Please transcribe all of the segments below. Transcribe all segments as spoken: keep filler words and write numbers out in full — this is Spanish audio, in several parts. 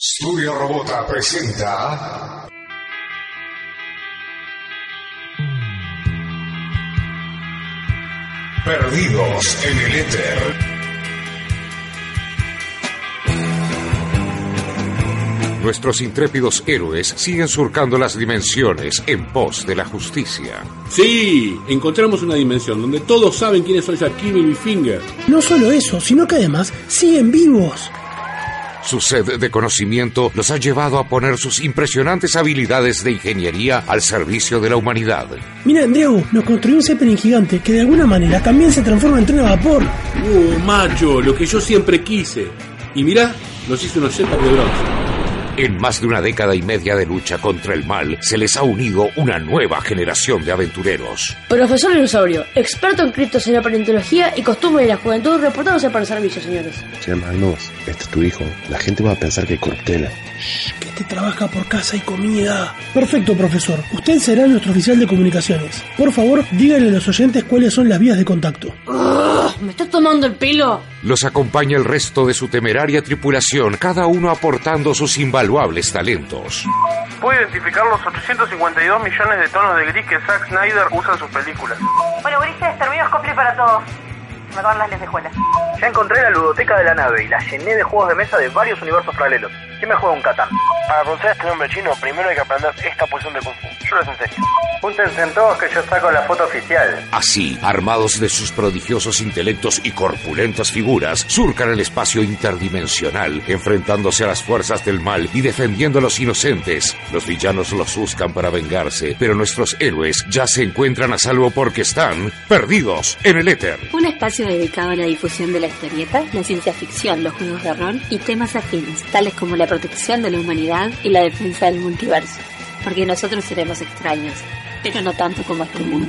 Studio Robota presenta Perdidos en el Éter. Nuestros intrépidos héroes siguen surcando las dimensiones en pos de la justicia. Sí, encontramos una dimensión donde todos saben quiénes son Jaquim y Littlefinger. No solo eso, sino que además siguen vivos. Su sed de conocimiento los ha llevado a poner sus impresionantes habilidades de ingeniería al servicio de la humanidad. Mira, Andreu, nos construyó un Zeppelin gigante que de alguna manera también se transforma en tren a vapor. Uh, macho, lo que yo siempre quise. Y mirá, nos hizo unos jetpacks de bronce. En más de una década y media de lucha contra el mal, se les ha unido una nueva generación de aventureros. Profesor Dinosaurio, experto en criptosería, paleontología y costumbres de la juventud, reportándose para el servicio, señores. Che, Magnus, este es tu hijo. La gente va a pensar que hay corruptela. Shh, que te trabaja por casa y comida. Perfecto, profesor. Usted será nuestro oficial de comunicaciones. Por favor, díganle a los oyentes cuáles son las vías de contacto. Ugh, ¿me estás tomando el pelo? Los acompaña el resto de su temeraria tripulación, cada uno aportando sus invaluables talentos. Puedo identificar los ochocientos cincuenta y dos millones de tonos de gris que Zack Snyder usa en sus películas. Bueno, Ulises, terminos cosplay para todos. Me acaban las lentejuelas. Ya encontré la ludoteca de la nave y la llené de juegos de mesa de varios universos paralelos. ¿Quién me juega un Catán? Para pronunciar este nombre chino, primero hay que aprender esta posición de Kung Fu. Yo les enseño. Júntense en todos que yo saco la foto oficial. Así, armados de sus prodigiosos intelectos y corpulentas figuras, surcan el espacio interdimensional, enfrentándose a las fuerzas del mal y defendiendo a los inocentes. Los villanos los buscan para vengarse, pero nuestros héroes ya se encuentran a salvo porque están perdidos en el éter. Un espacio dedicado a la difusión de la historieta, la ciencia ficción, los juegos de rol y temas afines, tales como la protección de la humanidad y la defensa del multiverso. Porque nosotros seremos extraños, pero no tanto como este mundo.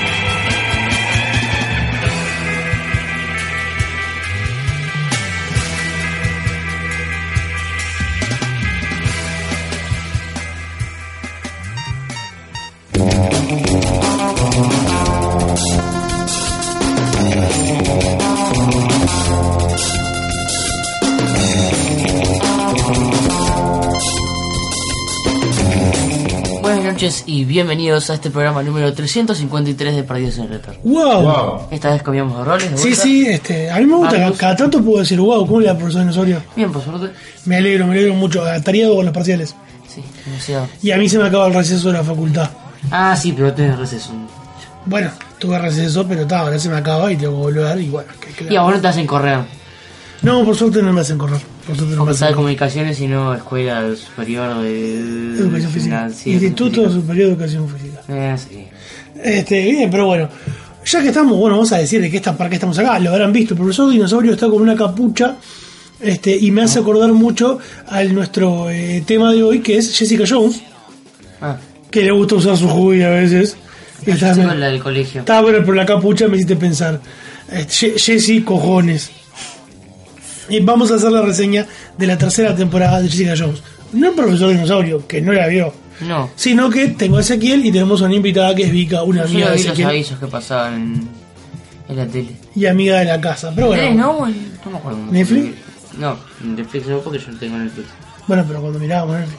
Buenas noches y bienvenidos a este programa número trescientos cincuenta y tres de Perdidos en el Éter. ¡Wow! wow. Esta vez cambiamos de roles. De sí, sí, este, a mí me gusta, cada, cada tanto puedo decir, wow, ¿cómo le da, profesor Dinosaurio? Bien, por suerte. Me alegro, me alegro mucho, atareado con los parciales. Sí, demasiado. Y a mí se me acaba el receso de la facultad. Ah, sí, pero tenés receso. Bueno, tuve receso, pero está, ahora se me acaba y tengo que volver y bueno. Que, que y ahora te hacen correr. No, por suerte no me hacen correr. Por suerte no me hacen de comunicaciones y no Escuela Superior de Educación Física. Sí, Instituto física. Superior de Educación Física. Eh, sí. Este, bien, pero bueno, ya que estamos, bueno, vamos a decir de qué está, para qué estamos acá. Lo habrán visto, el profesor Dinosaurio está con una capucha, este, y me hace acordar mucho a nuestro eh, tema de hoy, que es Jessica Jones, ah. que le gusta usar su jugo a veces. Yo está, con la del colegio. Está bueno, pero la capucha me hiciste pensar. Este, Jessie cojones. Y vamos a hacer la reseña de la tercera temporada de Jessica Jones. No el profesor Dinosaurio, que no la vio. No. Sino que tengo a Ezequiel y tenemos una invitada que es Vika, una amiga de Ezequiel. Yo vi los avisos que pasaban en, en la tele. Y amiga de la casa. Pero bueno. ¿No? No me acuerdo. ¿Netflix? No, Netflix no, porque yo no tengo Netflix. Bueno, pero cuando mirábamos Netflix.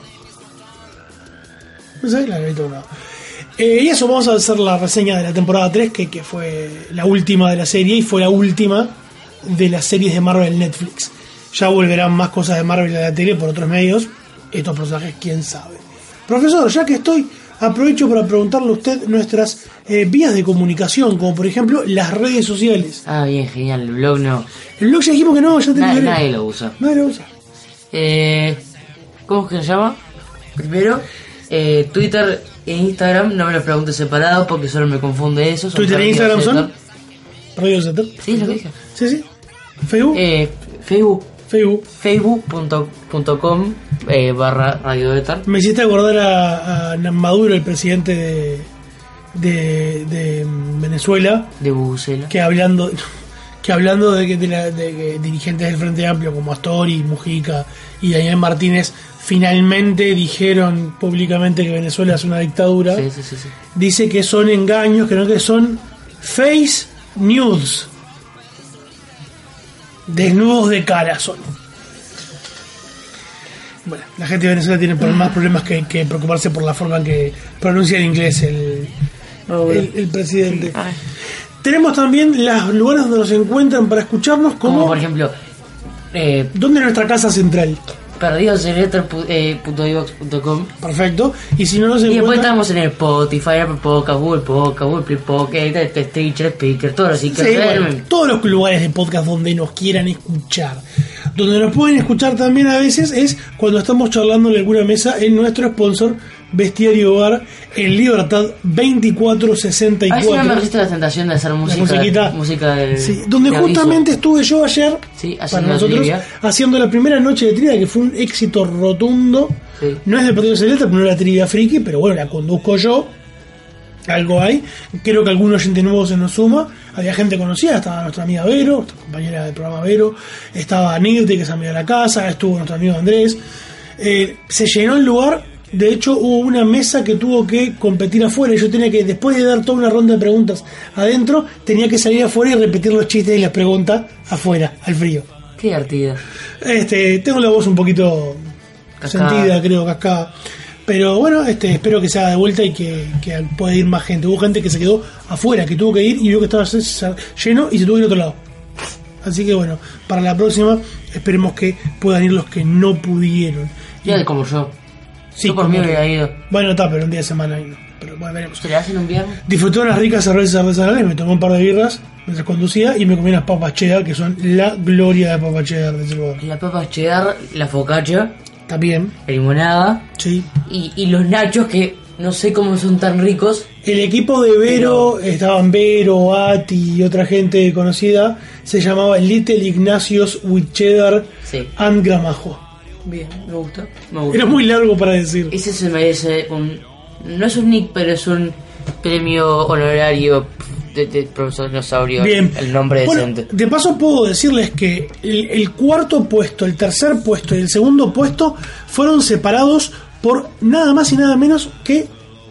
No sé, la verdad no. Eh, y eso, vamos a hacer la reseña de la temporada tres, que, que fue la última de la serie y fue la última de las series de Marvel en Netflix. Ya volverán más cosas de Marvel a la tele por otros medios. Estos personajes, quién sabe. Profesor, ya que estoy, aprovecho para preguntarle a usted nuestras eh, vías de comunicación, como por ejemplo las redes sociales. Ah, bien, genial. El blog no. El blog ya dijimos que no, ya te Nadie, nadie lo usa. Nadie lo usa. Eh, ¿Cómo es que se llama? Primero, eh, Twitter e Instagram, no me lo preguntes separado porque solo me confunde eso. ¿Twitter e Instagram son? Radio Z. Sí, lo dije. Sí, sí. Facebook. Eh, Facebook. Facebook. Facebook punto com eh, barra Radio Éter. Me hiciste acordar a, a Maduro, el presidente de, de, de Venezuela. De Bucela. Que hablando que hablando de que, de la, de que dirigentes del Frente Amplio como Astori, Mujica y Daniel Martínez finalmente dijeron públicamente que Venezuela es una dictadura. Sí, sí, sí, sí. Dice que son engaños, que no, que son face news. Desnudos de cara son. Bueno, la gente de Venezuela tiene más problemas que, que preocuparse por la forma en que pronuncia en inglés el, oh, el, el presidente. Tenemos también los lugares donde nos encuentran para escucharnos, como, como por ejemplo, eh, ¿dónde es nuestra casa central? perdidos en letter punto ivox punto com. Perfecto. Y si no nos Y después encuentran... estamos en el Spotify, Apple Podcast, Google Podcast, Google Play Podcast, Stitcher, Speaker, todo así que Sí, bueno, todos los lugares de podcast donde nos quieran escuchar. Donde nos pueden escuchar también a veces es cuando estamos charlando en alguna mesa en nuestro sponsor Bestiario Bar en Libertad veinticuatro sesenta y A cuatro. veces no me resiste la tentación de hacer música, musiquita. música de, Sí, donde de justamente aviso. estuve yo ayer Sí, para haciendo nosotros trivia. haciendo la primera noche de trivia, que fue un éxito rotundo. Sí. No es de Perdidos en Letra, pero no era trivia friki, pero bueno, la conduzco yo. Algo hay. Creo que algún oyente nuevo se nos suma. Había gente conocida, estaba nuestra amiga Vero, nuestra compañera del programa Vero, estaba Nirte, que es amiga de la casa, estuvo nuestro amigo Andrés. Eh, se llenó el lugar. De hecho, hubo una mesa que tuvo que competir afuera. Y yo tenía que, después de dar toda una ronda de preguntas adentro, tenía que salir afuera y repetir los chistes y las preguntas afuera, al frío. Qué divertido. Este, tengo la voz un poquito Cascada. sentida, creo, cascada. Pero bueno, este, espero que se haga de vuelta y que, que pueda ir más gente. Hubo gente que se quedó afuera, que tuvo que ir y vio que estaba lleno y se tuvo que ir a otro lado. Así que bueno, para la próxima esperemos que puedan ir los que no pudieron. Ya de como yo. Sí, yo por mí como hubiera tú. ido. Bueno, está, pero un día de semana y no. Pero bueno, veremos. ¿Se le hacen un viernes? Disfruté unas ricas cervezas artesanales, me tomé un par de birras mientras conducía y me comí unas papas cheddar, que son la gloria de papas cheddar de ese lugar. La papa cheddar, la focaccia, También, la limonada sí. y, y los nachos que no sé cómo son tan ricos. El equipo de Vero, estaban Vero, Ati y otra gente conocida, se llamaba Little Ignatius with Cheddar Sí. and Gramajo. Bien, me gusta. Me gusta. Era muy largo para decir. Ese se merece un... No es un nick, pero es un premio honorario de, de profesor dinosaurio. Bien. El nombre Bueno, decente. de paso puedo decirles que el, el cuarto puesto, el tercer puesto y el segundo puesto fueron separados por nada más y nada menos que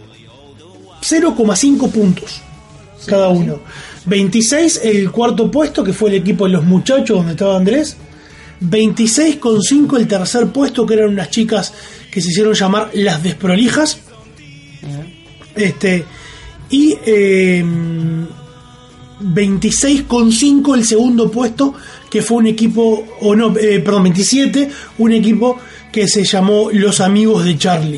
cero coma cinco puntos cada uno. veintiséis el cuarto puesto, que fue el equipo de los muchachos donde estaba Andrés. veintiséis coma cinco el tercer puesto, que eran unas chicas que se hicieron llamar las desprolijas. Este y eh, veintiséis coma cinco el segundo puesto, que fue un equipo, o no, eh, perdón, veintisiete, un equipo que se llamó Los Amigos de Charlie.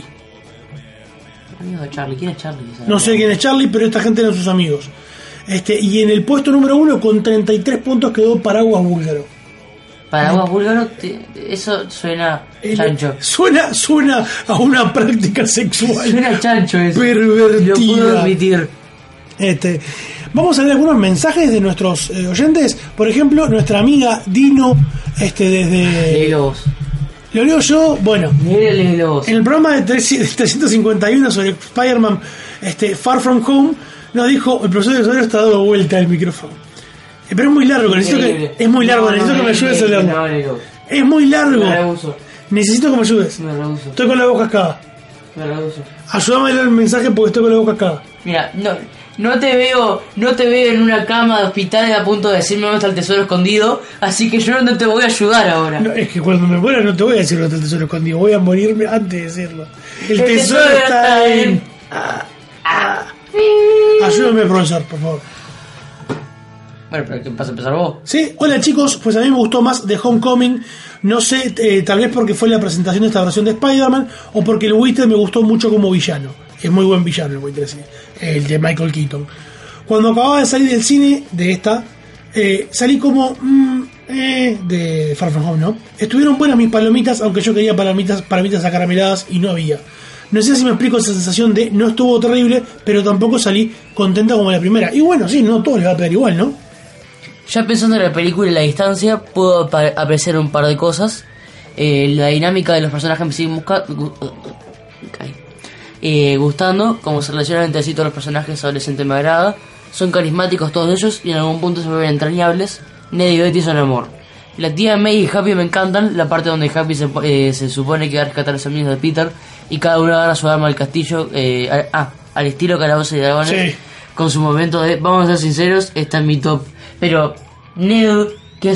Amigo de Charlie, ¿quién es Charlie? No sé quién es Charlie, pero esta gente eran sus amigos. Este, y en el puesto número uno, con treinta y tres puntos, quedó Paraguas Búlgaro. Paraguas búlgaro, te- eso suena El- chancho. Suena, suena a una práctica sexual Suena chancho eso. pervertida. Lo puedo admitir. Este, vamos a leer algunos mensajes de nuestros eh, oyentes. Por ejemplo, nuestra amiga Dino, este, desde... Léelo vos. Lo leo yo, bueno, Léelo vos. en el programa de trescientos cincuenta y uno sobre Spider-Man, este, Far From Home, nos dijo, el profesor de usuario está dando vuelta el micrófono. Eh, Pero es muy largo, necesito Increíble. que, es muy largo, No, necesito no, que me no, ayudes a no, leerlo. no, léelo. Es muy largo. Me rehuso. Necesito que me ayudes. Me rehuso. Estoy con la boca cascada. Me rehuso. Ayúdame a leer el mensaje porque estoy con la boca cascada. Mira, no, no te veo, no te veo en una cama de hospital a punto de decirme dónde está el tesoro escondido, así que yo no te voy a ayudar ahora. No, es que cuando me muera no te voy a decir dónde está el tesoro escondido, voy a morirme antes de decirlo. El, El tesoro, tesoro está está en... en- Ah, ah. Ayúdame, profesor, por favor. Bueno, pero ¿qué pasa a empezar vos? Sí, hola chicos, pues a mí me gustó más The Homecoming, no sé, eh, tal vez porque fue la presentación de esta versión de Spider-Man o porque el Wither me gustó mucho como villano. Es muy buen villano el Wither, sí, el de Michael Keaton. Cuando acababa de salir del cine de esta, eh, salí como mm, eh, de Far From Home, ¿no? Estuvieron buenas mis palomitas, aunque yo quería palomitas, palomitas acarameladas y no había. No sé si me explico esa sensación de no estuvo terrible, pero tampoco salí contenta como la primera. Y bueno, sí, no todo le va a pegar igual, ¿no? Ya pensando en la película y la distancia, puedo apa- apreciar un par de cosas. Eh, la dinámica de los personajes me sigue busca- gu- Ay. eh, gustando, como se relacionan entre sí todos los personajes adolescentes me agrada. Son carismáticos todos ellos y en algún punto se vuelven entrañables. Ned y Betty son amor. La tía May y Happy me encantan, la parte donde Happy se, eh, se supone que va a rescatar a los amigos de Peter y cada uno agarra su arma al castillo, eh, a- ah, al estilo Calabozo y Dragones, Sí. con su momento de, vamos a ser sinceros, está en mi top. Pero Ned, que es un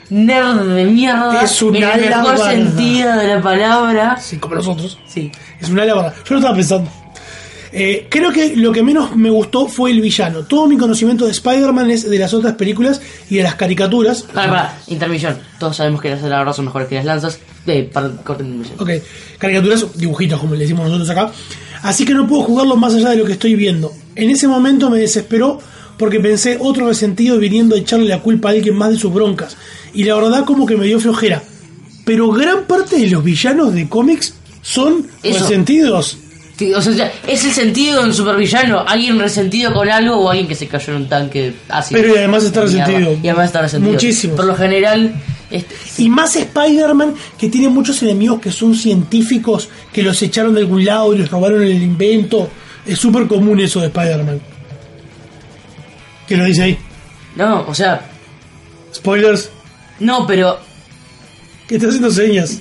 nerd de mierda. Es un en el mejor alabarda. sentido de la palabra. Sí, como nosotros. Sí. Es una alabarda. Yo lo estaba pensando. Eh, creo que lo que menos me gustó fue el villano. Todo mi conocimiento de Spider-Man es de las otras películas y de las caricaturas. Para, para, intermisión. Todos sabemos que las alabardas son mejores que las lanzas. Eh, para, corten intermisión. Ok, caricaturas, dibujitos como le decimos nosotros acá. Así que no puedo jugarlo más allá de lo que estoy viendo. En ese momento me desesperó porque pensé otro resentido viniendo a echarle la culpa a alguien más de sus broncas. Y la verdad como que me dio flojera. Pero gran parte de los villanos de cómics son Eso. resentidos. Sí, o sea, es el sentido de un supervillano. Alguien resentido con algo o alguien que se cayó en un tanque ácido. Pero y además está Mierda. resentido. Y además está resentido. Muchísimo. Por lo general... Este, Y más Spider-Man, que tiene muchos enemigos que son científicos, que los echaron de algún lado y les robaron el invento. Es súper común eso de Spider-Man. ¿Qué lo dice ahí? no, o sea... Spoilers. No, pero... ¿Qué está haciendo señas?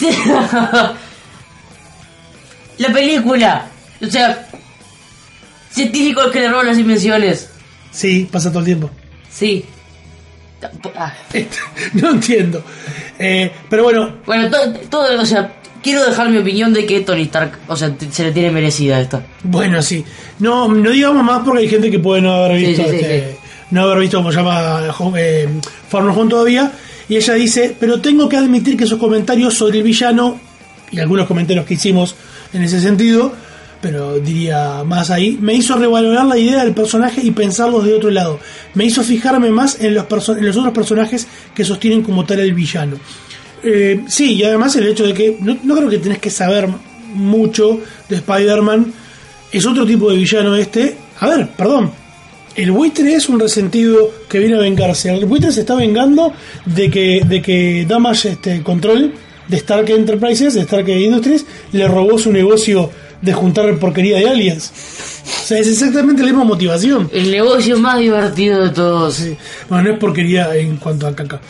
La película. O sea... Científicos que le roban las invenciones. Sí, pasa todo el tiempo. Sí. Ah. No entiendo. Eh, pero bueno. Bueno, todo, todo, o sea, quiero dejar mi opinión de que Tony Stark, o sea, t- se le tiene merecida esta. Bueno, sí. No, no digamos más porque hay gente que puede no haber visto, Sí, sí, este, sí, sí. no haber visto como se llama eh, Far From Home todavía. Y ella dice, pero tengo que admitir que sus comentarios sobre el villano y algunos comentarios que hicimos en ese sentido, pero diría más ahí, me hizo revalorar la idea del personaje y pensarlos de otro lado. Me hizo fijarme más en los, perso- en los otros personajes que sostienen como tal el villano. Eh, sí, y además el hecho de que no, no creo que tenés que saber mucho de Spider-Man. Es otro tipo de villano este. A ver, perdón. El buitre es un resentido que viene a vengarse. El buitre se está vengando de que, de que Damage este, Control de Stark Enterprises, de Stark Industries, le robó su negocio de juntar porquería de aliens. O sea, es exactamente la misma motivación. El negocio más divertido de todos. Sí. Bueno, no es porquería en cuanto a caca.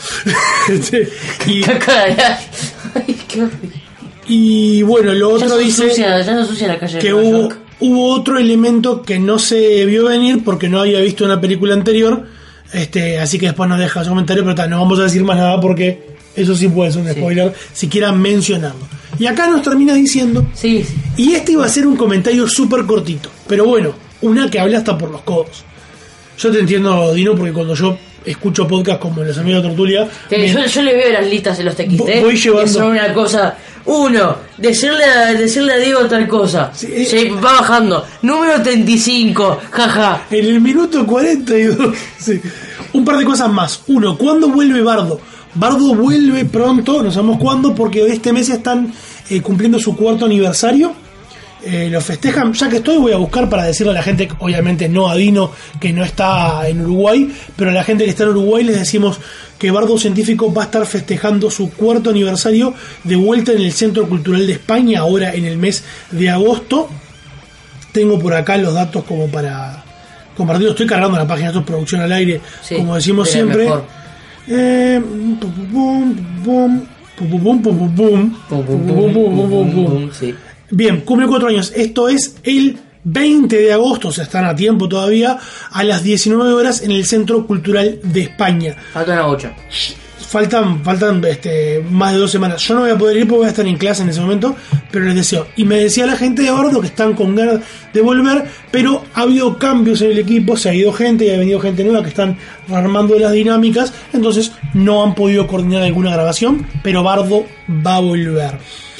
y, Caca de Ay, qué horrible. y bueno, lo Ya otro se dice ensucia, ya se ensucia la calle de que Nueva hubo, York. hubo otro elemento que no se vio venir porque no había visto una película anterior. Este, así que después nos deja su comentario, pero ta, no vamos a decir más nada porque eso sí puede ser un Sí. spoiler, si quieran mencionarlo. Y acá nos termina diciendo, Sí, sí. y este iba a ser un comentario súper cortito, pero bueno, una que habla hasta por los codos. Yo te entiendo, Dino, porque cuando yo escucho podcast como Los Amigos de Tertulia, Te- me- yo, yo le veo las listas en los T X T. Voy llevando- Que son una cosa. Uno, decirle a, decirle a Diego tal cosa. Sí. Se va bajando. Número treinta y cinco, jaja. en el minuto cuarenta y dos, sí. Un par de cosas más. Uno, ¿cuándo vuelve Bardo? Bardo vuelve pronto, no sabemos cuándo, porque este mes están eh, cumpliendo su cuarto aniversario. Eh, lo festejan. Ya que estoy, voy a buscar para decirle a la gente, obviamente no a Dino, que no está en Uruguay, pero a la gente que está en Uruguay les decimos que Bardo Científico va a estar festejando su cuarto aniversario de vuelta en el Centro Cultural de España, ahora en el mes de agosto. Tengo por acá los datos como para compartirlos. Estoy cargando la página, esto es producción al aire, Sí, como decimos era siempre. mejor. Eh, pum, pum, pum, pum, pum, pum, pum, pum, pum, Pum, pum, pum, pum, pum, pum, pum, pum, pum, pum. pum, sí. Bien, cumple cuatro años. Esto es el veinte de agosto, o sea, están a tiempo todavía, a las diecinueve horas en el Centro Cultural de España. Falta una bocha. Faltan, faltan este, más de dos semanas. Yo no voy a poder ir porque voy a estar en clase en ese momento, pero les deseo. Y me decía la gente de Bardo que están con ganas de volver, pero ha habido cambios en el equipo, se ha ido gente y ha venido gente nueva que están armando las dinámicas, entonces no han podido coordinar alguna grabación, pero Bardo va a volver.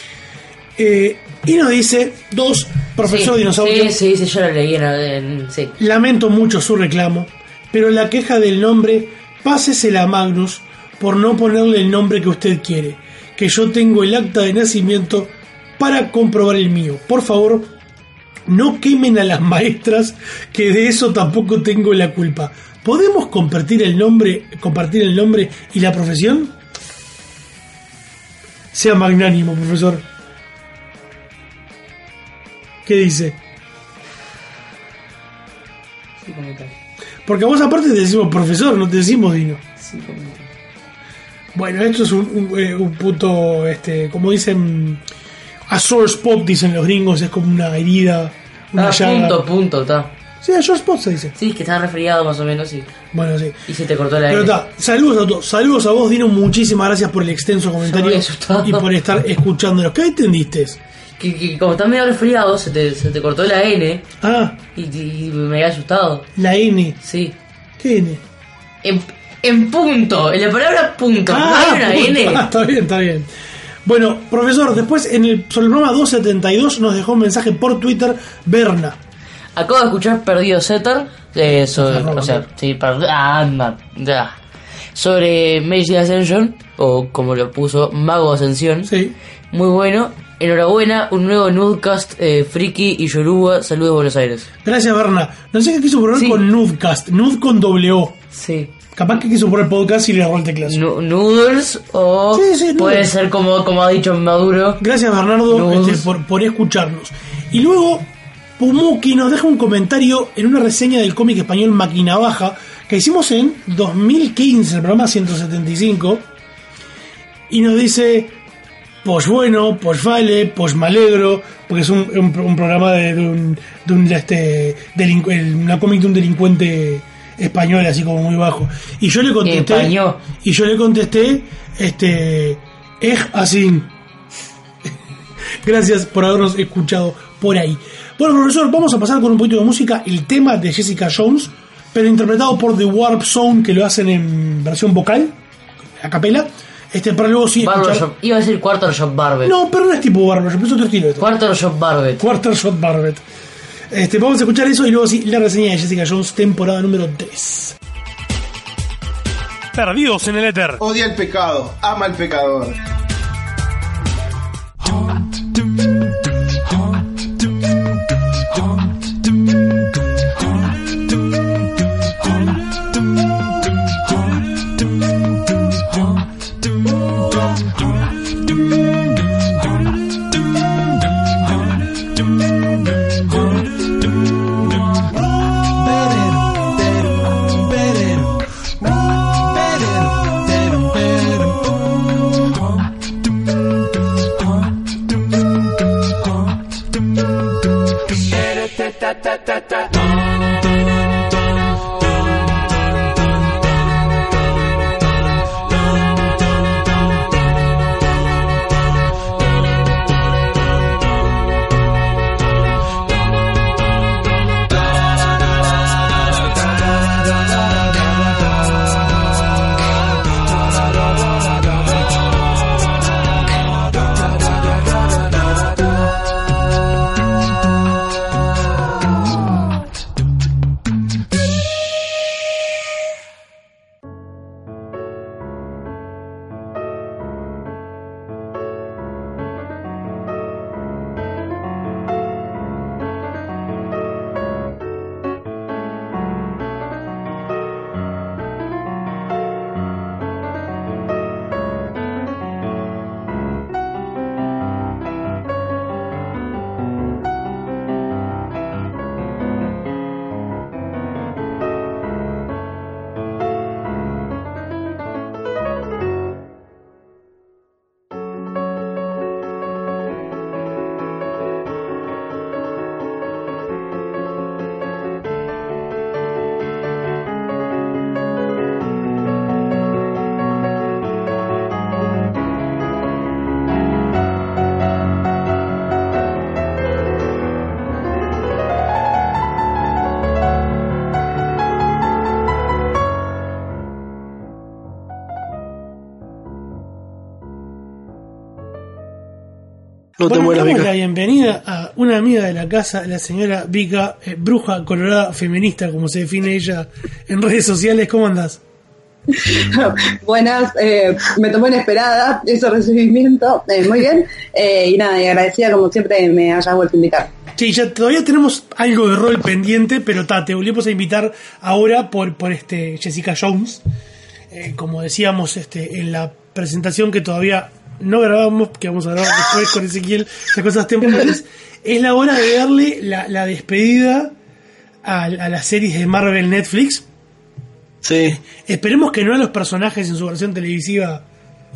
Eh, y nos dice, dos, profesor sí, Dinosaurio. Sí, sí, sí, yo lo leí en. en- sí. Lamento mucho su reclamo, pero la queja del nombre, pásesela a Magnus por no ponerle el nombre que usted quiere, que yo tengo el acta de nacimiento para comprobar el mío. Por favor, no quemen a las maestras, que de eso tampoco tengo la culpa. ¿Podemos compartir el nombre, compartir el nombre y la profesión? Sea magnánimo, profesor. ¿Qué dice? Sí, comentarios. Porque a vos aparte te decimos profesor, no te decimos Dino. Sí, comentarios. Bueno, esto es un, un, eh, un puto, este, como dicen, a sore spot, dicen los gringos, es como una herida, una Ah, llaga. punto, punto, está. Sí, a George Potts se dice. Sí, que estaba resfriado más o menos, sí. Bueno, sí. Y se te cortó la Pero N. está, saludos a todos. Saludos a vos, Dino. Muchísimas gracias por el extenso comentario y por estar escuchándonos. ¿Qué entendiste? Que, que como estás medio resfriado, se te, se te cortó la N. Ah. Y, y me había asustado. La N. Sí. ¿Qué N? En, en punto. En la palabra punto. Ah, ¿No hay una punto. N? Ah, está bien, está bien. Bueno, profesor, después en el, sobre el programa doscientos setenta y dos nos dejó un mensaje por Twitter Berna. Acabo de escuchar Perdido Setter. Eh, sobre, no, no, o sea, no. sí, perdido. Ah, no, ya. Sobre Magic Ascension, o como lo puso, Mago Ascensión. Sí. Muy bueno. Enhorabuena, un nuevo Nudecast, eh, Friki y Yoruba. Saludos de Buenos Aires. Gracias, Berna. No sé qué quiso poner sí. con Nudecast. Nud con doble O. Sí. Capaz que quiso poner podcast y le erró el teclado. No, noodles o sí, sí, puede noodles. Ser como, como ha dicho Maduro. Gracias, Bernardo, este, por, por escucharnos. Y luego Pumuki nos deja un comentario en una reseña del cómic español Máquina Baja que hicimos en dos mil quince, el programa ciento setenta y cinco, y nos dice: pues bueno, pues vale, pues me alegro, porque es un, un, un programa de, de un, de un este, delincu- una cómic de un delincuente español, así como muy bajo. Y yo le contesté Español. y yo le contesté este es así. Gracias por habernos escuchado por ahí. Bueno, profesor, vamos a pasar con un poquito de música. El tema de Jessica Jones, pero interpretado por The Warp Zone, que lo hacen en versión vocal, a capela. Este, para luego sí escuchar... Iba a decir Quarter Shot Barbet. No, pero no es tipo Barbet, es otro estilo. Esto. Quarter Shot Barbet. Quarter Shot Barbet. Este, vamos a escuchar eso y luego sí la reseña de Jessica Jones, temporada número tres. Perdidos en el éter. Odia el pecado, ama al pecador. No te bueno, mueras, damos Vika. La bienvenida a una amiga de la casa, la señora Vika, eh, bruja colorada feminista, como se define ella en redes sociales. ¿Cómo andás? Buenas, eh, me tomó inesperada ese recibimiento, eh, muy bien, eh, y nada, y agradecida como siempre me hayas vuelto a invitar. Sí, ya todavía tenemos algo de rol pendiente, pero ta, te volvimos a invitar ahora por, por este Jessica Jones, eh, como decíamos este en la presentación que todavía no grabamos, que vamos a grabar después con Ezequiel, las cosas temporales. Es la hora de darle la, la despedida a, a las series de Marvel Netflix. Sí. Esperemos que no a los personajes en su versión televisiva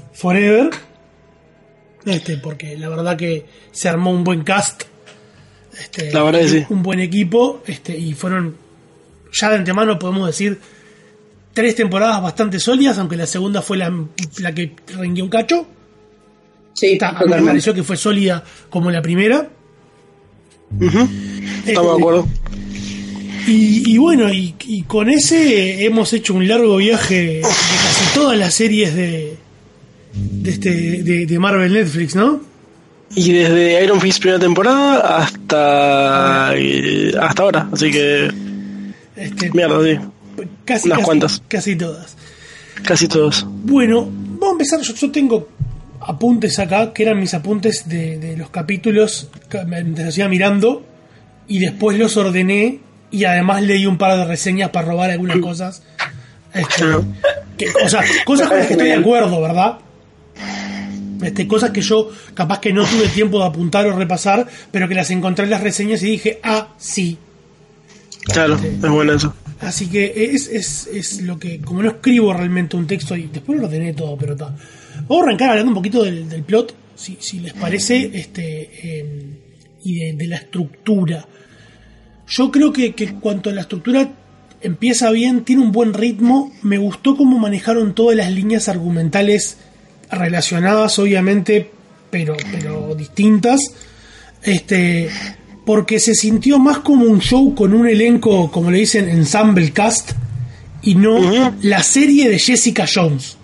Forever, este, porque la verdad que se armó un buen cast Este, la verdad que sí. Un buen equipo, este, y fueron, ya de antemano podemos decir, tres temporadas bastante sólidas, aunque la segunda fue la, la que renguió un cacho. Sí, Está, a mí me pareció que fue sólida como la primera. Uh-huh. Estamos de acuerdo. Y, y bueno, y, y con ese hemos hecho un largo viaje de casi todas las series de de este de, de Marvel Netflix, ¿no? Y desde Iron Fist primera temporada hasta eh, hasta ahora, así que este, mierda, sí. Casi, unas casi, cuantas. Casi todas. Casi todos. Bueno, vamos a empezar. Yo, yo tengo apuntes acá, que eran mis apuntes de, de los capítulos que me los iba mirando, y después los ordené, y además leí un par de reseñas para robar algunas cosas. Este, que, o sea, cosas con las que estoy de acuerdo, ¿verdad? Este, cosas que yo capaz que no tuve tiempo de apuntar o repasar, pero que las encontré en las reseñas y dije, ah, sí. Claro, este, es bueno eso. Así que es, es, es lo que, como no escribo realmente un texto, y después lo ordené todo, pero está. Vamos a arrancar hablando un poquito del, del plot, si, si les parece, este eh, y de, de la estructura. Yo creo que, que cuanto a la estructura empieza bien, tiene un buen ritmo. Me gustó cómo manejaron todas las líneas argumentales relacionadas, obviamente, pero, pero distintas. Este, porque se sintió más como un show con un elenco, como le dicen, ensemble cast, y no uh-huh. la serie de Jessica Jones.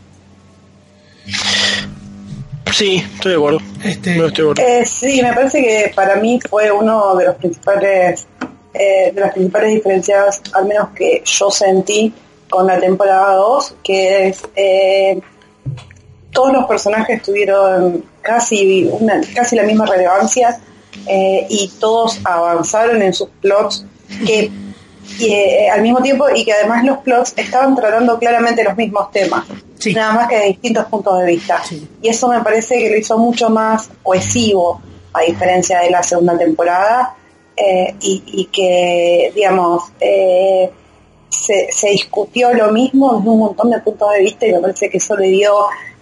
Sí, estoy de acuerdo. Este, no estoy de acuerdo. Eh, sí, me parece que para mí fue uno de los principales eh, de las principales diferencias, al menos que yo sentí con la temporada dos, que es eh, todos los personajes tuvieron casi una, casi la misma relevancia, eh, y todos avanzaron en sus plots, que y, eh, al mismo tiempo, y que además los plots estaban tratando claramente los mismos temas, sí. nada más que de distintos puntos de vista, sí. y eso me parece que lo hizo mucho más cohesivo, a diferencia de la segunda temporada, eh, y, y que, digamos, eh, se, se discutió lo mismo desde un montón de puntos de vista, y me parece que eso le dio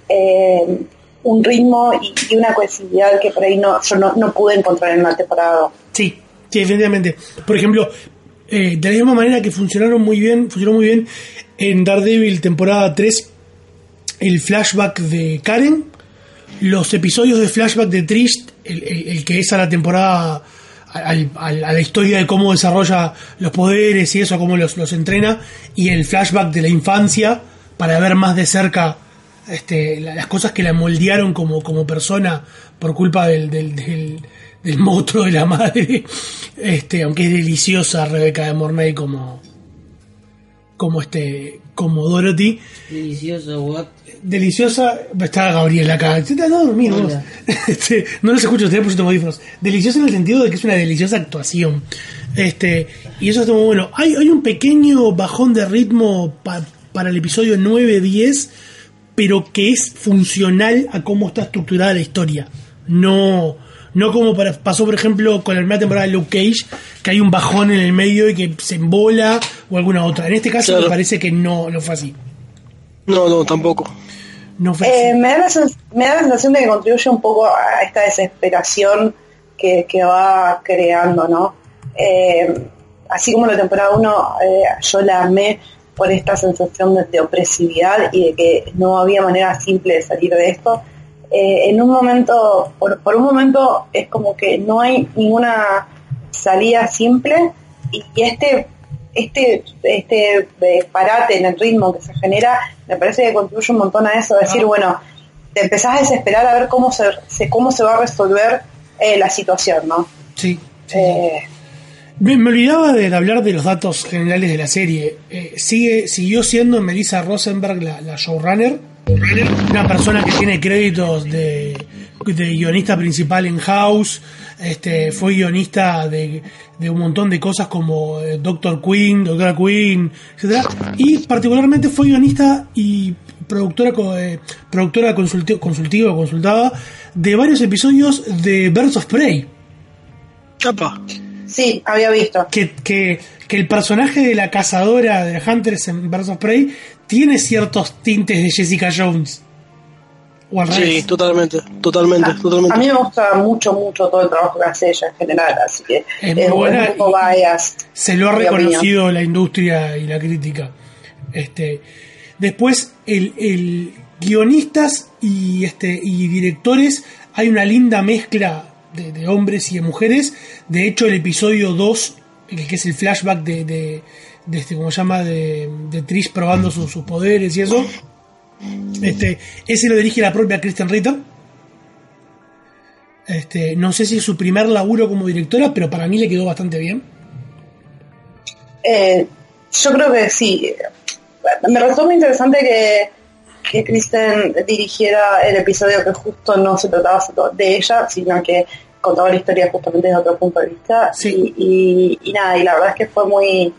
eh, un ritmo y, y una cohesividad que por ahí no, yo no, no pude encontrar en la temporada dos. Sí, sí, definitivamente. Por ejemplo, eh, de la misma manera que funcionaron muy bien, funcionó muy bien en Daredevil temporada tres, el flashback de Karen, los episodios de flashback de Trish, el, el, el que es a la temporada, al, al, a la historia de cómo desarrolla los poderes y eso, cómo los, los entrena, y el flashback de la infancia, para ver más de cerca este, las cosas que la moldearon como, como persona por culpa del, del, del, del monstruo de la madre, este, aunque es deliciosa Rebecca de Mornay como como este como Dorothy. Delicioso, what? Deliciosa, está Gabriel acá, se te ha dado dormir vos. Este, no los escucho, ustedes pusieron audífonos. Deliciosa en el sentido de que es una deliciosa actuación. Este, y eso está muy bueno. Hay, hay un pequeño bajón de ritmo pa, para el episodio nueve diez, pero que es funcional a cómo está estructurada la historia. No, no como para, pasó, por ejemplo, con la primera temporada de Luke Cage, que hay un bajón en el medio y que se embola, o alguna otra. En este caso, claro, me parece que no, no fue así. No, no, tampoco. No fue eh, así. Me da, la, me da la sensación de que contribuye un poco a esta desesperación que, que va creando, ¿no? Eh, así como la temporada uno, eh, yo la amé por esta sensación de, de opresividad y de que no había manera simple de salir de esto. Eh, en un momento, por, por un momento es como que no hay ninguna salida simple, y, y este este este eh, parate en el ritmo que se genera me parece que contribuye un montón a eso, decir, bueno, te empezás a desesperar a ver cómo se, se cómo se va a resolver eh, la situación, ¿no? Sí, sí. Eh, me, me olvidaba de hablar de los datos generales de la serie. Eh, sigue siguió siendo Melissa Rosenberg la, la showrunner, una persona que tiene créditos de, de guionista principal en House, este, fue guionista de, de un montón de cosas como eh, Doctor Queen, Doctora Queen, etcétera, y particularmente fue guionista y productora eh, productora consulti- consultiva consultada de varios episodios de Birds of Prey. Capa. Sí, había visto. Que, que, que el personaje de la cazadora de Hunters en Birds of Prey tiene ciertos tintes de Jessica Jones. O al Sí, revés. totalmente, totalmente, A, totalmente. a mí me gusta mucho, mucho todo el trabajo que hace ella en general, así que Es muy buena un poco y- bias. Se lo ha mi reconocido opinión. la industria y la crítica. Este, después, el, el guionistas y este y directores, hay una linda mezcla de, de hombres y de mujeres. De hecho, el episodio dos, el que es el flashback de, de, de este, ¿cómo se llama? De, de Trish probando sus, sus poderes y eso. Este, ese lo dirige la propia Kristen Ritter. Este, no sé si es su primer laburo como directora, pero para mí le quedó bastante bien. Eh, yo creo que sí. Me resultó muy interesante que, que Kristen dirigiera el episodio que justo no se trataba de ella, sino que contaba la historia justamente desde otro punto de vista. Sí. Y, y, y nada, y la verdad es que fue muy...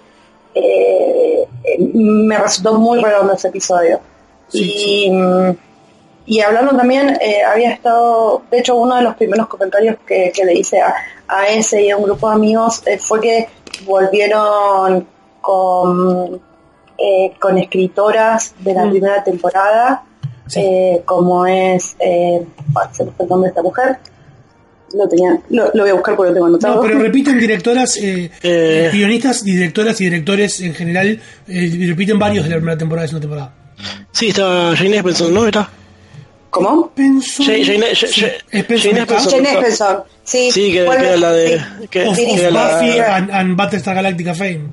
Eh, me resultó muy redondo ese episodio. Sí, y, y hablando también, eh, había estado, de hecho uno de los primeros comentarios que, que le hice a, a ese y a un grupo de amigos eh, fue que volvieron con, eh, con escritoras de la Mm. primera temporada, Sí. eh, como es, eh, ah, se me fue el nombre de esta mujer, lo, tenía, lo, lo voy a buscar porque lo tengo anotado. No, pero repiten directoras, eh, Eh. guionistas y directoras y directores en general, eh, repiten varios de la primera temporada de una temporada. Sí, está Jane Espenson, ¿no? ¿Era? ¿Cómo? Pensó... Jane, Jane, Sí, Jane, Spencer Jane acá. Espenson. Jane Espenson, sí, Sí, que, fue- que era la de... sí. Que, Of, que of era la- Buffy and, and Battlestar Galactica fame.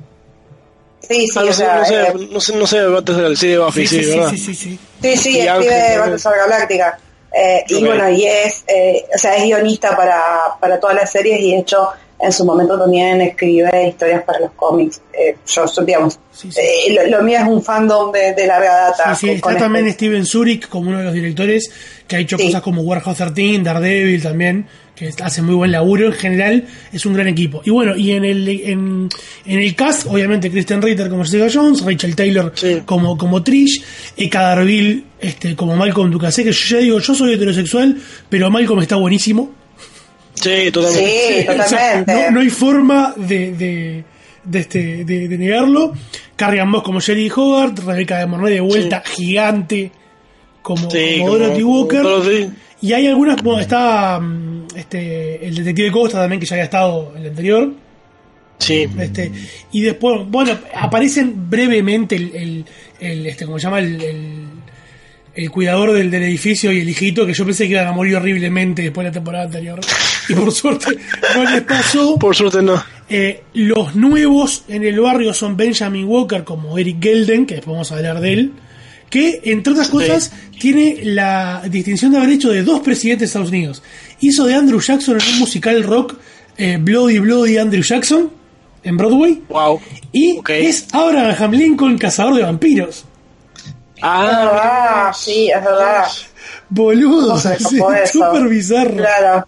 Sí, sí, Ah, o no sé, sea, no sé, eh, no sé, no sé, Battlestar- sí, de Buffy, sí, sí, ¿verdad? sí, sí, sí. sí, sí, Y Ángel escribe también. Battlestar Galáctica. Eh, y Ok. bueno, y es, eh, o sea, es guionista para, para todas las series y de hecho en su momento también escribe historias para los cómics. Eh, yo, yo, digamos, Sí, sí. eh, lo, lo mío es un fandom de, de larga data. Sí, sí, con- está con también este- Steven Zurich como uno de los directores que ha hecho Sí. cosas como Warehouse trece, Daredevil también, que hace muy buen laburo. En general es un gran equipo. Y bueno, y en el en, en el cast, obviamente Kristen Ritter como Jessica Jones, Rachel Taylor Sí. como, como Trish, Eka Darville este, como Malcolm Ducasé, que yo ya digo, yo soy heterosexual, pero Malcolm está buenísimo. Sí, totalmente. Sí, O sea, totalmente. no, no hay forma de, de, de, este, de, de negarlo. Carrie Ann Moss como Sherry Hogarth, Rebecca de Mornay de vuelta, gigante como, Sí, como como- Dorothy Walker. como Dorothy. Y hay algunas, bueno, está mm, este, el detective Costa también, que ya había estado en el anterior. Sí. Este, y después, bueno, aparecen brevemente el, el, el, este, ¿cómo se llama? El, el, el cuidador del, del edificio y el hijito, que yo pensé que iban a morir horriblemente después de la temporada anterior. Y por suerte no les pasó. Por suerte no. Eh, los nuevos en el barrio son Benjamin Walker como Eric Gelden, que después vamos a hablar de él, que entre otras Sí. cosas tiene la distinción de haber hecho de dos presidentes de Estados Unidos. Hizo de Andrew Jackson en un musical rock, eh, Bloody Bloody Andrew Jackson, en Broadway, Wow. y Ok. es Abraham Lincoln, cazador de vampiros. Es Ah, verdad, sí, es verdad. Boludo, No se es escapó de eso. súper bizarro. Claro.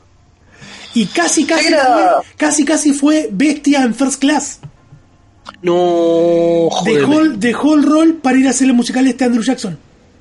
Y casi, casi, Pero- fue, casi, casi fue bestia en First Class. no, joder. Dejó, el- dejó el rol para ir a hacer el musical este Andrew Jackson.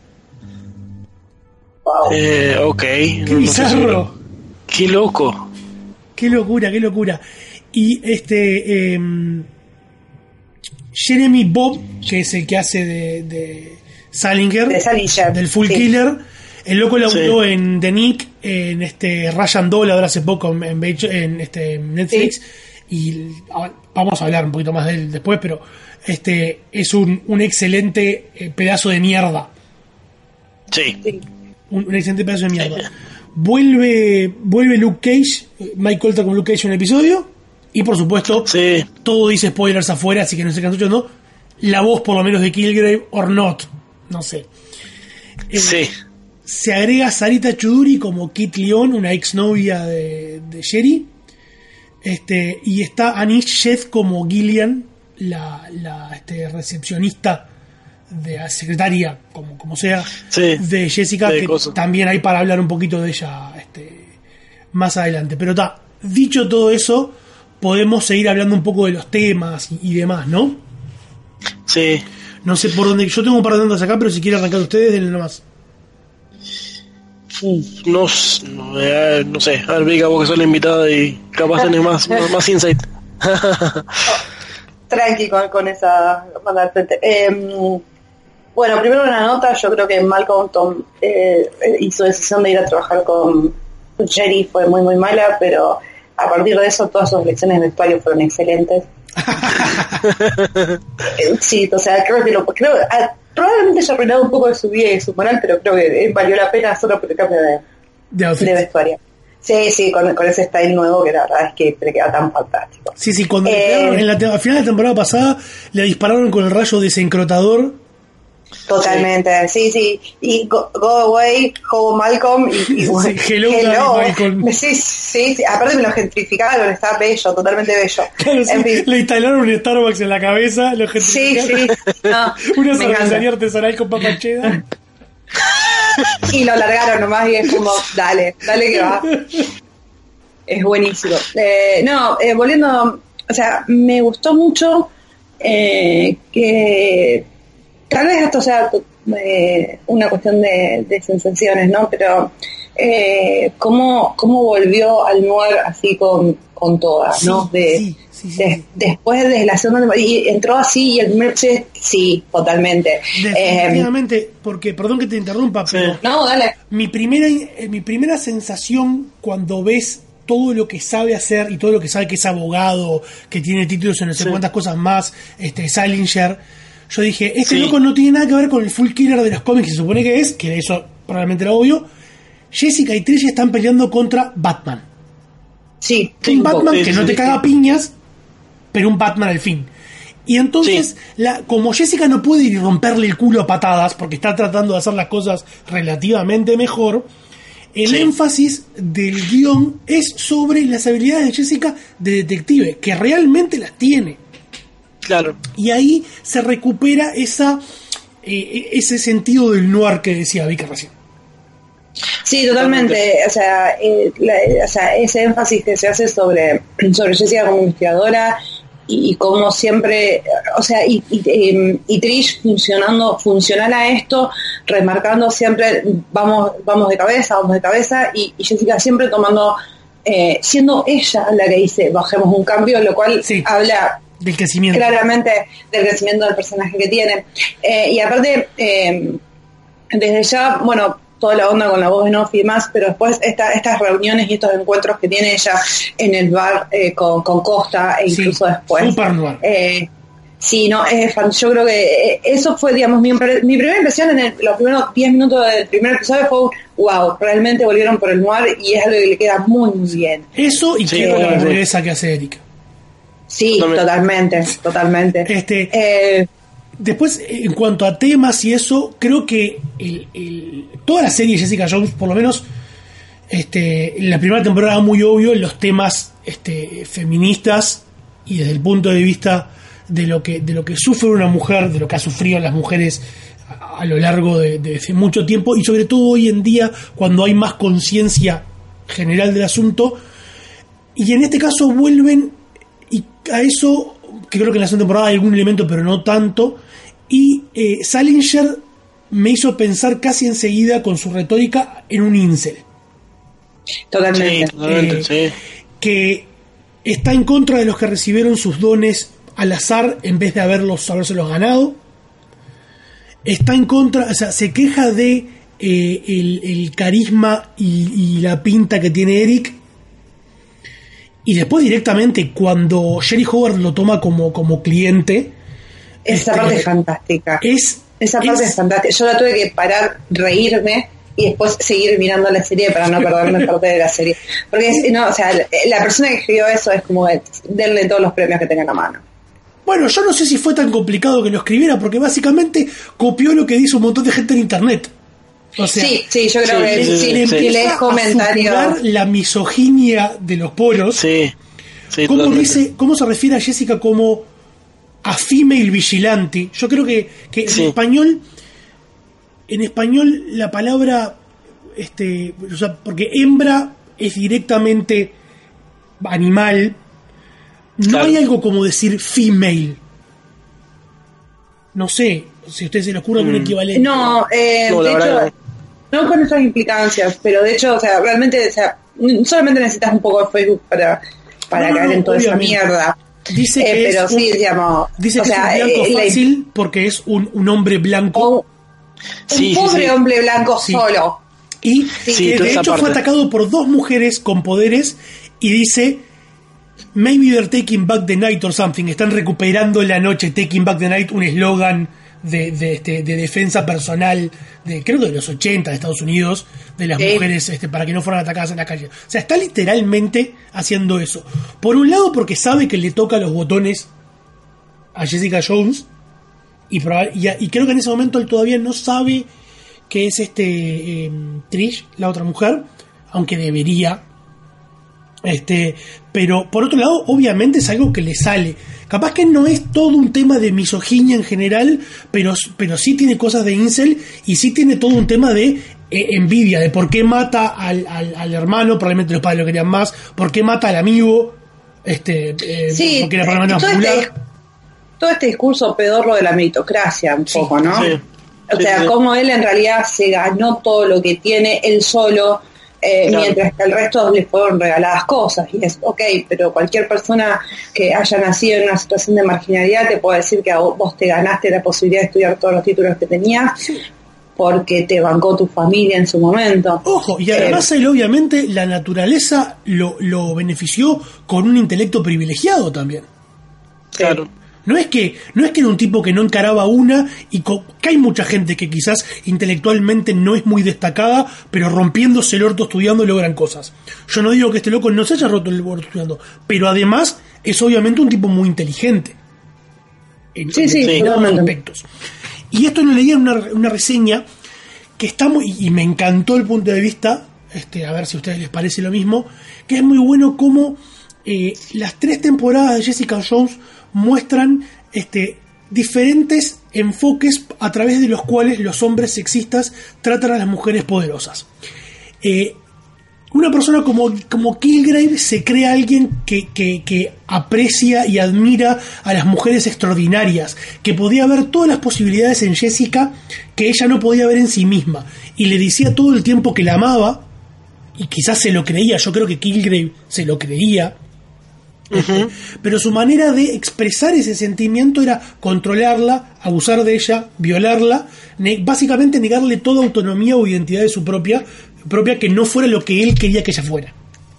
Wow. Eh, ok. Qué no- no sé bizarro. seguro. Qué loco. Qué locura, qué locura. Y este em, Jeremy Bob, que es el que hace de, de Salinger, De Salinger, del Full sí. Killer, el loco laburó Sí. en The Nick, en este Ryan Doll ahora hace poco en, en, Beach- en, este Netflix, y ah, vamos a hablar un poquito más de él después, pero este es un, un excelente eh, pedazo de mierda. Sí. Sí. Un, un excelente pedazo de mierda. Vuelve, vuelve Luke Cage, eh, Mike Colter con Luke Cage en un episodio. Y por supuesto, Sí. todo dice spoilers afuera, así que no sé qué están escuchando. La voz, por lo menos, de Kilgrave, or not. No sé. Eh, Sí. Se agrega Sarita Chuduri como Kit Leon, una exnovia de, de Sherry. Este, y está Anish Sheth como Gillian, la, la este, recepcionista, de la secretaria, como, como sea, Sí. de Jessica, De que coso. también hay para hablar un poquito de ella este, más adelante. Pero está, dicho todo eso, podemos seguir hablando un poco de los temas y, y demás, ¿no? Sí. No sé por dónde. Yo tengo un par de notas acá, pero si quieren arrancar ustedes, denle nomás. No, s- no, eh, no sé. A ver, Vika, vos que sos la invitada y capaz tenés más, más, más insight. Tranqui con, con esa banda al frente. Eh, Bueno, primero una nota, yo creo que Malcolm Tom, eh, y su decisión de ir a trabajar con Jerry fue muy muy mala, pero a partir de eso todas sus lecciones de vestuario fueron excelentes. Sí, o sea, creo que lo creo ah, probablemente haya arruinado un poco de su vida y de su moral, pero creo que eh, valió la pena solo por el cambio de, de, de vestuario. Sí, sí, con, con ese style nuevo que la verdad es que le queda tan fantástico. Sí, sí, cuando eh, le pegaron en la, al final de la temporada pasada le dispararon con el rayo desencrotador. Totalmente, sí, sí, y Go, go Away, How Malcolm y, y sí, hello, hello. Malcolm. Sí, sí, sí, aparte me lo gentrificaron, está bello, totalmente bello. Claro, sí, en fin. Le instalaron un Starbucks en la cabeza, lo gentrificaron. Sí, sí, no, una cervecería artesanal con papa cheddar. Y lo largaron nomás y es como, dale, dale que va. Es buenísimo. Eh, no, eh, volviendo, o sea, me gustó mucho eh, que tal vez esto sea eh, una cuestión de, de sensaciones, ¿no? Pero eh, cómo, cómo volvió al noir así con, con todas, sí, ¿no? De, sí, sí, sí, de, sí. Después de la segunda temporada, y entró así y el primer sí, sí, totalmente. Definitivamente, eh, porque, perdón que te interrumpa, pero no, dale. Mi primera, eh, mi primera sensación cuando ves todo lo que sabe hacer y todo lo que sabe que es abogado, que tiene títulos en no sé sí. cuántas cosas más, este Salinger, yo dije, este sí. loco no tiene nada que ver con el full killer de los cómics que se supone que es, que eso probablemente era obvio. Jessica y Trish están peleando contra Batman. Sí. Un sí, Batman sí, que sí, no te sí, caga sí. piñas, pero un Batman al fin. Y entonces, sí. la, como Jessica no puede ir y romperle el culo a patadas, porque está tratando de hacer las cosas relativamente mejor, el sí. énfasis del guión es sobre las habilidades de Jessica de detective, que realmente las tiene. Claro. Y ahí se recupera esa eh, ese sentido del noir que decía Vika recién. Sí, totalmente. O sea, eh, la, o sea, ese énfasis que se hace sobre, sobre Jessica como investigadora y, y como siempre, o sea, y, y, y Trish funcionando, funcional a esto, remarcando siempre, vamos, vamos de cabeza, vamos de cabeza, y, y Jessica siempre tomando, eh, siendo ella la que dice, bajemos un cambio, lo cual sí. habla del crecimiento. Claramente del crecimiento del personaje que tiene. Eh, y aparte, eh, desde ya, bueno, toda la onda con la voz en off y demás, pero después esta, estas reuniones y estos encuentros que tiene ella en el bar eh, con, con Costa e incluso sí, después. Super noir. Eh, sí, no, es fan. Yo creo que eso fue, digamos, mi, mi primera impresión en el, los primeros diez minutos del primer episodio fue, wow, realmente volvieron por el noir y es algo que le queda muy, muy bien. Eso y sí, quiero eh, la hamburguesa que hace Erika. Sí, totalmente, totalmente. Este, eh, después, en cuanto a temas y eso, creo que el, el, toda la serie de Jessica Jones, por lo menos este, en la primera temporada, muy obvio, los temas este, feministas y desde el punto de vista de lo que de lo que sufre una mujer, de lo que ha sufrido las mujeres a, a lo largo de, de, de mucho tiempo, y sobre todo hoy en día, cuando hay más conciencia general del asunto, y en este caso vuelven. Y a eso, que creo que en la segunda temporada hay algún elemento, pero no tanto. Y eh, Salinger me hizo pensar casi enseguida con su retórica en un incel. Totalmente. Sí, totalmente, eh, sí. Que está en contra de los que recibieron sus dones al azar en vez de haberlos, habérselos ganado. Está en contra, o sea, se queja de eh, el, el carisma y, y la pinta que tiene Eric. Y después directamente cuando Jerry Howard lo toma como, como cliente, esa este, parte es fantástica. Es, esa parte es, es fantástica. Yo la tuve que parar, reírme y después seguir mirando la serie para no perderme parte de la serie. Porque es, no, o sea, la persona que escribió eso es como denle todos los premios que tengan a mano. Bueno, yo no sé si fue tan complicado que lo escribiera, porque básicamente copió lo que dizo un montón de gente en internet. O sea, sí, sí, yo creo sí, que sí, sí, sí, sí. lees comentarios. La misoginia de los poros. Sí, sí, ¿Cómo dice, cómo se refiere a Jessica como a female vigilante? Yo creo que, que sí. en español, en español la palabra, este, o sea, porque hembra es directamente animal. No claro. hay algo como decir female. No sé si a ustedes se les ocurre algún mm. equivalente. No, eh, no, de hecho, no con esas implicancias, pero de hecho, o sea, realmente, o sea, solamente necesitas un poco de Facebook para, para no, caer no, en toda obviamente. esa mierda. Dice eh, que pero es sí, un, digamos, dice o que sea, es un blanco eh, fácil la, porque es un, un hombre blanco. Un, sí, un pobre sí, sí. hombre blanco sí. solo. Y sí, que de hecho parte. fue atacado por dos mujeres con poderes y dice maybe they're taking back the night or something. Están recuperando la noche, taking back the night, un eslogan de, de, este, de defensa personal de creo que de los ochenta de Estados Unidos, de las sí. mujeres este, para que no fueran atacadas en la calle. O sea, está literalmente haciendo eso. Por un lado porque sabe que le toca los botones a Jessica Jones y, y, y creo que en ese momento él todavía no sabe que es este eh, Trish, la otra mujer, aunque debería. Este, pero por otro lado, obviamente es algo que le sale. Capaz que no es todo un tema de misoginia en general, pero, pero sí tiene cosas de incel y sí tiene todo un tema de eh, envidia, de por qué mata al, al, al hermano, probablemente los padres lo querían más, por qué mata al amigo, este, eh, sí, porque era probablemente más todo popular. este, todo este discurso pedorro de la meritocracia, un Sí, poco, ¿no? Sí. O Sí, sea, sí. como él en realidad se ganó todo lo que tiene él solo, eh, Claro. mientras que al resto les fueron regaladas cosas. Y es ok, pero cualquier persona que haya nacido en una situación de marginalidad te puede decir que a vos, vos te ganaste la posibilidad de estudiar todos los títulos que tenías porque te bancó tu familia en su momento. Ojo, y además Eh, él obviamente la naturaleza lo, lo benefició con un intelecto privilegiado también. Claro. No es que no es que era un tipo que no encaraba una y co- que hay mucha gente que quizás intelectualmente no es muy destacada, pero rompiéndose el orto estudiando logran cosas. Yo no digo que este loco no se haya roto el orto estudiando, pero además es obviamente un tipo muy inteligente en, Sí, en sí, determinados totalmente. aspectos. Y esto lo leí en una, una reseña que está muy, y me encantó el punto de vista, este, a ver si a ustedes les parece lo mismo, que es muy bueno cómo eh, las tres temporadas de Jessica Jones muestran este, diferentes enfoques a través de los cuales los hombres sexistas tratan a las mujeres poderosas. Eh, una persona como, como Kilgrave se cree alguien que, que, que aprecia y admira a las mujeres extraordinarias, que podía ver todas las posibilidades en Jessica que ella no podía ver en sí misma, y le decía todo el tiempo que la amaba, y quizás se lo creía, yo creo que Kilgrave se lo creía. Uh-huh. Pero su manera de expresar ese sentimiento era controlarla, abusar de ella, violarla, ne- básicamente negarle toda autonomía o identidad de su propia, propia que no fuera lo que él quería que ella fuera.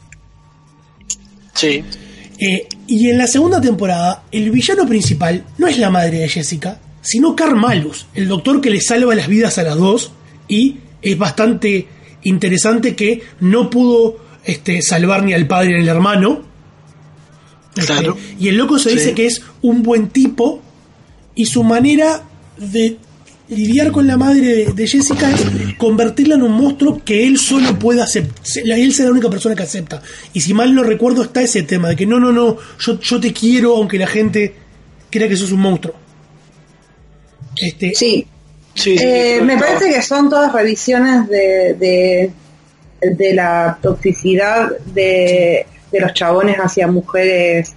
Sí. Eh, y en la segunda temporada, el villano principal no es la madre de Jessica, sino Karl Malus, el doctor que le salva las vidas a las dos, y es bastante interesante que no pudo este, salvar ni al padre ni al hermano. Claro. Este, y el loco se Sí. dice que es un buen tipo y su manera de lidiar con la madre de, de Jessica es convertirla en un monstruo que él solo puede aceptar. Él será la única persona que acepta. Y si mal no recuerdo está ese tema de que no, no, no, yo, yo te quiero aunque la gente crea que sos un monstruo. Este, sí. Sí, sí, Eh, sí, me claro. parece que son todas revisiones de, de, de la toxicidad de, de los chabones hacia mujeres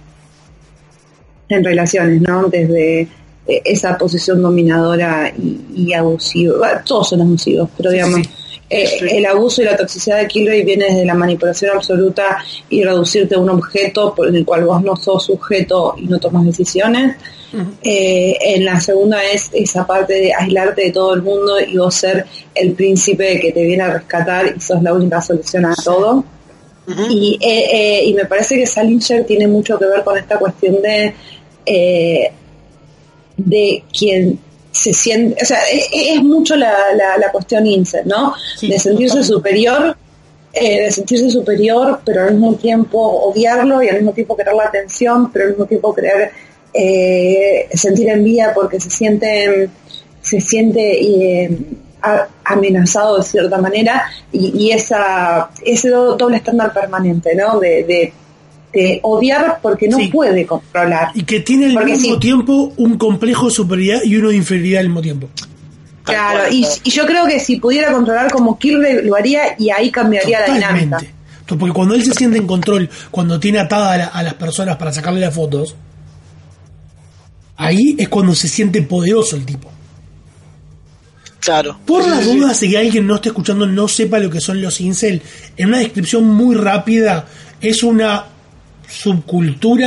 en relaciones, ¿no? Desde eh, esa posición dominadora y, y abusiva. Bueno, todos son abusivos, pero digamos, sí. eh, Sí. el abuso y la toxicidad de Kilgrave viene desde la manipulación absoluta y reducirte a un objeto por el cual vos no sos sujeto y no tomas decisiones. Eh, en la segunda es esa parte de aislarte de todo el mundo y vos ser el príncipe que te viene a rescatar y sos la única solución a todo. Uh-huh. y, eh, eh, y me parece que Salinger tiene mucho que ver con esta cuestión de eh, de quien se siente, o sea, es, es mucho la, la, la cuestión incel, ¿no? Sí, de sentirse totalmente. superior eh, de sentirse superior, pero al mismo tiempo odiarlo y al mismo tiempo querer la atención, pero al mismo tiempo querer Eh, sentir envidia porque se siente se siente eh, a, amenazado de cierta manera y, y esa ese doble estándar permanente, ¿no? De, de, de odiar porque no sí. puede controlar y que tiene al porque mismo sí. tiempo un complejo de superioridad y uno de inferioridad al mismo tiempo. Claro, y, y yo creo que si pudiera controlar como Kilgrave lo haría y ahí cambiaría Totalmente. la dinámica. Porque cuando él se siente en control, cuando tiene atada a, la, a las personas para sacarle las fotos, ahí es cuando se siente poderoso el tipo. Claro. Por las dudas de que alguien no esté escuchando no sepa lo que son los incel, en una descripción muy rápida, es una subcultura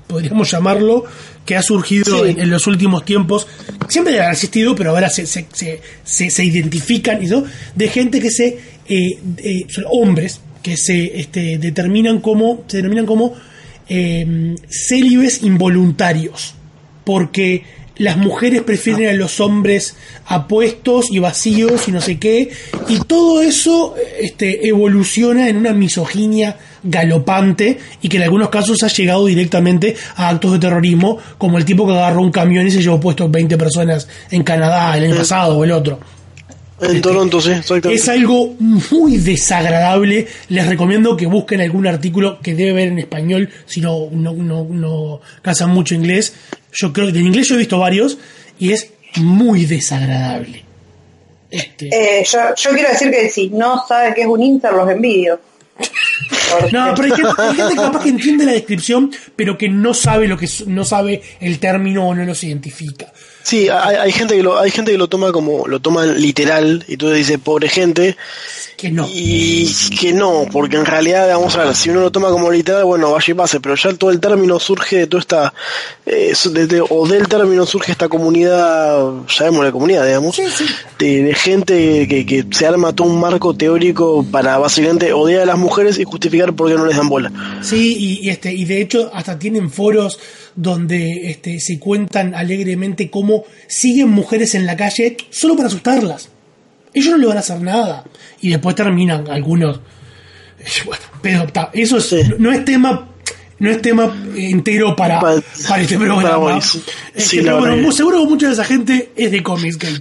podríamos llamarlo, que ha surgido sí. en, en los últimos tiempos. Siempre debe haber existido, pero ahora se, se, se, se, se identifican, ¿no? De gente que se, eh, eh, son hombres, que se este, determinan como, se determinan como eh, célibes involuntarios, porque las mujeres prefieren a los hombres apuestos y vacíos y no sé qué, y todo eso este, evoluciona en una misoginia galopante y que en algunos casos ha llegado directamente a actos de terrorismo, como el tipo que agarró un camión y se llevó puestos veinte personas en Canadá el año eh, pasado o el otro. En este, Toronto, sí, exactamente. Es algo muy desagradable. Les recomiendo que busquen algún artículo que debe ver en español, si no, no, no, no casan mucho inglés. Yo creo que en inglés yo he visto varios y es muy desagradable. Este. Eh, yo, yo quiero decir que si no sabe qué es un inter, los envidio. Porque... No, pero hay gente, hay gente capaz que entiende la descripción, pero que no sabe lo que no sabe el término o no los identifica. Sí, hay, hay gente que lo hay gente que lo toma como lo toma literal y tú dices pobre gente que no y que no, porque en realidad vamos a ver, si uno lo toma como literal, bueno, vaya y pase, pero ya todo el término surge de toda esta eh, desde, o del término surge esta comunidad, sabemos la comunidad, digamos, sí, sí. De, de gente que, que se arma todo un marco teórico para básicamente odiar a las mujeres y justificar por qué no les dan bola. Sí, y, y este y de hecho hasta tienen foros donde este, se cuentan alegremente cómo siguen mujeres en la calle solo para asustarlas. Ellos no le van a hacer nada. Y después terminan algunos. Bueno, pero ta, eso es, sí. no, no es tema no es tema entero para, para, para este programa. Sí, este, pero bueno, verdad. Seguro que mucha de esa gente es de Comicsgate.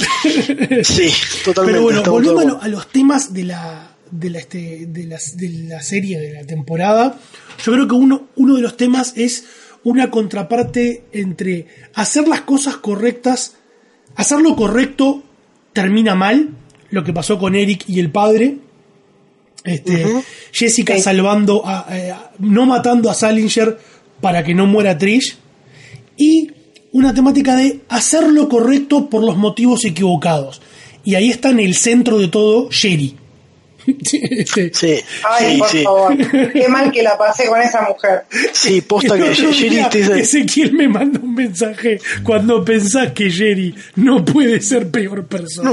Sí, totalmente. Pero bueno, volviendo a, lo, a los temas de la de la, este, de, la, de la serie, de la temporada, yo creo que uno, uno de los temas es una contraparte entre hacer las cosas correctas, hacer lo correcto termina mal, lo que pasó con Eric y el padre, este, uh-huh. Jessica sí. salvando, a, a, no matando a Salinger para que no muera Trish, y una temática de hacer lo correcto por los motivos equivocados. Y ahí está en el centro de todo Sherry. Sí. sí. Ay, sí, por sí. favor. Qué mal que la pasé con esa mujer. Sí, posta que Jerry te... Ezequiel me manda un mensaje cuando pensás que Jerry no puede ser peor persona.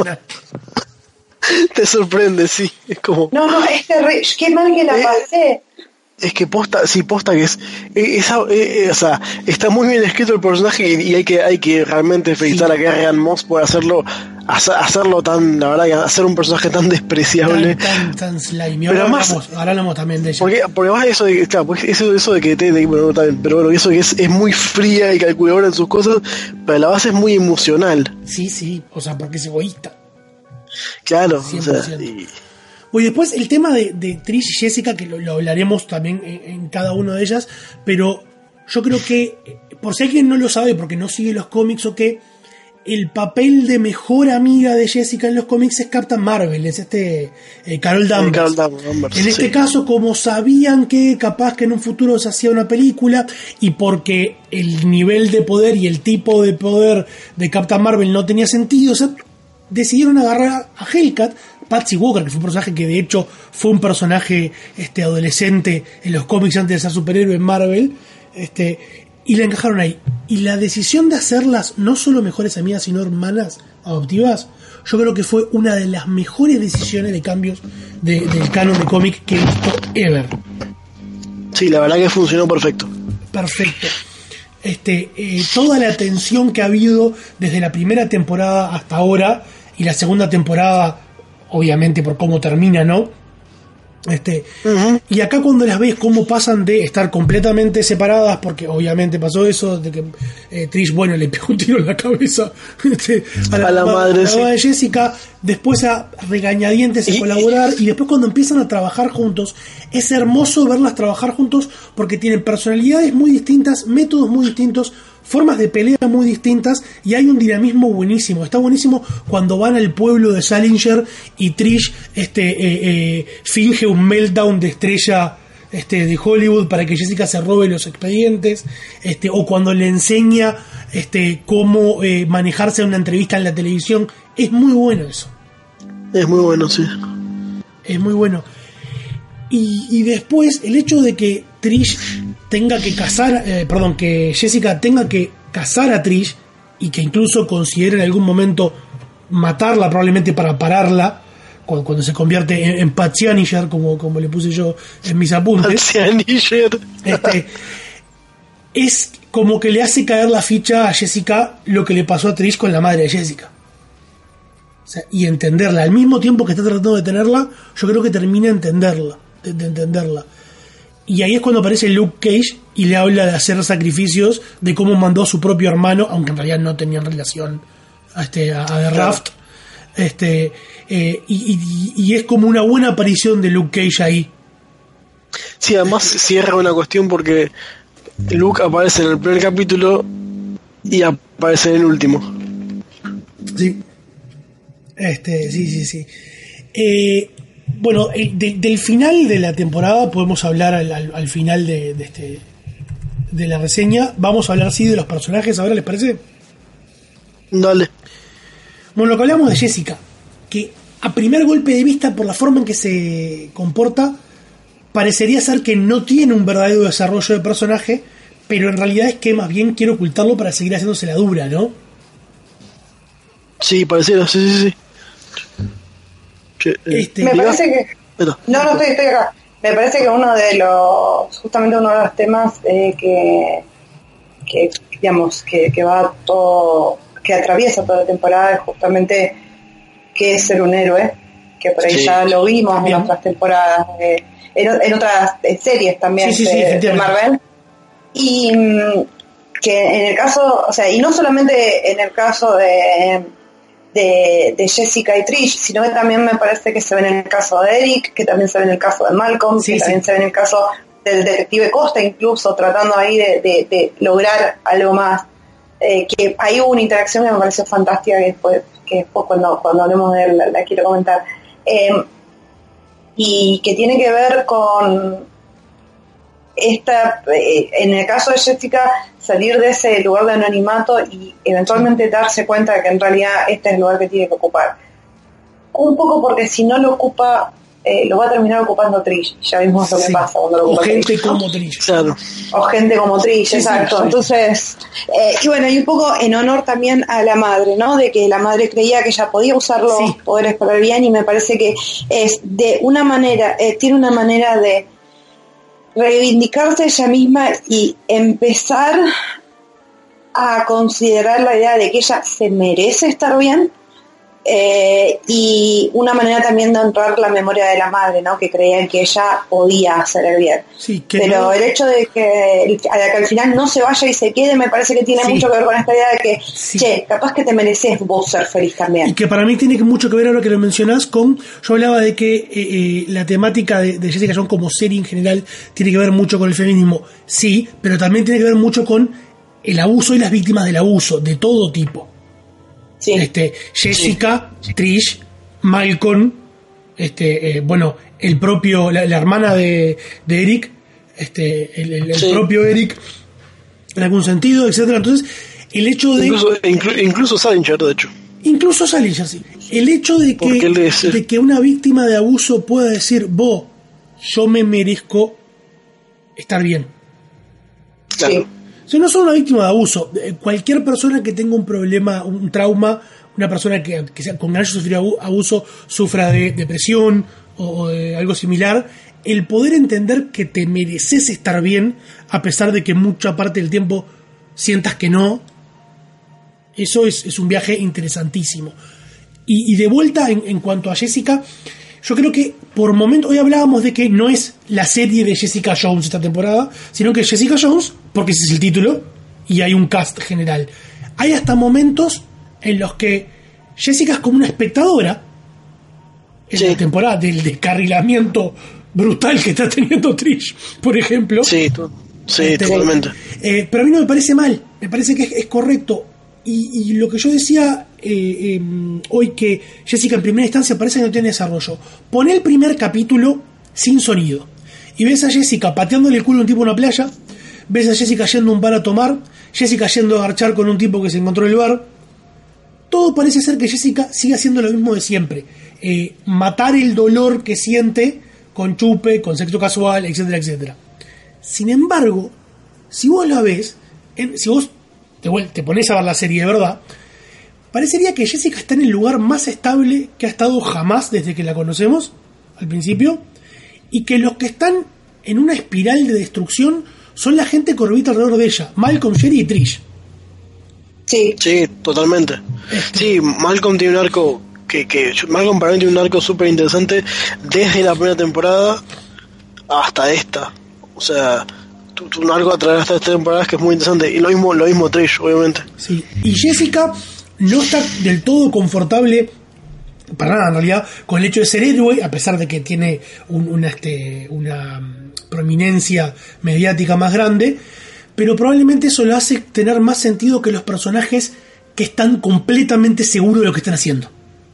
No. Te sorprende, sí. Es como. No, no, es terrible. Qué mal que la eh, pasé. Es que posta, sí, posta que es, es, es, es o sea, está muy bien escrito el personaje y, y hay que hay que realmente felicitar sí. a Carrie-Anne Moss por hacerlo hacer, hacerlo tan, la verdad, que hacer un personaje tan despreciable, tan, tan, tan slimy. Pero ahora más, hablamos, ahora hablamos también de ella. Porque, porque más eso de, claro, pues eso, eso de que te, de, bueno, también, pero bueno, eso que es, es muy fría y calculadora en sus cosas, pero la base es muy emocional. Sí, sí, o sea, porque es egoísta. Claro, cien por ciento. O sea, y... Pues después el tema de, de Trish y Jessica, que lo, lo hablaremos también en, en cada una de ellas, pero yo creo que, por si alguien no lo sabe porque no sigue los cómics o qué, el papel de mejor amiga de Jessica en los cómics es Captain Marvel, es este eh, Carol Danvers. Carol Danvers. En este sí. caso, como sabían que capaz que en un futuro se hacía una película, y porque el nivel de poder y el tipo de poder de Captain Marvel no tenía sentido, o sea, decidieron agarrar a Hellcat, Patsy Walker, que fue un personaje que de hecho fue un personaje este, adolescente en los cómics antes de ser superhéroe en Marvel, este, y la encajaron ahí. Y la decisión de hacerlas no solo mejores amigas, sino hermanas adoptivas, yo creo que fue una de las mejores decisiones de cambios de, del canon de cómic que he visto ever. Sí, la verdad que funcionó perfecto. Perfecto. Este, eh, toda la tensión que ha habido desde la primera temporada hasta ahora, y la segunda temporada obviamente por cómo termina, ¿no? Este, uh-huh. Y acá cuando las ves cómo pasan de estar completamente separadas, porque obviamente pasó eso de que eh, Trish, bueno, le pegó un tiro en la cabeza este, a la, a la madre, a la sí. de Jessica, después a regañadientes a colaborar, y después cuando empiezan a trabajar juntos, es hermoso verlas trabajar juntos porque tienen personalidades muy distintas, métodos muy distintos, formas de pelea muy distintas, y hay un dinamismo buenísimo. Está buenísimo cuando van al pueblo de Salinger y Trish este, eh, eh, finge un meltdown de estrella este, de Hollywood para que Jessica se robe los expedientes, este, o cuando le enseña este, cómo eh, manejarse en una entrevista en la televisión. Es muy bueno eso. Es muy bueno, sí. Es muy bueno. Y, y después el hecho de que Trish tenga que casar, eh, perdón, que Jessica tenga que casar a Trish y que incluso considere en algún momento matarla probablemente para pararla cuando, cuando se convierte en, en Pat Cianisher, como, como le puse yo en mis apuntes. Este, es como que le hace caer la ficha a Jessica lo que le pasó a Trish con la madre de Jessica. O sea, y entenderla al mismo tiempo que está tratando de tenerla, yo creo que termina entenderla, de, de entenderla. Y ahí es cuando aparece Luke Cage y le habla de hacer sacrificios, de cómo mandó a su propio hermano, aunque en realidad no tenían relación a, este, a, a The Raft. Este, eh, y, y, y es como una buena aparición de Luke Cage ahí. Sí, además cierra una cuestión porque Luke aparece en el primer capítulo y aparece en el último. Sí. Este, sí, sí, sí. Eh, bueno, el, de, del final de la temporada podemos hablar al, al, al final de, de este de la reseña. Vamos a hablar sí de los personajes ahora, ¿les parece? Dale. Bueno, lo que hablamos de Jessica, que a primer golpe de vista, por la forma en que se comporta, parecería ser que no tiene un verdadero desarrollo de personaje, pero en realidad es que más bien quiere ocultarlo para seguir haciéndose la dura, ¿no? Sí, pareciera, sí, sí, sí. Che, este, me parece que... No, no, estoy, estoy acá. Me parece que uno de los... Justamente uno de los temas eh, que... que digamos, que, que va todo... que atraviesa toda la temporada es justamente qué es ser un héroe, que por ahí sí, ya lo vimos también en otras temporadas, eh, en, en otras series también sí, sí, de, sí, de Marvel. Y que en el caso, o sea, y no solamente en el caso de... De, de Jessica y Trish, sino que también me parece que se ve en el caso de Eric, que también se ve en el caso de Malcolm, sí, que sí. también se ve en el caso del detective Costa, incluso tratando ahí de, de, de lograr algo más. Eh, que ahí hubo una interacción que me pareció fantástica, que después, que después cuando, cuando hablemos de él la, la quiero comentar. Eh, y que tiene que ver con esta, eh, en el caso de Jessica, salir de ese lugar de anonimato y eventualmente darse cuenta de que en realidad este es el lugar que tiene que ocupar. Un poco porque si no lo ocupa, eh, lo va a terminar ocupando Trish. Ya vimos lo que sí. pasa cuando lo ocupa o gente Trish, ¿no? como Trish. Claro. O gente como Trish, sí, exacto. Sí, sí. Entonces, eh, y bueno, y un poco en honor también a la madre, ¿no? De que la madre creía que ella podía usar los sí. poderes para el bien, y me parece que es de una manera, eh, tiene una manera de reivindicarse ella misma y empezar a considerar la idea de que ella se merece estar bien, eh, y una manera también de honrar la memoria de la madre, ¿no? Que creía que ella podía hacer el bien. Sí, que pero no... el hecho de que, de que al final no se vaya y se quede, me parece que tiene sí. mucho que ver con esta idea de que sí. che, capaz que te mereces vos ser feliz también. Y que para mí tiene mucho que ver, ahora que lo mencionás, con, yo hablaba de que eh, eh, la temática de, de Jessica Jones como serie en general tiene que ver mucho con el feminismo, sí, pero también tiene que ver mucho con el abuso y las víctimas del abuso, de todo tipo. Sí. Este, Jessica, sí. Trish, Malcolm, este, eh, bueno, el propio, la, la hermana de, de Eric, este, el, el, el sí. propio Eric, en algún sentido, etcétera. Entonces, el hecho de incluso, inclu, incluso Salinger, de hecho. Incluso Salinger, sí. El hecho de que, de que una víctima de abuso pueda decir, vos, yo me merezco estar bien. Claro. Sí. O sea, no solo una víctima de abuso, cualquier persona que tenga un problema, un trauma, una persona que, que sea, con ganas de sufrir abuso, sufra de depresión o, o de algo similar, el poder entender que te mereces estar bien, a pesar de que mucha parte del tiempo sientas que no, eso es, es un viaje interesantísimo. Y, y de vuelta, en, en cuanto a Jessica, yo creo que por momentos, hoy hablábamos de que no es la serie de Jessica Jones esta temporada, sino que es Jessica Jones, porque ese es el título, y hay un cast general. Hay hasta momentos en los que Jessica es como una espectadora en sí. la temporada del descarrilamiento brutal que está teniendo Trish, por ejemplo. Sí, tú, sí este, totalmente. Eh, pero a mí no me parece mal, me parece que es, es correcto. Y, y lo que yo decía eh, eh, hoy, que Jessica en primera instancia parece que no tiene desarrollo. Poné el primer capítulo sin sonido y ves a Jessica pateándole el culo a un tipo en una playa, ves a Jessica yendo a un bar a tomar, Jessica yendo a garchar con un tipo que se encontró en el bar. Todo parece ser que Jessica sigue haciendo lo mismo de siempre, eh, matar el dolor que siente con chupe, con sexo casual, etcétera, etcétera. Sin embargo, si vos la ves, en, si vos te, te pones a ver la serie de verdad, parecería que Jessica está en el lugar más estable que ha estado jamás desde que la conocemos, al principio, y que los que están en una espiral de destrucción son la gente que orbita alrededor de ella, Malcolm, Sherry y Trish. Sí, sí, totalmente. Sí, Malcolm tiene un arco que, que Malcolm para mí tiene un arco súper interesante desde la primera temporada hasta esta. O sea, tu, tu arco a través de esta temporada que es muy interesante. Y lo mismo, lo mismo Trish, obviamente. Sí, y Jessica no está del todo confortable, para nada en realidad, con el hecho de ser héroe, a pesar de que tiene un, una, este, una prominencia mediática más grande, pero probablemente eso lo hace tener más sentido que los personajes que están completamente seguros de lo que están haciendo.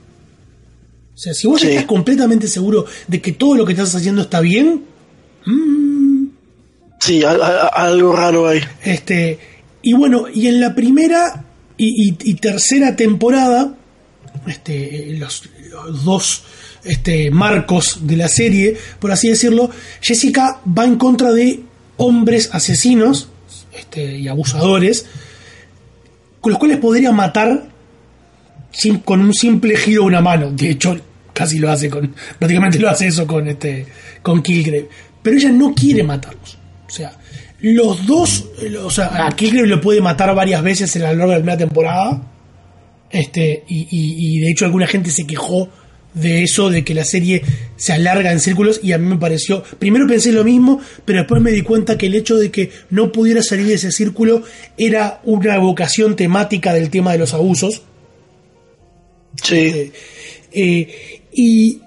O sea, si vos sí. estás completamente seguro de que todo lo que estás haciendo está bien, mmm, sí, a, a, algo raro ahí. Este, y bueno, y en la primera y, y, y tercera temporada, este, los, los dos este, marcos de la serie, por así decirlo, Jessica va en contra de hombres asesinos este, y abusadores, con los cuales podría matar sin, con un simple giro de una mano. De hecho, casi lo hace con, prácticamente lo hace eso con este, con Kilgrave. Pero ella no quiere matarlos. O sea, los dos, o sea, a Kilgrave lo puede matar varias veces en a lo largo de la primera temporada. Este, y, y, y de hecho alguna gente se quejó de eso, de que la serie se alarga en círculos, y a mí me pareció, primero pensé lo mismo, pero después me di cuenta que el hecho de que no pudiera salir de ese círculo era una evocación temática del tema de los abusos. Sí. Eh, eh, y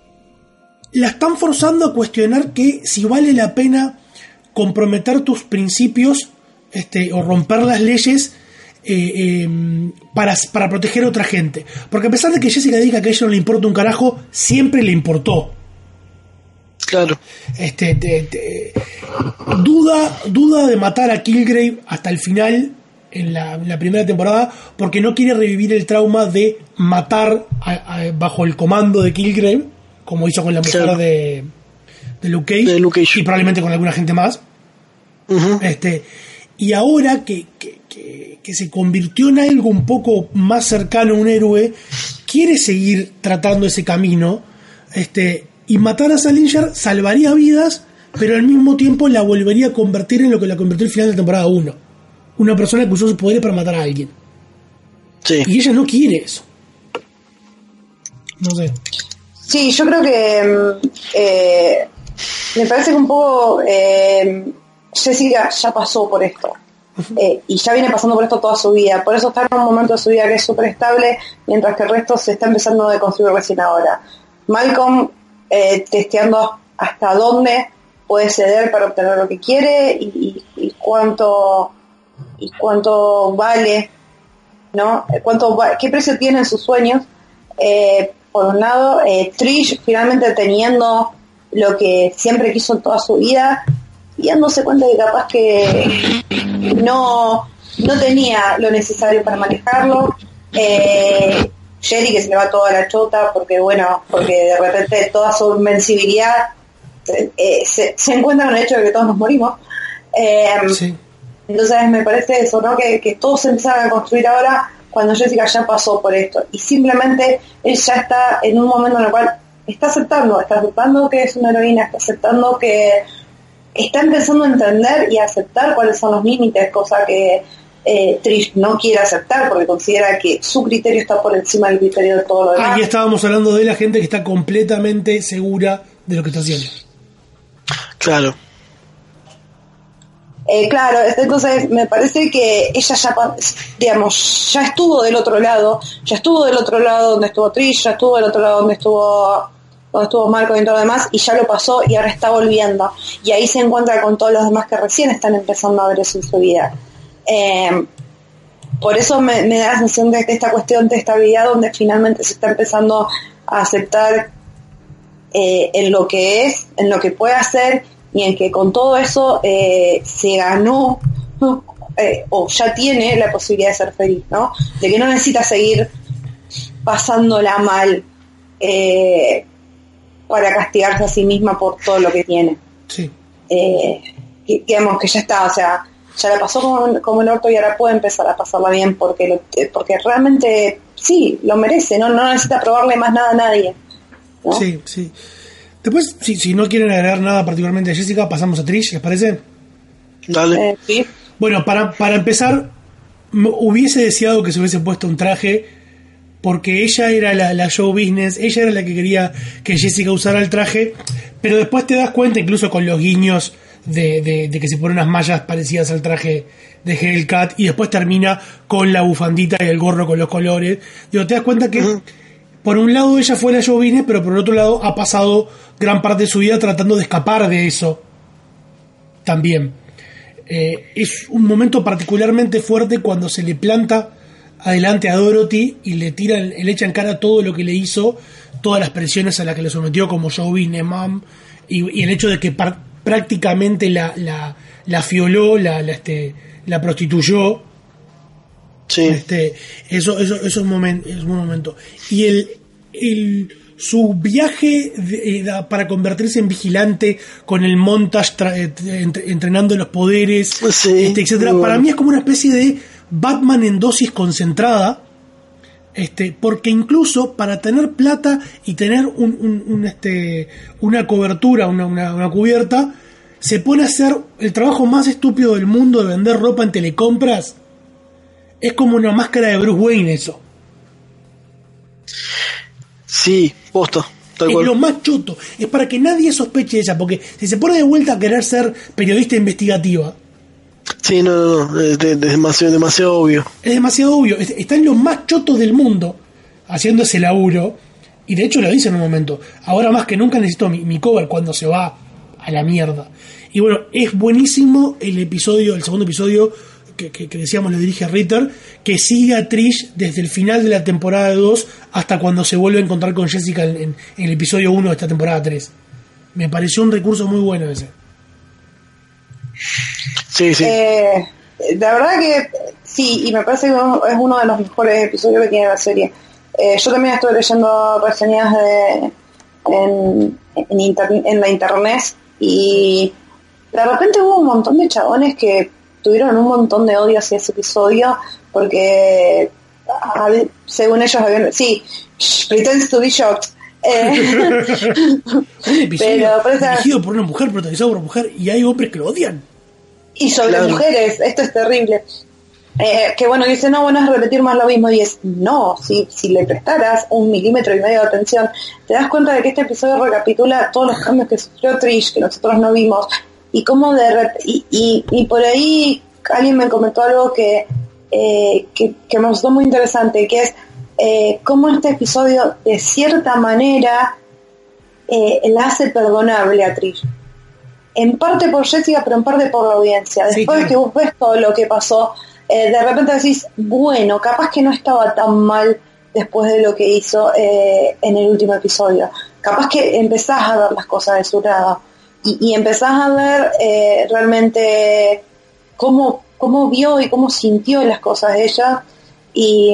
la están forzando a cuestionar que si vale la pena comprometer tus principios este, o romper las leyes eh, eh, para, para proteger a otra gente. Porque a pesar de que Jessica diga que a ella no le importa un carajo, siempre le importó. Claro. Este, te, te, duda, duda de matar a Kilgrave hasta el final en la, en la primera temporada, porque no quiere revivir el trauma de matar a, a, bajo el comando de Kilgrave, como hizo con la mujer claro. de, de, Luke Cage, de Luke Cage y probablemente con alguna gente más. Uh-huh. Este, y ahora que, que, que, que se convirtió en algo un poco más cercano a un héroe, quiere seguir tratando ese camino, este, y matar a Salinger salvaría vidas, pero al mismo tiempo la volvería a convertir en lo que la convirtió al final de temporada uno. Una persona que usó sus poderes para matar a alguien. Sí. Y ella no quiere eso. No sé. Sí, yo creo que eh, me parece que un poco eh, Jessica ya pasó por esto. Eh, y ya viene pasando por esto toda su vida. Por eso está en un momento de su vida que es súper estable, mientras que el resto se está empezando a deconstruir recién ahora. Malcolm eh, testeando hasta dónde puede ceder para obtener lo que quiere y, y, y cuánto... y cuánto vale, ¿no? Cuánto va, qué precio tienen sus sueños. Eh, por un lado, eh, Trish finalmente teniendo lo que siempre quiso en toda su vida y dándose cuenta de que capaz que no, no tenía lo necesario para manejarlo. Eh, Jerry que se le va toda la chota porque, bueno, porque de repente toda su invencibilidad eh, se, se encuentra con el hecho de que todos nos morimos. Eh, sí. Entonces me parece eso, ¿no? Que, que todos se empiezan a construir ahora cuando Jessica ya pasó por esto. Y simplemente él ya está en un momento en el cual está aceptando, está aceptando que es una heroína, está aceptando que está empezando a entender y a aceptar cuáles son los límites, cosa que eh, Trish no quiere aceptar porque considera que su criterio está por encima del criterio de todo lo demás. Aquí estábamos hablando de la gente que está completamente segura de lo que está haciendo. Claro. Eh, claro, entonces me parece que ella ya, digamos, ya estuvo del otro lado, ya estuvo del otro lado donde estuvo Trish, ya estuvo del otro lado donde estuvo donde estuvo Marco y todo lo demás, y ya lo pasó y ahora está volviendo. Y ahí se encuentra con todos los demás que recién están empezando a ver eso en su vida. Eh, por eso me, me da la sensación de que esta cuestión de estabilidad donde finalmente se está empezando a aceptar eh, en lo que es, en lo que puede hacer, y en que con todo eso eh, se ganó eh, o ya tiene la posibilidad de ser feliz, ¿no? De que no necesita seguir pasándola mal eh, para castigarse a sí misma por todo lo que tiene. Sí. Eh, que, digamos, que ya está, o sea, ya la pasó como, como el orto y ahora puede empezar a pasarla bien porque lo, porque realmente sí, lo merece, no, no necesita probarle más nada a nadie, ¿no? Sí, sí. Después, si, si no quieren agregar nada particularmente a Jessica, pasamos a Trish, ¿les parece? Dale. Eh, sí. Bueno, para, para empezar, m- hubiese deseado que se hubiese puesto un traje, porque ella era la, la show business, ella era la que quería que Jessica usara el traje, pero después te das cuenta, incluso con los guiños de, de, de que se ponen unas mallas parecidas al traje de Hellcat, y después termina con la bufandita y el gorro con los colores. Digo, te das cuenta que uh-huh. por un lado ella fue la show business, pero por otro lado ha pasado gran parte de su vida tratando de escapar de eso también. Eh, es un momento particularmente fuerte cuando se le planta adelante a Dorothy y le tira, le echa en cara todo lo que le hizo, todas las presiones a las que le sometió como show business mom, y, y el hecho de que par, prácticamente la, la, la fioló, la, la, este, la prostituyó. Sí. Este, eso, eso, eso es un momento, es un momento. Y el, el su viaje de, de, para convertirse en vigilante con el montage tra, eh, entre, entrenando los poderes, sí, este, etcétera. Bueno. Para mí es como una especie de Batman en dosis concentrada, este, porque incluso para tener plata y tener un, un, un este, una cobertura, una, una, una cubierta, se pone a hacer el trabajo más estúpido del mundo de vender ropa en telecompras. Es como una máscara de Bruce Wayne eso. Sí, posta. Es lo más choto. Es para que nadie sospeche de ella, porque si se pone de vuelta a querer ser periodista investigativa. Sí, no, no, no. Es, de, de demasiado, demasiado obvio. Es demasiado obvio. Está en los más chotos del mundo haciendo ese laburo. Y de hecho lo dice en un momento. Ahora más que nunca necesito mi, mi cover cuando se va a la mierda. Y bueno, es buenísimo el episodio, el segundo episodio que, que, que decíamos lo dirige Ritter, que sigue a Trish desde el final de la temporada dos hasta cuando se vuelve a encontrar con Jessica en, en, en el episodio uno de esta temporada tres. Me pareció un recurso muy bueno ese. Sí, sí. Eh, la verdad que sí, y me parece que es uno de los mejores episodios que tiene la serie. Eh, yo también estuve leyendo reseñas de, en, en, inter, en la internet y de repente hubo un montón de chabones que tuvieron un montón de odio hacia ese episodio porque según ellos habían, sí, pretends to be shocked. Eh, un episodio pero, pero, dirigido por una mujer, protagonizado por una mujer, y hay hombres que lo odian. Y sobre claro. mujeres, esto es terrible. Eh, que bueno, dice, no, bueno, es repetir más lo mismo, y es, no, si, si le prestaras un milímetro y medio de atención, te das cuenta de que este episodio recapitula todos los cambios que sufrió Trish, que nosotros no vimos, y cómo de rep- y, y, y por ahí alguien me comentó algo que, eh, que, que me resultó muy interesante, que es eh, cómo este episodio de cierta manera eh, la hace perdonable a Trish. En parte por Jessica, pero en parte por la audiencia. Después sí, claro. de que vos ves todo lo que pasó, eh, de repente decís, bueno, capaz que no estaba tan mal después de lo que hizo eh, en el último episodio. Capaz que empezás a ver las cosas de su lado y, y empezás a ver eh, realmente cómo, cómo vio y cómo sintió las cosas de ella, y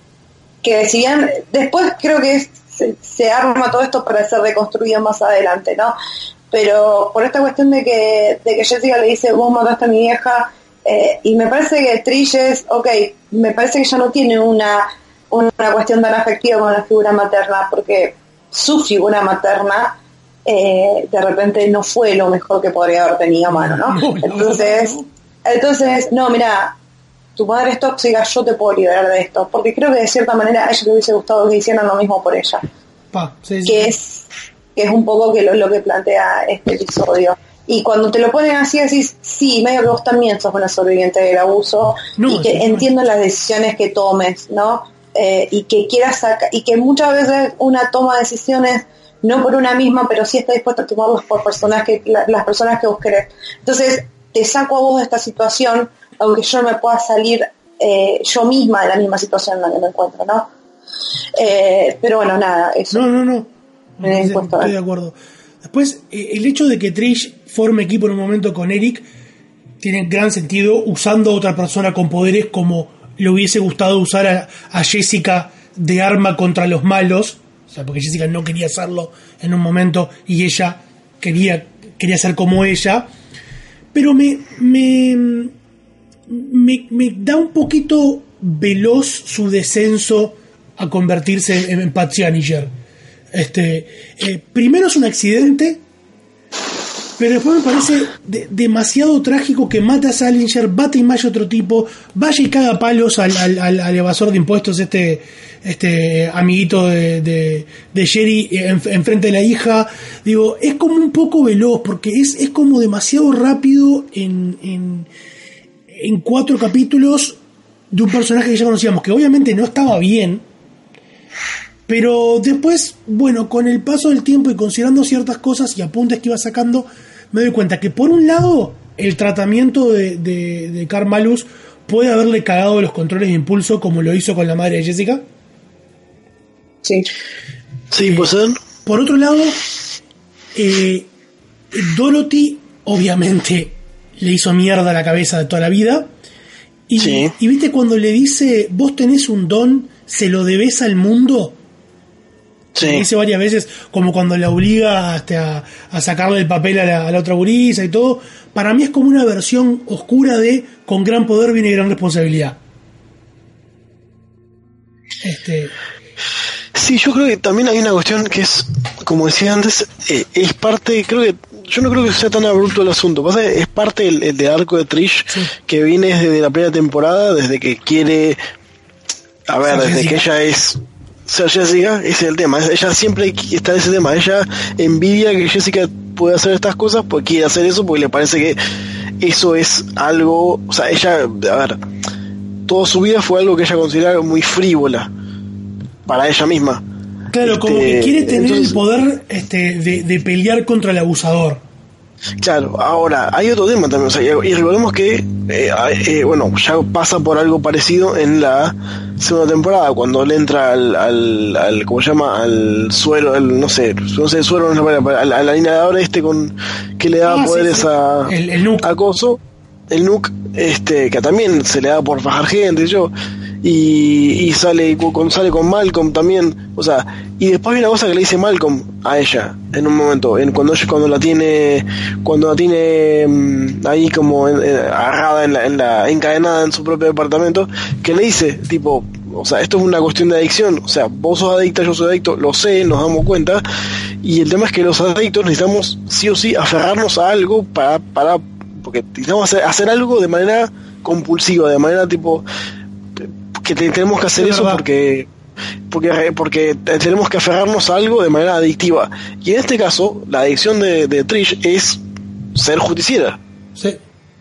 que si bien después creo que es, se, se arma todo esto para ser reconstruido más adelante, ¿no? Pero por esta cuestión de que, de que Jessica le dice, vos mataste a mi vieja, eh, y me parece que Trish es, ok, me parece que ya no tiene una, una cuestión tan afectiva con la figura materna, porque su figura materna eh, de repente no fue lo mejor que podría haber tenido a mano, ¿no? no, no entonces, no, no. entonces, no, mira, tu madre es tóxica, yo te puedo liberar de esto, porque creo que de cierta manera a ella le hubiese gustado que hicieran lo mismo por ella. Pa, sí, sí. Que es que es un poco que lo, lo que plantea este episodio. Y cuando te lo ponen así, decís, sí, medio que vos también sos una sobreviviente del abuso, no, y que sí, entiendo no. las decisiones que tomes, ¿no? Eh, y que quieras sacar, y que muchas veces una toma de decisiones, no por una misma, pero sí está dispuesta a tomarlas por personas que, la, las personas que vos querés. Entonces, te saco a vos de esta situación, aunque yo me pueda salir eh, yo misma de la misma situación en la que me encuentro, ¿no? Eh, pero bueno, nada, eso. No, no, no. Estoy, estoy de acuerdo. Después, eh, el hecho de que Trish forme equipo en un momento con Eric tiene gran sentido, usando a otra persona con poderes como le hubiese gustado usar a, a Jessica de arma contra los malos, o sea, porque Jessica no quería hacerlo en un momento y ella quería, quería ser como ella. pero me me, me me da un poquito veloz su descenso a convertirse en, en Pat Cianiger. Este, eh, primero es un accidente, pero después me parece de, demasiado trágico que mata a Salinger, bate y malla a otro tipo, vaya y caga palos al, al, al, al evasor de impuestos, este este amiguito de, de, de Jerry en, en frente de la hija. Digo, es como un poco veloz, porque es, es como demasiado rápido en, en, en cuatro capítulos de un personaje que ya conocíamos, que obviamente no estaba bien, pero después, bueno, con el paso del tiempo y considerando ciertas cosas y apuntes que iba sacando, me doy cuenta que por un lado el tratamiento de, de, de Karl Malus puede haberle cagado los controles de impulso como lo hizo con la madre de Jessica. Sí. Sí, pues eh, por otro lado, eh, Dorothy obviamente le hizo mierda a la cabeza de toda la vida. Y, sí. y viste cuando le dice, vos tenés un don, se lo debés al mundo. Sí. Le dice varias veces, como cuando la obliga hasta a, a sacarle el papel a la, a la otra gurisa y todo. Para mí es como una versión oscura de con gran poder viene gran responsabilidad. Este... Sí, yo creo que también hay una cuestión que es, como decía antes, eh, es parte, creo que, yo no creo que sea tan abrupto el asunto, pasa que es parte del, el del arco de Trish, sí. que viene desde la primera temporada, desde que quiere, a ver, desde Jessica. que ella es ser Jessica, ese es el tema, ella siempre está en ese tema, ella envidia que Jessica pueda hacer estas cosas, porque quiere hacer eso, porque le parece que eso es algo, o sea, ella, a ver, toda su vida fue algo que ella consideraba muy frívola para ella misma. Claro, este, como que quiere tener entonces, el poder este, de, de pelear contra el abusador. Claro, ahora hay otro tema también, o sea, y recordemos que eh, eh, bueno, ya pasa por algo parecido en la segunda temporada, cuando le entra al, al, al ¿cómo se llama? Al suero, el, no sé, no sé, el suero, no sé, a la, a la alineador este con que le da ah, poderes sí, sí. a el, el Nuke. a Coso, el Nuke, este, que también se le da por fajar gente, yo y, y sale con sale con Malcolm también, o sea, y después hay una cosa que le dice Malcolm a ella en un momento, en cuando ella cuando la tiene cuando la tiene um, ahí como en, en, agarrada en la, en la encadenada en su propio departamento, que le dice tipo, o sea, esto es una cuestión de adicción, o sea, vos sos adicta, yo soy adicto, lo sé, nos damos cuenta, y el tema es que los adictos necesitamos sí o sí aferrarnos a algo para para porque necesitamos hacer, hacer algo de manera compulsiva, de manera tipo que te, tenemos que hacer sí, eso verdad. porque porque porque tenemos que aferrarnos a algo de manera adictiva, y en este caso la adicción de, de Trish es ser justiciera. Sí.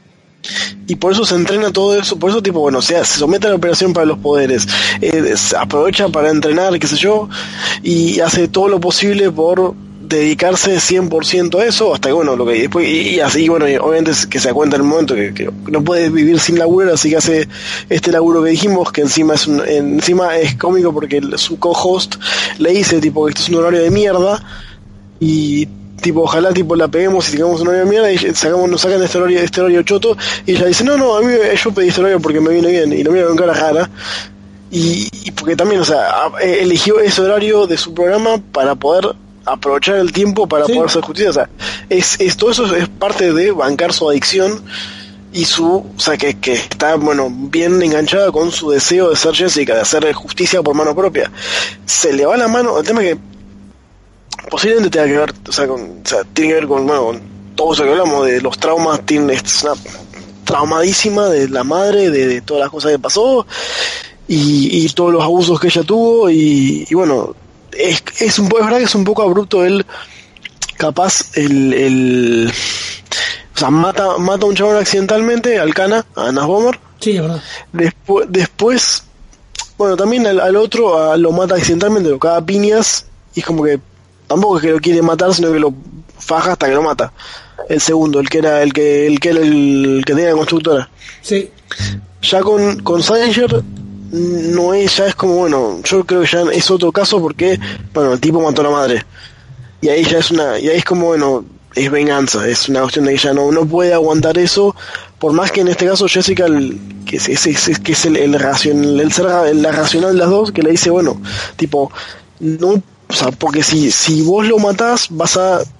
Y por eso se entrena todo eso, por eso tipo, bueno, o sea, se somete a la operación para los poderes, eh, aprovecha para entrenar, qué sé yo, y hace todo lo posible por dedicarse cien por ciento a eso, hasta que bueno, lo que después, y, y así, bueno, y obviamente es que se da cuenta en el momento que, que no puedes vivir sin laburo, así que hace este laburo que dijimos, que encima es un, encima es cómico porque el, su co-host le dice tipo que esto es un horario de mierda, y tipo ojalá tipo la peguemos y tengamos un horario de mierda y sacamos, nos sacan de este horario, de este horario choto, y ella dice, no, no, a mí yo pedí este horario porque me viene bien, y lo mira con cara rara, y, y porque también, o sea, eligió ese horario de su programa para poder aprovechar el tiempo para sí. poder hacer justicia, o sea, es, es, todo eso es parte de bancar su adicción y su, o sea, que, que está, bueno, bien enganchada con su deseo de ser Jessica, de hacer justicia por mano propia. Se le va la mano, el tema es que posiblemente tenga que ver, o sea, con, o sea tiene que ver con, bueno, con todo eso que hablamos de los traumas, tiene, es una traumadísima de la madre, de, de todas las cosas que pasó y, y todos los abusos que ella tuvo, y, y bueno, es, es un poco, es verdad que es un poco abrupto el capaz el, el o sea, mata mata a un chabón accidentalmente, al Cana, a Nas Bomber. Sí, es verdad. Después, después bueno, también al, al otro a, lo mata accidentalmente, lo caga a piñas, y es como que tampoco es que lo quiere matar, sino que lo faja hasta que lo mata. El segundo, el que era el que el que era el que tenía la constructora. Sí. Ya con con Salinger no es, ya es como, bueno, yo creo que ya es otro caso porque, bueno, el tipo mató a la madre. Y ahí ya es una, y ahí es como, bueno, es venganza, es una cuestión de que ya no, no puede aguantar eso, por más que en este caso Jessica, el, que es, es, es, que es el, el, racion, el ser la racional de las dos, que le dice, bueno, tipo, no, o sea, porque si, si vos lo matás, vas a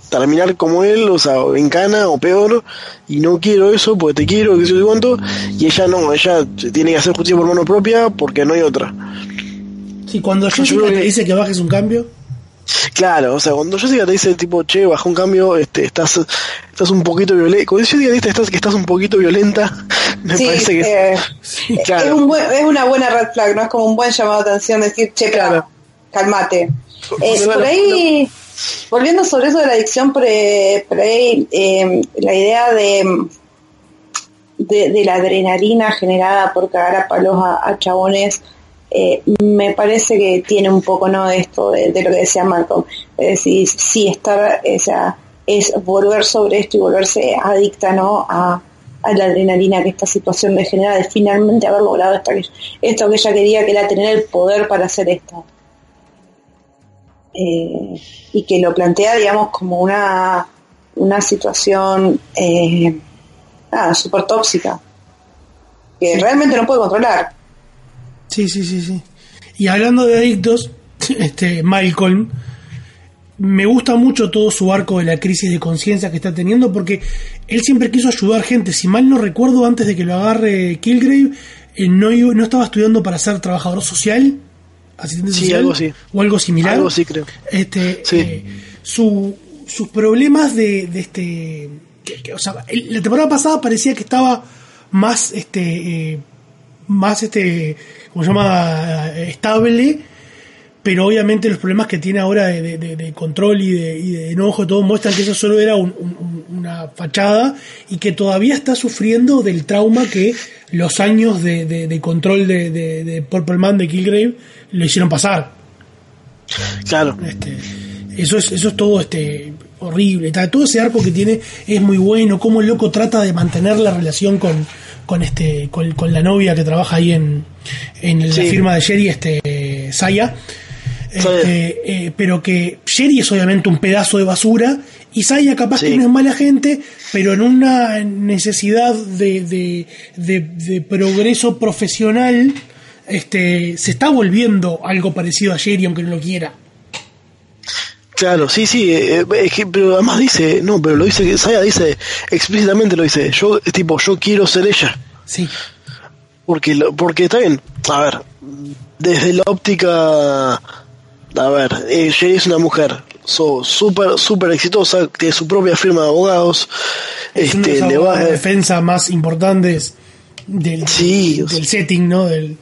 terminar como él, o sea, en cana o peor, y no quiero eso porque te quiero, que sé yo cuánto, y ella no, ella tiene que hacer justicia por mano propia porque no hay otra. Sí, cuando Jessica te dice que bajes un cambio. Claro, o sea, cuando Jessica te dice tipo, che, baja un cambio, este, estás, estás un poquito violenta, cuando Jessica dice estás, que estás un poquito violenta, me sí, parece que eh, es, sí, claro. es, un buen, es una buena red flag, no es como un buen llamado de atención decir, che, claro. Calmate. Eh, por ahí, volviendo sobre eso de la adicción, por, eh, por ahí, eh, la idea de, de de la adrenalina generada por cagar a palos a, a chabones, eh, me parece que tiene un poco, ¿no?, de esto, de, de lo que decía Malcolm, es decir, sí, estar, o sea, es volver sobre esto y volverse adicta, ¿no?, a, a la adrenalina que esta situación le genera, de finalmente haber logrado esto, esto que ella quería, que era tener el poder para hacer esto. Eh, y que lo plantea, digamos, como una una situación eh, nada, súper tóxica que sí. realmente no puede controlar. Sí, sí, sí, sí. Y hablando de adictos, este Malcolm, me gusta mucho todo su arco de la crisis de conciencia que está teniendo, porque él siempre quiso ayudar gente. Si mal no recuerdo, antes de que lo agarre Kilgrave, eh, no, no estaba estudiando para ser trabajador social, asistente sí, social, algo así. o algo similar. Algo sí, creo. Este, sí. eh, su, sus problemas de, de este, que, que, o sea, el, la temporada pasada parecía que estaba más, este, eh, más, este, ¿cómo se llama? Estable, pero obviamente los problemas que tiene ahora de, de, de control y de, y de enojo y todo muestran que eso solo era un, un, una fachada, y que todavía está sufriendo del trauma que los años de, de, de control de, de, de Purple Man, de Kilgrave, lo hicieron pasar. Claro. Este, eso es eso es todo este horrible. Todo ese arco que tiene es muy bueno. Cómo el loco trata de mantener la relación con con este con, con la novia que trabaja ahí en en la sí. firma de Jerry, este Saya. Este, eh, pero que Jerry es obviamente un pedazo de basura, y Saya capaz sí. que no es mala gente, pero en una necesidad de, de, de, de progreso profesional, este se está volviendo algo parecido a Jerry, aunque no lo quiera. Claro, sí, sí, eh, es que, pero además dice, no, pero lo dice, Saya dice, explícitamente lo dice, yo, tipo, yo quiero ser ella. Sí. Porque, lo, porque está bien, a ver, desde la óptica, a ver, eh, Jerry es una mujer, so, súper, súper exitosa, tiene su propia firma de abogados, es este, una le va a defensa más importantes del, sí, del setting, ¿no? Del,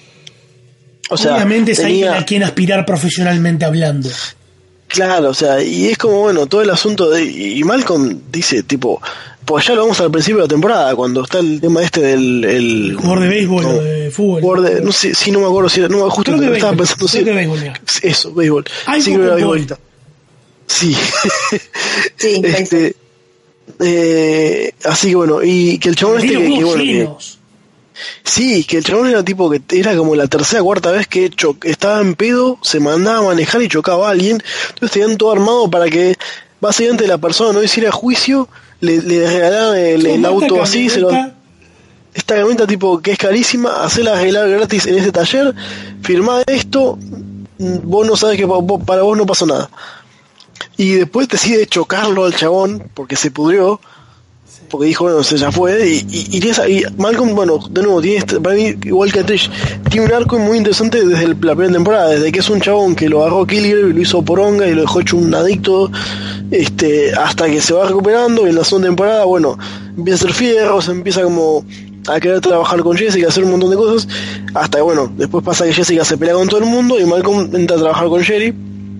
o sea, obviamente es tenía, alguien a quien aspirar profesionalmente hablando. Claro, o sea, y es como, bueno, todo el asunto de, y Malcolm dice, tipo, pues ya lo vamos al principio de la temporada, cuando está el tema este del el, el jugador de béisbol no, o de fútbol. De, no sé, sí, no me acuerdo si era, no, justo creo que estaba béisbol, pensando, creo sí, que béisbol, ya. Eso, béisbol. Ay, sí, creo que era béisbolista. Sí. Sí, este, eh, así que bueno, y que el chabón este que, que bueno, que, sí, que el chabón era tipo que era como la tercera o cuarta vez que cho- estaba en pedo, se mandaba a manejar y chocaba a alguien, entonces tenían todo armado para que básicamente la persona no hiciera juicio, le, le regalaban el, el auto así, se lo, esta camioneta tipo que es carísima, hacerla arreglar gratis en ese taller, firmá esto, vos no sabes que para vos no pasó nada. Y después decide chocarlo al chabón porque se pudrió, porque dijo, bueno, se ya fue, y, y, y, esa, y Malcolm, bueno, de nuevo, tiene este, para mí, igual que Trish, tiene un arco muy interesante desde el, la primera temporada, desde que es un chabón que lo agarró Kilgrave y lo hizo poronga y lo dejó hecho un adicto, este, hasta que se va recuperando, y en la segunda temporada, bueno, empieza a hacer fierros, empieza como a querer trabajar con Jessica, hacer un montón de cosas, hasta que, bueno, después pasa que Jessica se pelea con todo el mundo y Malcolm entra a trabajar con Jerry,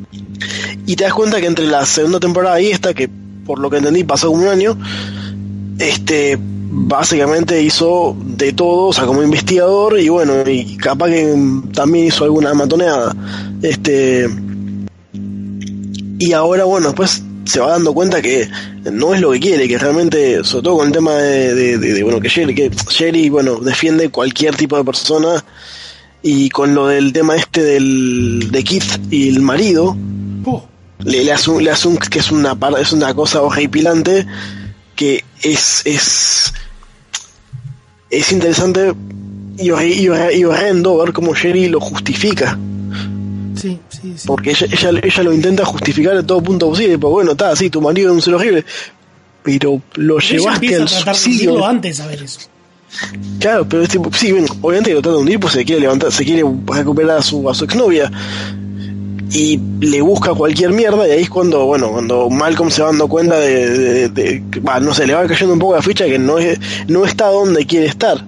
y te das cuenta que entre la segunda temporada y esta, que por lo que entendí pasó como un año, este básicamente hizo de todo, o sea, como investigador, y bueno, y capaz que también hizo alguna matoneada, este y ahora bueno, después se va dando cuenta que no es lo que quiere, que realmente, sobre todo con el tema de, de, de, de bueno, que Jerry, que Jerry, bueno, defiende cualquier tipo de persona, y con lo del tema este del de Keith y el marido, oh. le, le hace un, le hace un, que es una es una cosa horripilante, que es es es interesante y, y, y horrendo ver cómo Jerry lo justifica. Sí, sí. sí, sí. Porque ella, ella, ella lo intenta justificar de todo punto posible. Pues bueno, está, sí, tu marido es un ser horrible, pero lo Ella llevaste empieza al a tratar de suicidio. hundirlo antes a ver eso. Claro, pero es tipo, sí, bueno, obviamente que lo trata de hundir, pues se quiere levantar, se quiere recuperar a su, a su exnovia. Y le busca cualquier mierda, y ahí es cuando, bueno, cuando Malcolm se va dando cuenta de, de, de, de bah, no sé, le va cayendo un poco la ficha que no es, no está donde quiere estar.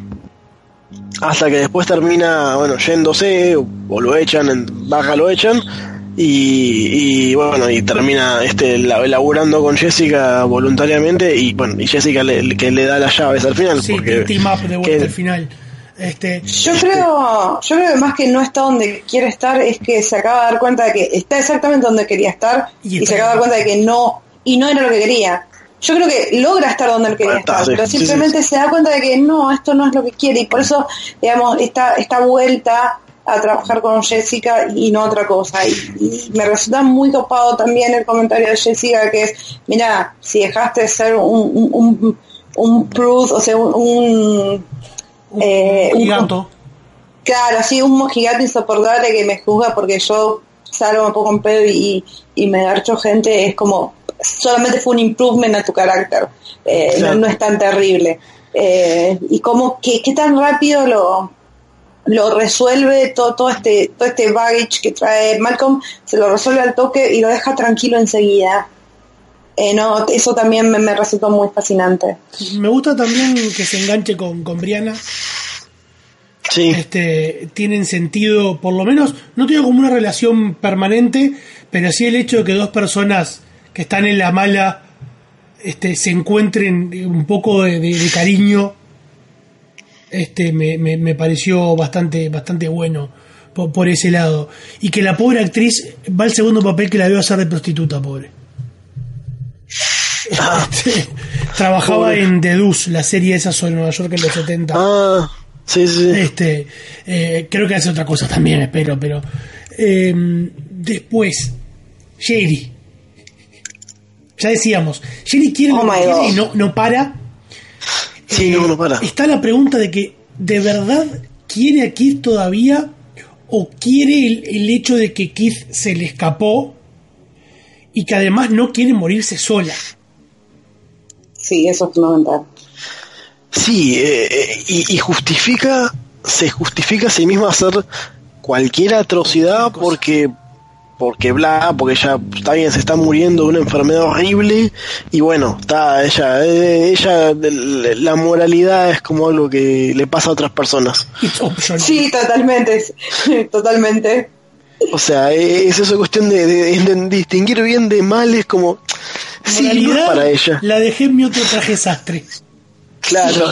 Hasta que después termina, bueno, yéndose, o, o lo echan, en baja lo echan, y, y bueno, y termina este laburando con Jessica voluntariamente, y bueno, y Jessica le, que le da las llaves al final. Sí, porque, el team up de vuelta que, al final. Este, yo creo yo creo que más que no está donde quiere estar es que se acaba de dar cuenta de que está exactamente donde quería estar y, y se acaba de dar cuenta de que no y no era lo que quería. Yo creo que logra estar donde él quería ah, estar, sí, pero simplemente sí, sí. se da cuenta de que no, esto no es lo que quiere, y por eso, digamos, esta, esta vuelta a trabajar con Jessica y no otra cosa. Y, y me resulta muy copado también el comentario de Jessica, que es, mira, si dejaste de ser un un, un, un prude, o sea, un, un un eh, mojigato. Un, claro, sí, un mojigato insoportable que me juzga porque yo salgo un poco en pedo y, y me garcho gente, es como, solamente fue un improvement a tu carácter, eh, claro. no, no es tan terrible. Eh, y como que, que tan rápido lo lo resuelve todo, todo este todo este baggage que trae Malcolm, se lo resuelve al toque y lo deja tranquilo enseguida. Eh, no, eso también me, me resultó muy fascinante. Me gusta también que se enganche con, con Brianna. Sí. Este, tienen sentido, por lo menos, no tengo como una relación permanente, pero sí el hecho de que dos personas que están en la mala este, se encuentren un poco de, de, de cariño, este, me, me, me pareció bastante, bastante bueno por, por ese lado. Y que la pobre actriz va al segundo papel que la veo hacer de prostituta, pobre. Este, trabajaba pobre. En The Deuce, la serie esa sobre Nueva York en los setenta. Ah, sí, sí. Este, eh, creo que hace otra cosa también, espero, pero eh, después, Jerry. Ya decíamos, Jerry quiere, oh quiere y no, no para. Sí, eh, no, no para. Está la pregunta de que, ¿de verdad quiere a Keith todavía? ¿O quiere el, el hecho de que Keith se le escapó y que además no quiere morirse sola? Sí, eso es fundamental. Sí, eh, y, y justifica, se justifica a sí misma hacer cualquier atrocidad porque, porque bla, porque ella está bien, se está muriendo de una enfermedad horrible y bueno, está ella, eh, ella, la moralidad es como algo que le pasa a otras personas. Sí, totalmente, totalmente. O sea, es esa cuestión de, de, de distinguir bien de mal, es como, sí, no es para ella. La dejé en mi otro traje sastre. Claro.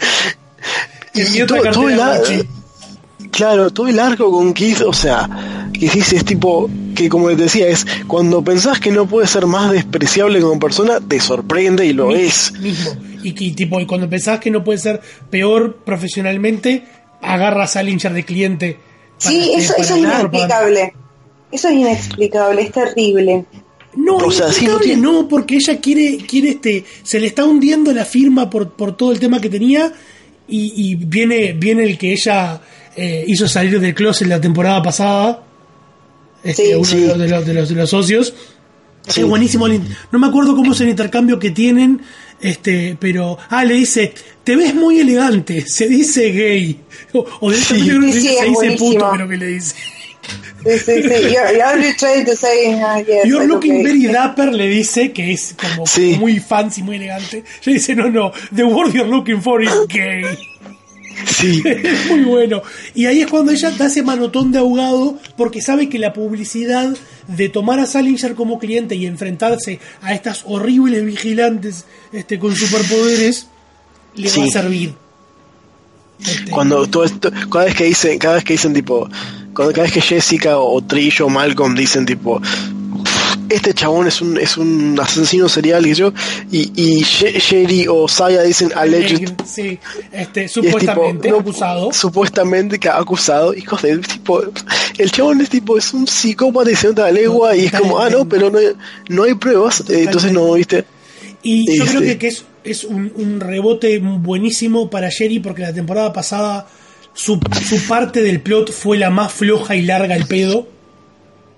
y y todo, todo el ar- claro, todo el arco con Keith, o sea, que dice es tipo, que como te decía, es cuando pensás que no puede ser más despreciable como persona, te sorprende y lo mismo, es. Mismo. Y, y tipo, y cuando pensás que no puede ser peor profesionalmente, agarra a Salinger de cliente. Sí, eso, eso es inexplicable. Para... Eso es inexplicable, es terrible. No, o sea, sí, no, tiene... no, porque ella quiere, quiere este, se le está hundiendo la firma por, por todo el tema que tenía y, y viene, viene el que ella eh, hizo salir del closet la temporada pasada, este, sí, uno sí. De, los, de, los, de, los, de los socios. Sí. Es buenísimo, no me acuerdo cómo es el intercambio que tienen, este, pero ah, le dice, te ves muy elegante, se dice gay, o, o de sí, sí, sí, se, sí, se dice buenísimo. puto, pero que le dice. Sí, sí, sí. You're, you're trying to say, uh, yes, You're looking okay. very dapper, le dice, que es como, sí. como muy fancy, muy elegante. Le dice, no, no, the word you're looking for is gay. Sí. Es muy bueno. Y ahí es cuando ella da ese manotón de ahogado, porque sabe que la publicidad de tomar a Salinger como cliente y enfrentarse a estas horribles vigilantes este, con superpoderes le sí. va a servir. Este, cuando todo esto, cada vez que dicen, cada vez que dicen tipo, cada vez que Jessica o Trish o Malcolm dicen tipo, este chabón es un es un asesino serial y yo y y Jerry o Saya dicen alleged, sí, este supuestamente tipo, acusado, no, supuestamente acusado, hijos de tipo, el chabón es tipo es un psicópata y se nota la legua y es como ah no, pero no hay, no hay pruebas, eh, entonces no viste. Y este. Yo creo que, que es es un, un rebote buenísimo para Jerry porque la temporada pasada su, su parte del plot fue la más floja y larga al pedo.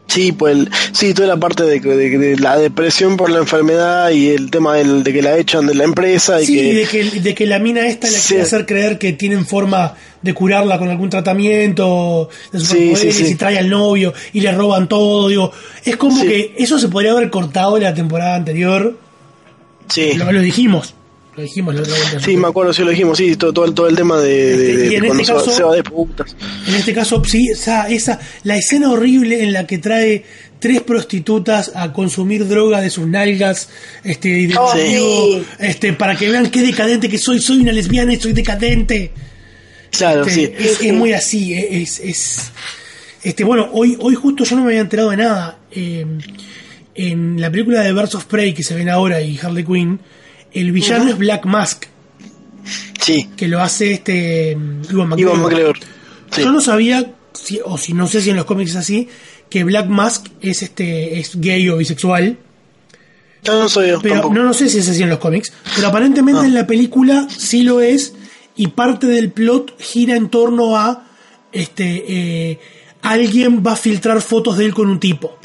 Sí, pues el, sí, toda la parte de, de, de la depresión por la enfermedad y el tema del, de que la echan de la empresa y sí, que, de que de que la mina esta le sí. quiere hacer creer que tienen forma de curarla con algún tratamiento de superpoderes, sí, sí, sí. y trae al novio y le roban todo, digo, es como Sí. que eso se podría haber cortado en la temporada anterior. Sí. Lo, lo dijimos, lo dijimos la otra vuelta. Sí, me acuerdo, sí lo dijimos, sí, todo, todo, el, todo el tema de, de, Este, de y en cuando este se, va, caso- se va de putas. En este caso, sí, esa, esa, la escena horrible en la que trae tres prostitutas a consumir droga de sus nalgas, este, y de Oh, ombligo, sí. este, para que vean qué decadente que soy, soy una lesbiana y soy decadente. Claro, Este, sí. es, es muy así, es, es, este, bueno, hoy, hoy justo yo no me había enterado de nada. Eh, en la película de Birds of Prey que se ven ahora y Harley Quinn, el villano Ujú. es Black Mask, Sí, que lo hace este Iwan McGregor. Iwan McGregor. Sí. Yo no sabía, si, o si no sé si en los cómics es así, que Black Mask es este es gay o bisexual. Yo no soy yo, Pero tampoco. no, no sé si es así en los cómics. Pero aparentemente Ah. en la película sí lo es. Y parte del plot gira en torno a este eh, alguien va a filtrar fotos de él con un tipo.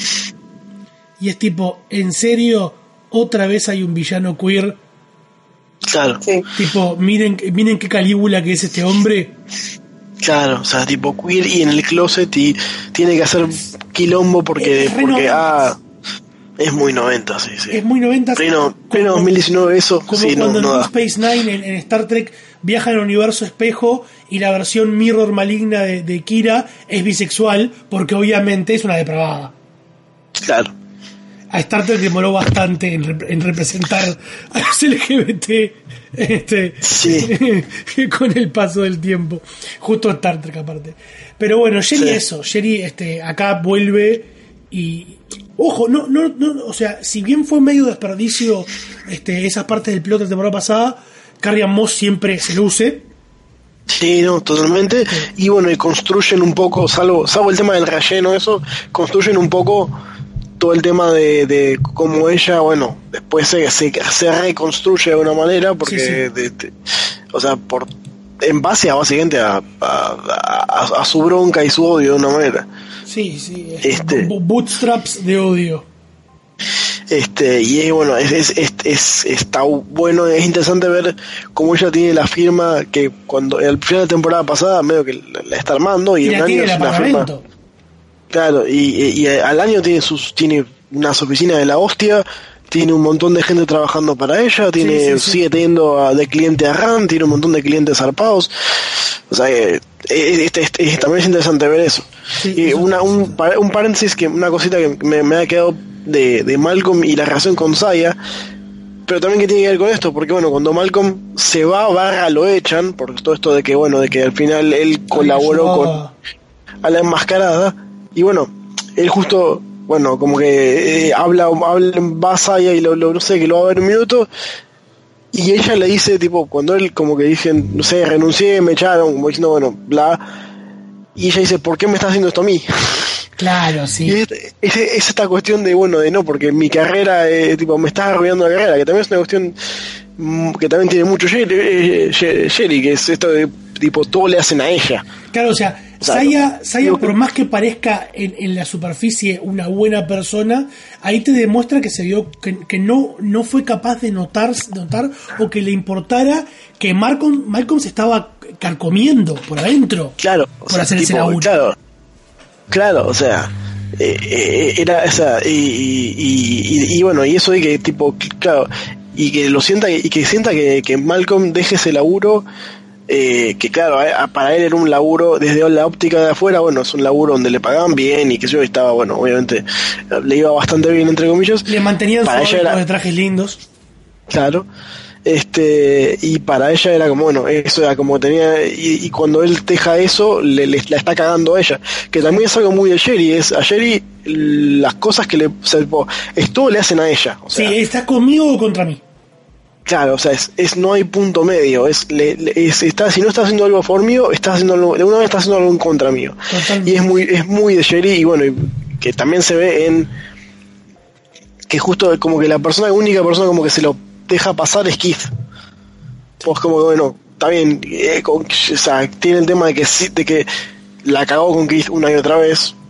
Y es tipo, ¿en serio? ¿Otra vez hay un villano queer? Claro, Sí. Tipo, miren, miren qué Calígula que es este hombre. claro, o sea, tipo queer y en el closet y tiene que hacer quilombo porque, Es re porque noventas. ah, es muy noventa, sí, sí. Es muy noventa. Pleno, pleno dos mil diecinueve eso, Como sí, no, cuando no en da. Deep Space Nine, en, en Star Trek, viaja al universo espejo y la versión mirror maligna de, de Kira es bisexual, porque obviamente es una depravada. Claro, A Star Trek demoró bastante en, rep- en representar a los L G B T este, Sí. con el paso del tiempo. Justo Star Trek aparte. Pero bueno, Sherry Sí. eso, Sherry este, acá vuelve y... Ojo, no, no, no, o sea, si bien fue medio desperdicio este, esas partes del piloto de la temporada pasada, Carrie Ann Moss siempre se luce. sí, no, totalmente. Y bueno, y construyen un poco, salvo, salvo el tema del relleno, eso, construyen un poco todo el tema de, de cómo ella, bueno, después se, se, se reconstruye de alguna manera, porque, Sí, sí. de- de- o sea, por en base a básicamente a, a, a, a su bronca y su odio de una manera. Sí, sí, Este. bo- bootstraps de odio. Este, y es bueno, es, es, es, es- está bueno, es interesante ver cómo ella tiene la firma que cuando al final de la temporada pasada medio que la, la está armando y, Y un la año tiene el es una firma. apartamento. Claro, y, y, y al año tiene sus tiene unas oficinas de la hostia, tiene un montón de gente trabajando para ella, tiene Sí, sí, sí. sigue teniendo a- de cliente a RAM, tiene un montón de clientes zarpados. O sea, eh, eh, este, este- este- también es interesante ver eso. Sí, y eso- una, un, pa- un paréntesis, que una cosita que me, me ha quedado de, de Malcolm y la relación con Saya, pero también que tiene que ver con esto, porque bueno, cuando Malcolm se va, barra lo echan, por todo esto de que bueno, de que al final él colaboró con Ayudaba. a la enmascarada, y bueno, él justo, bueno, como que eh, habla, habla va a Saya y lo, lo- no sé, que lo va a ver un minuto, y ella le dice, tipo, cuando él como que dice, no sé, renuncié, me echaron, como diciendo, bueno, bla, y ella dice, ¿por qué me estás haciendo esto a mí? Claro, sí. Y es, es- es esta cuestión de, bueno, de no, porque mi carrera, eh, tipo, me estás arruinando la carrera, que también es una cuestión mm, que también tiene mucho Sherry, eh, She- Sherry, que es esto de, tipo, todo le hacen a ella. Claro, o sea, O sea, Saya, no- Saya, digo por que- más que parezca en, en la superficie una buena persona, ahí te demuestra que se vio que, que no, no fue capaz de notar, notar o que le importara que Malcolm, Malcolm se estaba carcomiendo por adentro. Claro, o Por sea, hacer ese tipo, laburo. claro, claro, o sea, eh, eh, era esa, y, y, y, y bueno, y eso de que, tipo, claro, y que lo sienta, y que sienta que, que Malcolm deje ese laburo, eh, que claro, a- para él era un laburo desde la óptica de afuera, bueno, es un laburo donde le pagaban bien y que yo estaba, bueno, obviamente le iba bastante bien, entre comillas. Le mantenían Para su ella era- de trajes lindos. Claro. Este, y para ella era como, bueno, eso era como tenía, y, y cuando él deja eso, le, le- la está cagando a ella, que también es algo muy de Sherry, es a Sherry las cosas que le, o sea, tipo, es todo le hacen a ella, o sea, Sí, ¿estás conmigo o contra mí? claro, o sea, es, es no hay punto medio, es, le, le- es está, si no está haciendo algo a favor mío, está haciendo algo, de una vez está haciendo algo en contra mío, Totalmente. y es muy, es muy de Sherry, y bueno, y que también se ve en que justo como que la persona, la única persona como que se lo deja pasar es Keith. Pues como que bueno, está bien, eh, con- o sea, tiene el tema de que sí, de que la cagó con Keith una y otra vez,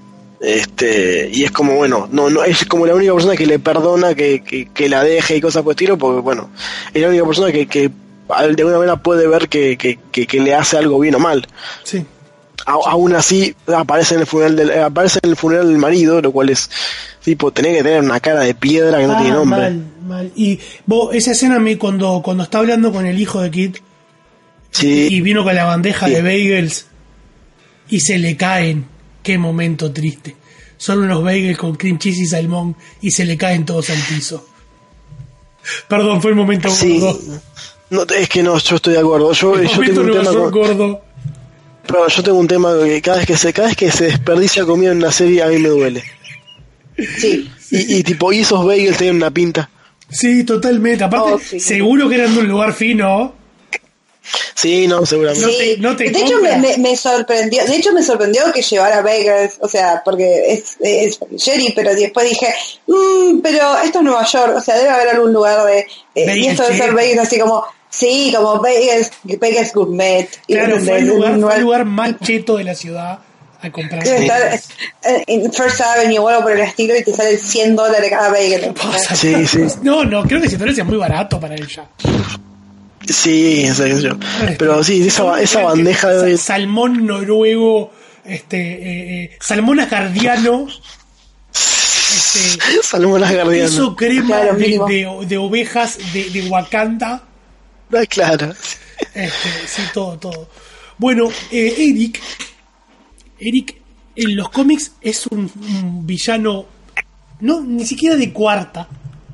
Este, y es como, bueno, no, no, es como la única persona que le perdona que, que, que la deje y cosas por el estilo, porque bueno, es la única persona que, que de alguna manera puede ver que, que, que, que le hace algo bien o mal. Sí. A, aún así aparece en el funeral del, aparece en el funeral del marido, lo cual es tipo, tenés que tener una cara de piedra que no ah, tiene nombre. Mal, mal. Y vos, esa escena a mí cuando, cuando está hablando con el hijo de Kit, sí. y vino con la bandeja sí. de bagels y se le caen, qué momento triste. Son unos bagels con cream cheese y salmón y se le caen todos al piso. Perdón, fue el momento sí. gordo. No, es que no, yo estoy de acuerdo. Yo, yo tengo un tema con, gordo. Pero yo tengo un tema que cada vez que se, cada vez que se desperdicia comida en una serie a mí me duele. Sí. Y, y tipo, y esos bagels tienen una pinta. Sí, totalmente. Aparte, oh, sí. seguro que eran de un lugar fino. Sí, no, seguramente. Sí. No te, no te de hecho, me, me, me sorprendió. De hecho, me sorprendió que llevara bagels. O sea, porque es, es Jerry, pero después dije, mmm, pero esto es Nueva York. O sea, debe haber algún lugar de. Eh, y esto debe ser bagels así como. Sí, como bagels, bagels gourmet. Claro, fue el, lugar, fue el lugar más cheto de la ciudad a comprar. Debe estar en First Avenue o algo por el estilo y te sale cien dólares cada bagel. Sí, sí. No, no, creo que cien dólares es muy barato para ella. Sí, eso es yo. Pero sí, esa, esa bandeja de... Salmón noruego, este, eh, eh, salmón asgardiano. Este, salmón asgardiano. Queso crema claro, de, de, de ovejas de, de Wakanda. Ah, claro. Este, sí, todo, todo. Bueno, eh, Eric, Eric en los cómics es un, un villano, no, ni siquiera de cuarta,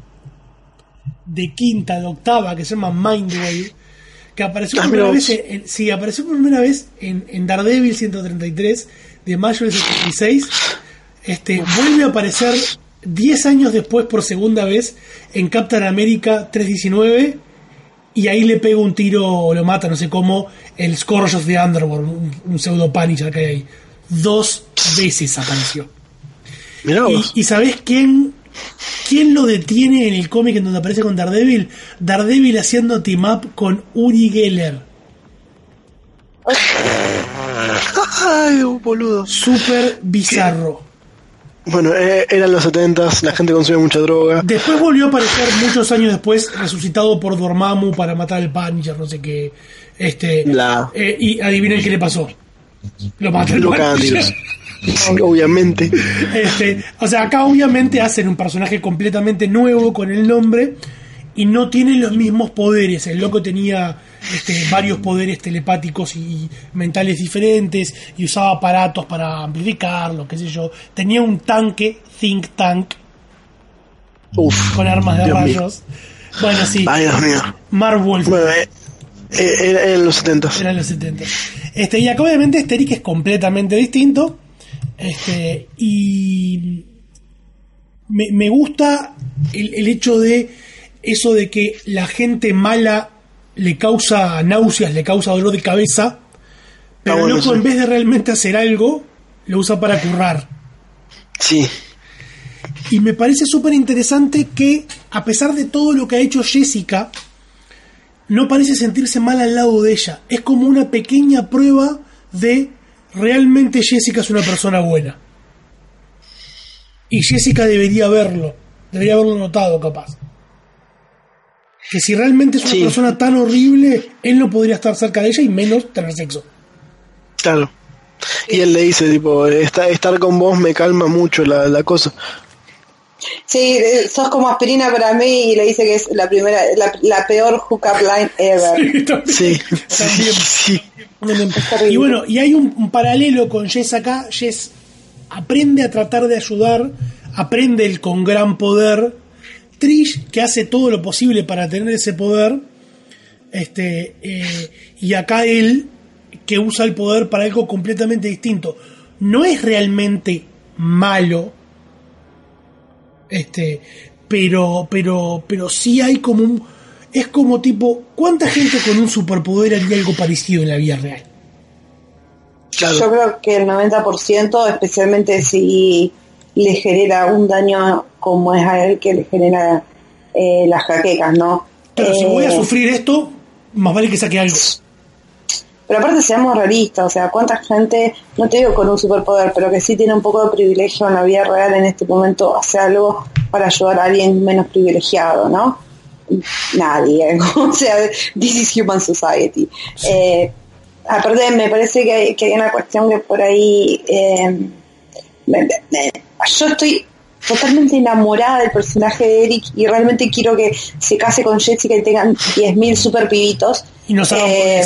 de quinta, de octava, que se llama Mindwave, que apareció por primera vez, en, sí, apareció por primera vez en, en Daredevil ciento treinta y tres de mayo del setenta y seis. Este, vuelve a aparecer diez años después por segunda vez en Captain America trescientos diecinueve. Y ahí le pega un tiro o lo mata, no sé cómo, el Scourge of the Underworld, un, un pseudo Punisher que hay ahí. Dos veces apareció. Y, y ¿sabés quién, quién lo detiene en el cómic en donde aparece con Daredevil? Daredevil haciendo team up con Uri Geller. Ay, boludo. Súper bizarro. ¿Qué? Bueno, eh, eran los setentas, la gente consumía mucha droga. Después volvió a aparecer muchos años después, resucitado por Dormammu para matar al Punisher, no sé qué. Este, la... eh, y adivinen qué le pasó. Lo mató el Punisher. Obviamente. Este, o sea, acá obviamente hacen un personaje completamente nuevo con el nombre y no tiene los mismos poderes. El loco tenía este, varios poderes telepáticos y mentales diferentes y usaba aparatos para amplificarlo, qué sé yo. Tenía un tanque, Think Tank, Uf, con armas de Dios rayos. Mío. Bueno, sí. Ay, Dios mío. Mark Wolf. Bueno, eh, eh, era en los setentas. Era en los setentas. Este, y acá obviamente este Eric es completamente distinto. Este, y me, me gusta el, el hecho de eso de que la gente mala le causa náuseas, le causa dolor de cabeza, pero ah, bueno, loco, sí. En vez de realmente hacer algo, lo usa para currar. Sí. Y me parece súper interesante que, a pesar de todo lo que ha hecho Jessica, no parece sentirse mal al lado de ella. Es como una pequeña prueba de realmente Jessica es una persona buena. Y Jessica debería verlo, debería haberlo notado capaz. Que si realmente es una sí. persona tan horrible, él no podría estar cerca de ella y menos tener sexo. Claro. Y él le dice, tipo, estar con vos me calma mucho la, la cosa. Sí, sos como aspirina para mí y le dice que es la primera, la, la peor hookup line ever. Sí, también. Sí, también. Sí. Y bueno, y hay un, un paralelo con Jess acá. Jess aprende a tratar de ayudar, aprende el con gran poder. Trish, que hace todo lo posible para tener ese poder, este, eh, y acá él, que usa el poder para algo completamente distinto. No es realmente malo, este, pero, pero, pero sí hay como un, es como tipo, ¿cuánta gente con un superpoder haría algo parecido en la vida real? Claro. Yo creo que el noventa por ciento, especialmente si le genera un daño como es a él que le genera eh, las jaquecas, ¿no? Pero eh, si voy a sufrir esto, más vale que saque algo. Pero aparte seamos realistas, o sea, cuánta gente, no te digo con un superpoder, pero que sí tiene un poco de privilegio en la vida real en este momento, hace algo para ayudar a alguien menos privilegiado, ¿no? Nadie, o sea, this is human society. Sí. Eh, aparte me parece que hay, que hay una cuestión que por ahí, eh, me, me, yo estoy totalmente enamorada del personaje de Eric y realmente quiero que se case con Jessica y tengan diez mil super pibitos. Y nos hagan eh,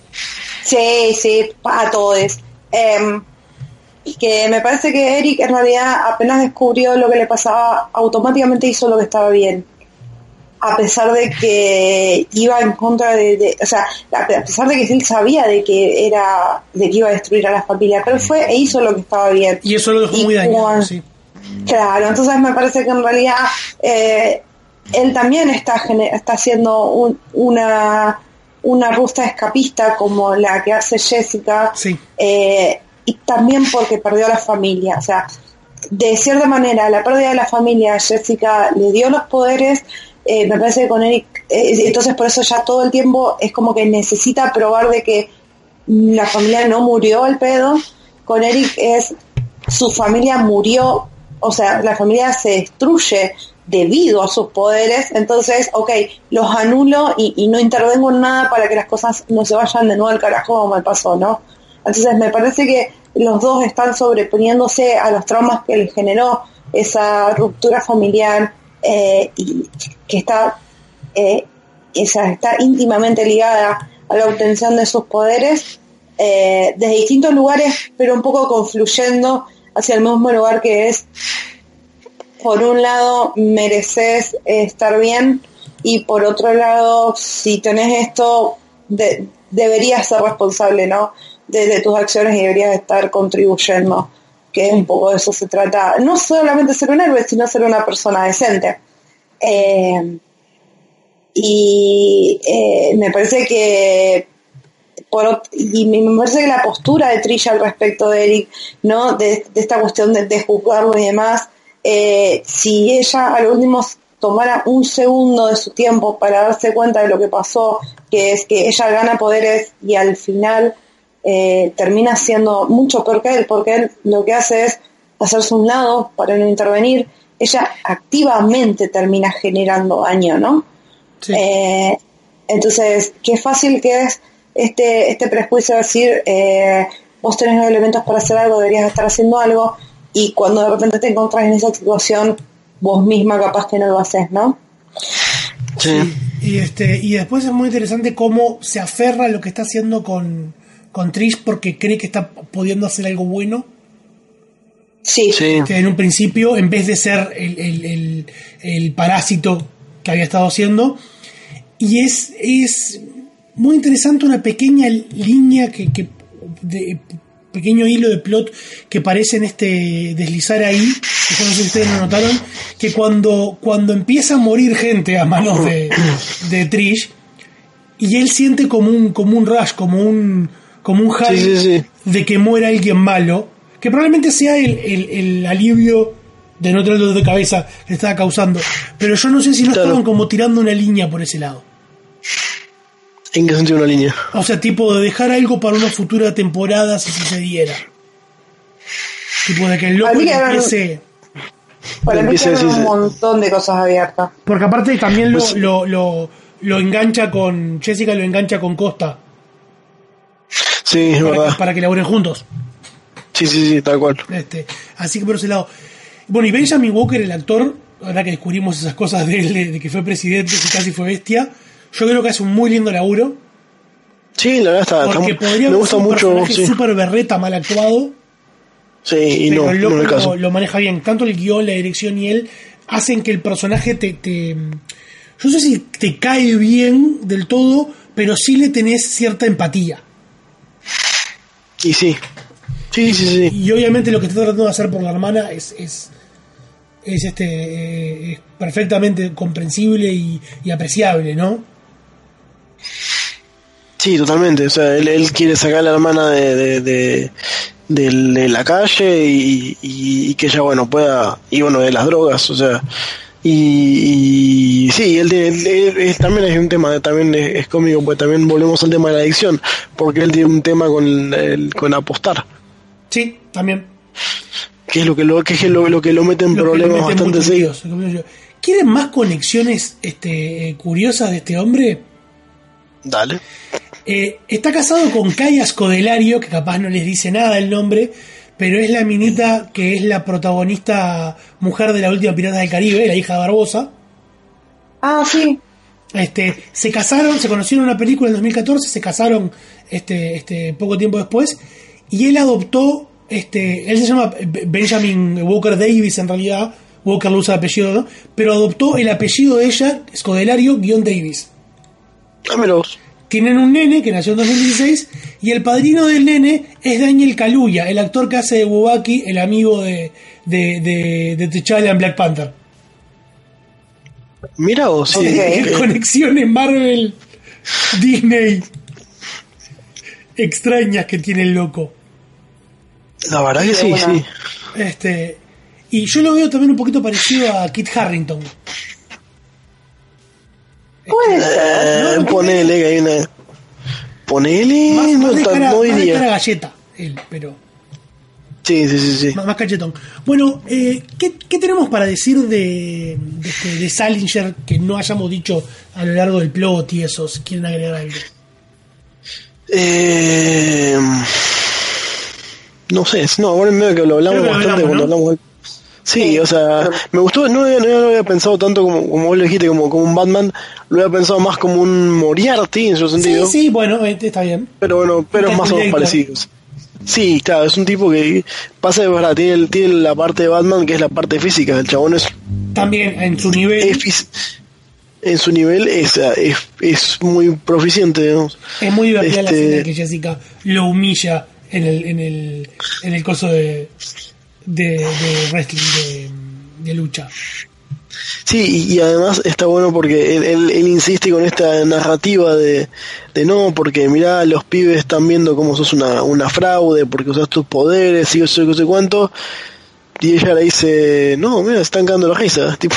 Sí, sí, a todos. Eh, que me parece que Eric en realidad apenas descubrió lo que le pasaba, automáticamente hizo lo que estaba bien. A pesar de que iba en contra de, de o sea, a pesar de que él sabía de que era, de que iba a destruir a la familia, pero fue e hizo lo que estaba bien. Y eso lo dejó y muy dañado, como, sí. Claro, entonces me parece que en realidad eh, él también está, está haciendo un, una... una ruta escapista como la que hace Jessica, sí. eh, y también porque perdió a la familia, o sea, de cierta manera la pérdida de la familia a Jessica le dio los poderes, eh, me parece que con Eric, eh, entonces por eso ya todo el tiempo es como que necesita probar de que la familia no murió al pedo. Con Eric es su familia murió, o sea, la familia se destruye debido a sus poderes, entonces, ok, los anulo y, y no intervengo en nada para que las cosas no se vayan de nuevo al carajo como me pasó, ¿no? Entonces me parece que los dos están sobreponiéndose a los traumas que les generó esa ruptura familiar eh, y que está, eh, esa, está íntimamente ligada a la obtención de sus poderes eh, desde distintos lugares, pero un poco confluyendo hacia el mismo lugar que es: por un lado mereces estar bien y por otro lado, si tenés esto, de, deberías ser responsable, ¿no? De, de tus acciones y deberías estar contribuyendo, que un poco de eso se trata, no solamente ser un héroe, sino ser una persona decente. Eh, y eh, me parece que por, y me parece que la postura de Trish al respecto de Eric, ¿no? De, de esta cuestión de, de juzgarlo y demás, Eh, si ella a lo último tomara un segundo de su tiempo para darse cuenta de lo que pasó, que es que ella gana poderes y al final eh, termina siendo mucho peor que él, porque él lo que hace es hacerse a un lado para no intervenir, ella activamente termina generando daño, ¿no? Sí. Eh, entonces, qué fácil que es este, este prejuicio de decir eh, vos tenés los elementos para hacer algo, deberías estar haciendo algo, y cuando de repente te encontrás en esa situación, vos misma capaz que no lo haces, ¿no? Sí. Y este y después es muy interesante cómo se aferra a lo que está haciendo con, con Trish porque cree que está pudiendo hacer algo bueno. Sí. sí. Que en un principio, en vez de ser el, el, el, el parásito que había estado haciendo. Y es, es muy interesante una pequeña línea que... que de, pequeño hilo de plot que parece en este deslizar ahí, que yo no sé si ustedes lo notaron, que cuando, cuando empieza a morir gente a manos de, de Trish, y él siente como un, como un rush, como un, como un high sí, sí, sí. de que muera alguien malo, que probablemente sea el, el, el alivio de no tener dolor de cabeza que estaba causando, pero yo no sé si no claro. estaban como tirando una línea por ese lado. ¿En qué sentido una línea? O sea, tipo de dejar algo para una futura temporada si sucediera. Tipo de que el loco le empiece... Para mí hay un montón de cosas abiertas. Porque aparte también lo, pues, lo, lo, lo engancha con... Jessica lo engancha con Costa. Sí, es para verdad. Que, para que laburen juntos. Sí, sí, sí, tal cual. Este, así que por ese lado... Bueno, y Benjamin Walker, el actor, ahora que descubrimos esas cosas de él, de, de que fue presidente, que casi fue bestia... Yo creo que hace un muy lindo laburo. Sí, la verdad está. Porque está podría me gusta ser un mucho. personaje Sí. súper berreta, mal actuado. Sí, y pero no, el loco no en el caso. Lo, lo maneja bien. Tanto el guión, la dirección y él hacen que el personaje te, te. Yo no sé si te cae bien del todo, pero sí le tenés cierta empatía. Y sí. Sí, sí, sí. Y obviamente lo que está tratando de hacer por la hermana es. es es este eh, es perfectamente comprensible y, y apreciable, ¿no? Sí, totalmente. O sea, él, él quiere sacar a la hermana de, de, de, de, de la calle y, y, y que ella, bueno, pueda... Y bueno, de las drogas, o sea... Y, y sí, él, él, él, él también hay un tema, también es, es cómico, pues también volvemos al tema de la adicción, porque él tiene un tema con, el, con apostar. Sí, también. Que es lo que lo, que es lo, lo que lo mete en lo problemas mete bastante serios. ¿Quieren más conexiones este, curiosas de este hombre? Dale. Eh, está casado con Kaya Scodelario, que capaz no les dice nada el nombre, pero es la minita que es la protagonista mujer de la última Piratas del Caribe, la hija de Barbosa. Ah, sí. Este, se casaron, se conocieron en una película en dos mil catorce, se casaron este, este, poco tiempo después, y él adoptó, este, él se llama Benjamin Walker Davis en realidad, Walker lo usa de apellido, ¿no? Pero adoptó el apellido de ella, Scodelario-Davis. Dámelos. Tienen un nene que nació en dos mil dieciséis y el padrino del nene es Daniel Kaluuya, el actor que hace de Bubaki, el amigo de, de, de, de T'Challa en Black Panther. Mira vos, sí. Okay. Okay. Conexiones Marvel, Disney extrañas que tiene el loco. La verdad que sí, sí. Este, y yo lo veo también un poquito parecido a Kit Harington. Puede ser. ¿No? Ponele que hay una. Ponele. Más, no, más de cara, no más de diría. cara galleta, él, pero. Sí, sí, sí. sí. Más, más cachetón. Bueno, eh, ¿qué, ¿qué tenemos para decir de, de, este, de Salinger que no hayamos dicho a lo largo del plot y eso? Si quieren agregar algo. Eh. No sé, no, bueno, medio que lo hablamos Creo que bastante lo hablamos, cuando ¿no? hablamos del... Sí, sí, o sea, me gustó, no, no, no lo había pensado tanto como, como vos lo dijiste, como, como un Batman, lo había pensado más como un Moriarty en su sentido. Sí, sí, bueno, este está bien. Pero bueno, pero es más o menos parecido. Sí, claro, es un tipo que pasa de verdad, tiene, el, tiene la parte de Batman que es la parte física, el chabón es... También en su nivel... Es, en su nivel es, es, es muy proficiente, digamos. Es muy divertida este... la escena que Jessica lo humilla en el, en el, en el coso de... De, de wrestling, de, de lucha. Sí, y, y además está bueno porque él, él, él insiste con esta narrativa de, de no, porque mirá, los pibes están viendo cómo sos una, una fraude, porque usas tus poderes y yo sé, no sé cuánto. Y ella le dice, no, mira, se están cagando la risa, tipo,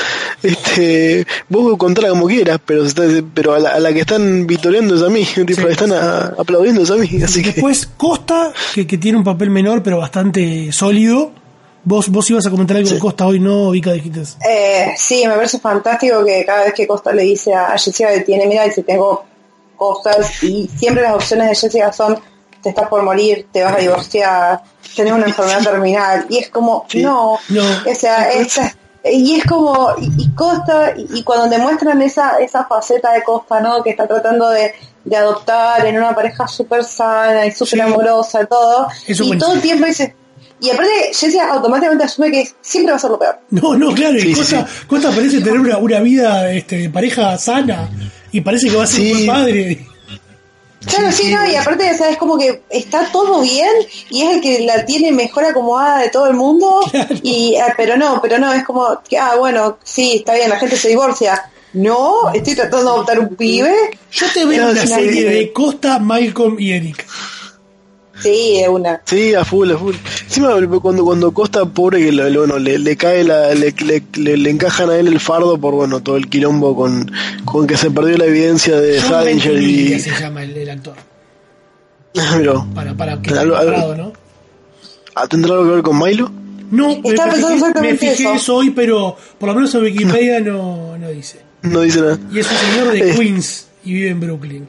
este, vos contala como quieras, pero se está, pero a la, a la que están vitoreando es a mí, tipo, sí, están a, aplaudiendo es a mí, así que... Después Costa, que, que tiene un papel menor pero bastante sólido. Vos, vos ibas a comentar algo sí. de Costa hoy, ¿no, Vika? Dijiste. Eh, sí, me parece fantástico que cada vez que Costa le dice a Jessica que tiene, mira, dice, tengo cosas, y siempre las opciones de Jessica son, te estás por morir, te vas a divorciar, tenés una enfermedad terminal, y es como, sí. no, no, o sea, esta, y es como, y, y Costa, y, y cuando te muestran esa, esa faceta de Costa, ¿no? Que está tratando de, de adoptar en una pareja súper sana y súper sí. amorosa y todo, Eso y buenísimo. Todo el tiempo dice, y aparte Jessica automáticamente asume que siempre va a ser lo peor. No, no, claro, y sí, Costa, sí. Costa parece tener una, una vida este, de pareja sana, y parece que va a ser sí. un buen padre. Claro, sí, sí, no, y aparte, o sea, es como que está todo bien y es el que la tiene mejor acomodada de todo el mundo, claro. y ah, pero no, pero no, es como que, ah, bueno, sí, está bien, la gente se divorcia. No, estoy tratando de adoptar un pibe. Yo te veo no, una serie de Costa, Malcolm y Eric. Sí, es una. Sí, a full, a full. Encima cuando cuando Costa, pobre, que le, bueno, le, le cae la, le, le, le, le encajan a él el fardo por bueno todo el quilombo con, con que se perdió la evidencia de Salinger y. Se llama el, el actor. Pero, para, para que algo, algo, ¿no? ¿Tendrá algo que ver con Milo? No, me, me fijé, me fijé eso. eso hoy, pero por lo menos en Wikipedia no, no dice. No dice nada. Y es un señor de eh. Queens y vive en Brooklyn.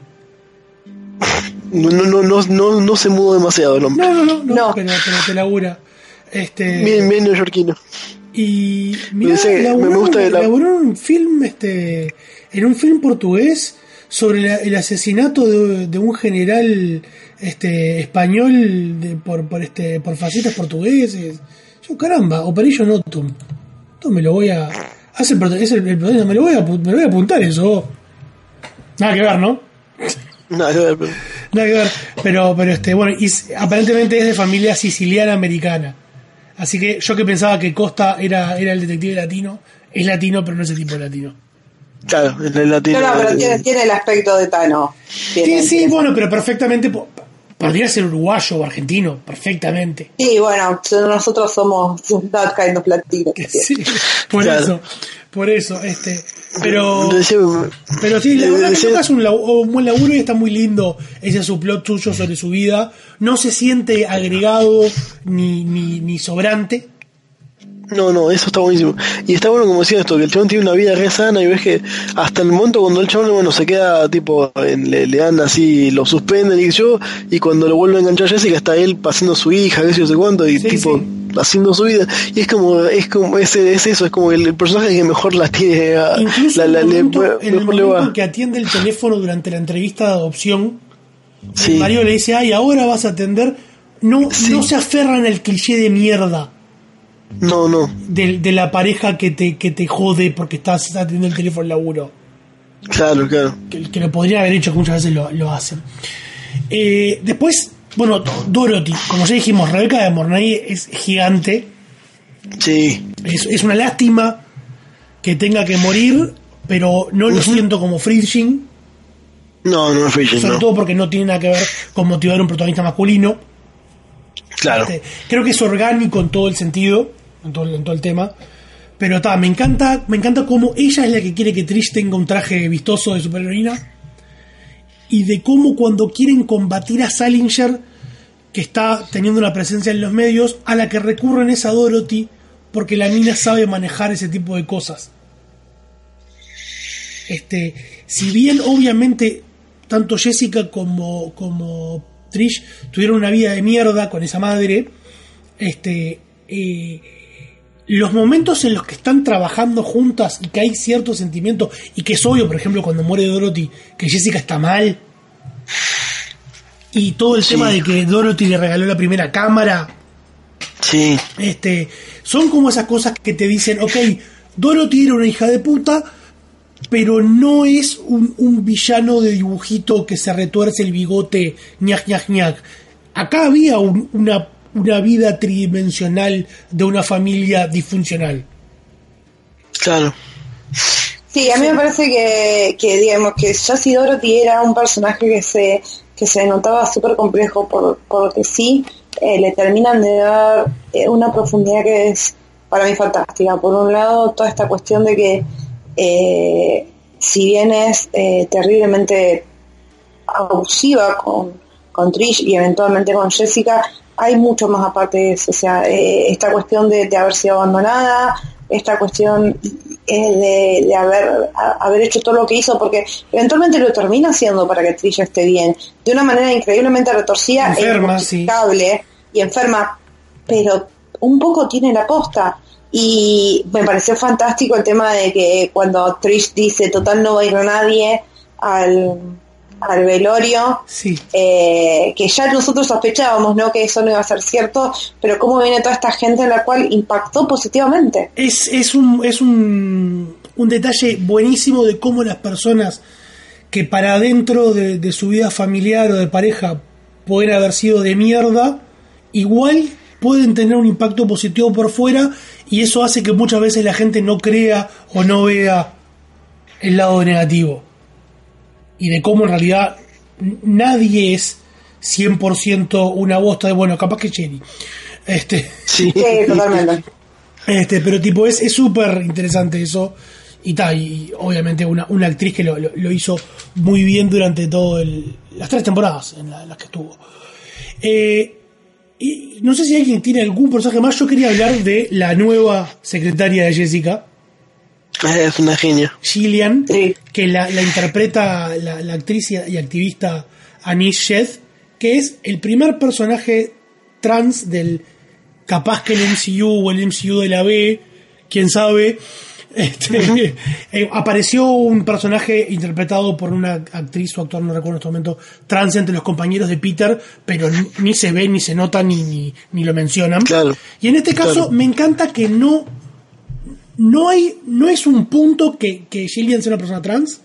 No, no, no, no, no, no se mudó demasiado el hombre. No, no, no, no, no. Pero, pero te labura. Este, bien, bien neoyorquino. Y mira, dice, laburó, me gusta la... laburó en un film, este, en un film portugués sobre la, el asesinato de, de un general, este, español de, por, por, este, por fascistas portugueses. Yo, caramba, Operation Autumn. Esto me lo voy a, hace el, es el, el, me lo voy a, me lo voy a apuntar eso. Nada que ver, ¿no? Nada que ver, pero... Nada que ver, pero, pero este, bueno, y aparentemente es de familia siciliana americana. Así que yo que pensaba que Costa era, era el detective latino, es latino, pero no es el tipo de latino. Claro, es el latino. No, no, pero tiene, tiene el aspecto de Tano. Tiene, sí, sí, tiene bueno, pero perfectamente podría ser uruguayo o argentino, perfectamente. Sí, bueno, nosotros somos that kind of latino. Sí, por claro. eso. Por eso, este. Pero. Pero sí, la verdad que es un, un buen laburo y está muy lindo ese subplot tuyo sobre su vida. No se siente agregado ni, ni, ni sobrante. No, no, eso está buenísimo. Y está bueno como decía esto, que el chabón tiene una vida re sana y ves que hasta el momento cuando el chabón, bueno, se queda tipo, en, le, le dan así, lo suspenden y yo, y cuando lo vuelve a enganchar Jessica está él pasando a su hija, qué sé yo sé cuánto, y sí, tipo sí. haciendo su vida. Y es como, es como, es, es eso, es como el, el personaje que mejor la tiene. A, Incluso la, en la, el momento, le, en el mejor momento le va. que atiende el teléfono durante la entrevista de adopción, Sí. Mario le dice, ay, ahora vas a atender. No, sí. no se aferran al cliché de mierda. No, no. De, de la pareja que te, que te jode porque estás atendiendo el teléfono al laburo. Claro, claro. Que, que lo podrían haber hecho, que muchas veces lo, lo hacen. Eh, después, bueno, Dorothy, como ya dijimos, Rebeca de Mornay es gigante. Sí. Es, es una lástima que tenga que morir, pero no lo uh-huh. siento como Friedkin. No, no es Friedkin. Sobre no. todo porque no tiene nada que ver con motivar a un protagonista masculino. Claro. Este, creo que es orgánico en todo el sentido. En todo, en todo el tema, pero ta, me encanta me encanta cómo ella es la que quiere que Trish tenga un traje vistoso de superheroína y de cómo cuando quieren combatir a Salinger, que está teniendo una presencia en los medios, a la que recurren es a Dorothy porque la mina sabe manejar ese tipo de cosas. Este, si bien obviamente tanto Jessica como, como Trish tuvieron una vida de mierda con esa madre, este eh, los momentos en los que están trabajando juntas y que hay cierto sentimiento y que es obvio, por ejemplo, cuando muere Dorothy, que Jessica está mal, y todo el sí. tema de que Dorothy le regaló la primera cámara, sí. este, son como esas cosas que te dicen, ok, Dorothy era una hija de puta, pero no es un, un villano de dibujito que se retuerce el bigote, ñac, ñac, ñac. Acá había un, una una vida tridimensional de una familia disfuncional. Claro. Sí, a mí me parece que, que digamos que Jessie Dorothy era un personaje que se que se notaba súper complejo por porque sí eh, le terminan de dar eh, una profundidad que es para mí fantástica. Por un lado, toda esta cuestión de que eh, si bien es eh, terriblemente abusiva con, con Trish y eventualmente con Jessica, hay mucho más aparte de eso, o sea, eh, esta cuestión de, de haber sido abandonada, esta cuestión eh, de, de haber a, haber hecho todo lo que hizo, porque eventualmente lo termina haciendo para que Trish esté bien, de una manera increíblemente retorcida enferma, e injustificable sí. y enferma, pero un poco tiene la posta. Y me pareció fantástico el tema de que cuando Trish dice, total no va a ir nadie al... al velorio, sí. eh, que ya nosotros sospechábamos, ¿no?, que eso no iba a ser cierto, pero cómo viene toda esta gente en la cual impactó positivamente. Es, es un es un, un detalle buenísimo de cómo las personas que para dentro de, de su vida familiar o de pareja pueden haber sido de mierda, igual pueden tener un impacto positivo por fuera, y eso hace que muchas veces la gente no crea o no vea el lado negativo. Y de cómo en realidad nadie es cien por ciento una bosta de, bueno, capaz que Jenny. Este, sí, sí, totalmente. Este, pero tipo, es súper interesante eso. Y tal, y obviamente una, una actriz que lo, lo, lo hizo muy bien durante todas las tres temporadas en, la, en las que estuvo. Eh, y no sé si alguien tiene algún personaje más. Yo quería hablar de la nueva secretaria de Jessica. Es una genia. Gillian, sí. que la, la interpreta la, la actriz y activista Anish Sheth, que es el primer personaje trans del, capaz que el M C U o el M C U de la B, quién sabe. Este, uh-huh. eh, apareció un personaje interpretado por una actriz o actor, no recuerdo en este momento, trans entre los compañeros de Peter, pero ni, ni se ve, ni se nota, ni, ni, ni lo mencionan. Claro. Y en este caso, claro, me encanta que no No hay, no es un punto que, que Gillian sea una persona trans.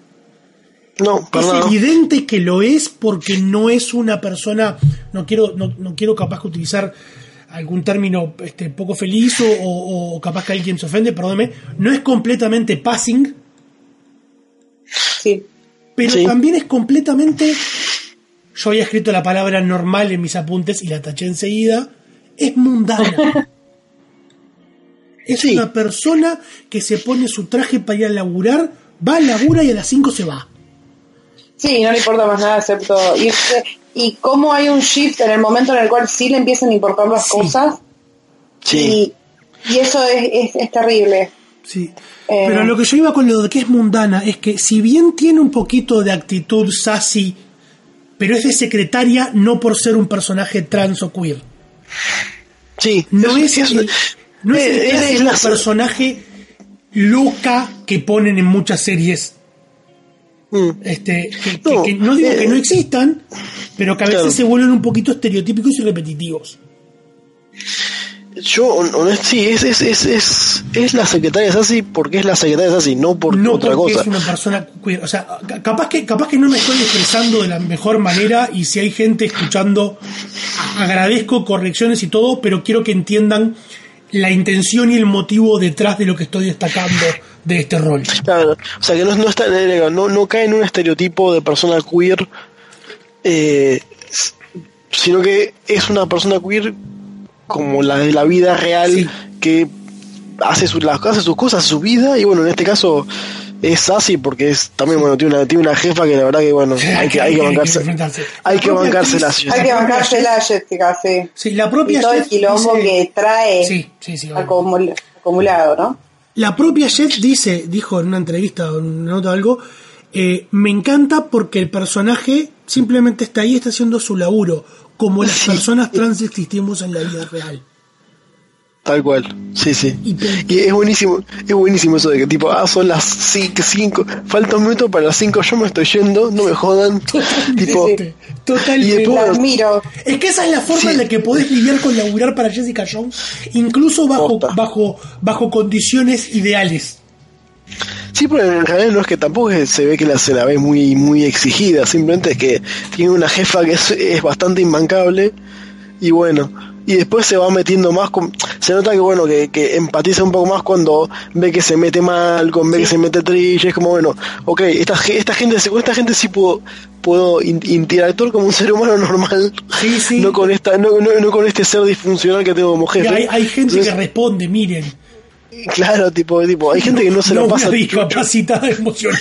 No, es no. evidente que lo es, porque no es una persona, no quiero, no, no quiero capaz que utilizar algún término este, poco feliz o, o, o capaz que alguien se ofende, perdóneme, no es completamente passing. Sí. Pero sí. también es completamente, yo había escrito la palabra normal en mis apuntes y la taché enseguida, es mundana. Es sí. una persona que se pone su traje para ir a laburar, va a labura y a las cinco se va. Sí, no le importa más nada excepto irse. Y cómo hay un shift en el momento en el cual sí le empiezan a importar las sí. cosas. Sí. Y, y eso es, es, es terrible. Sí. Eh, Pero lo que yo iba con lo de que es mundana es que si bien tiene un poquito de actitud sassy, pero es de secretaria no por ser un personaje trans o queer. Sí. No es, es, el, no es, es, el, es el personaje loca que ponen en muchas series. Mm. Este, que, no, que, que no digo eh, que no existan, pero que a veces claro. se vuelven un poquito estereotípicos y repetitivos. Yo, honest, sí, es, es, es, es, es la secretaria Sassy porque es la secretaria Sassy, no por no otra cosa. No porque es una persona queer. O sea, capaz que, capaz que no me estoy expresando de la mejor manera, y si hay gente escuchando, agradezco correcciones y todo, pero quiero que entiendan la intención y el motivo detrás de lo que estoy destacando de este rol. Claro, o sea que no, no, está, no, no cae en un estereotipo de persona queer, eh, sino que es una persona queer como la de la vida real, sí. que hace, su, hace sus cosas, su vida, y bueno, en este caso es Sassy porque es también, bueno, tiene una, tiene una jefa que la verdad que bueno, hay que, hay que bancarse, hay que bancarse la Hay que bancarse la Jessica, sí. Sí, la propia y todo el quilombo dice, que trae sí, sí, sí, acumul, acumulado, ¿no? La propia Jet dice, dijo en una entrevista o en una nota o algo, eh, me encanta porque el personaje simplemente está ahí, está haciendo su laburo, como las sí. personas trans existimos en la vida real. Tal cual, sí, sí. Y, y es buenísimo, es buenísimo eso de que tipo, ah, son las cinco, falta un minuto para las cinco, yo me estoy yendo, no me jodan. Totalmente, tipo, totalmente. Y después, admiro. Es que esa es la forma sí. en la que podés lidiar con laburar para Jessica Jones, incluso bajo, bajo, bajo condiciones ideales. Sí, pero en realidad no es que tampoco se ve que la, se la ve muy, muy exigida, simplemente es que tiene una jefa que es, es bastante imbancable, y bueno, y después se va metiendo más con, se nota que bueno, que, que empatiza un poco más cuando ve que se mete mal, con ve sí. que se mete triste, es como bueno, ok, esta, esta gente, con esta gente sí puedo, puedo interactuar como un ser humano normal, sí, sí. no con esta, no, no, no con este ser disfuncional que tengo como jefe. Hay, hay gente Entonces, que responde, miren. Claro, tipo, tipo, hay gente que no se no la pasa. Una discapacitada emocional.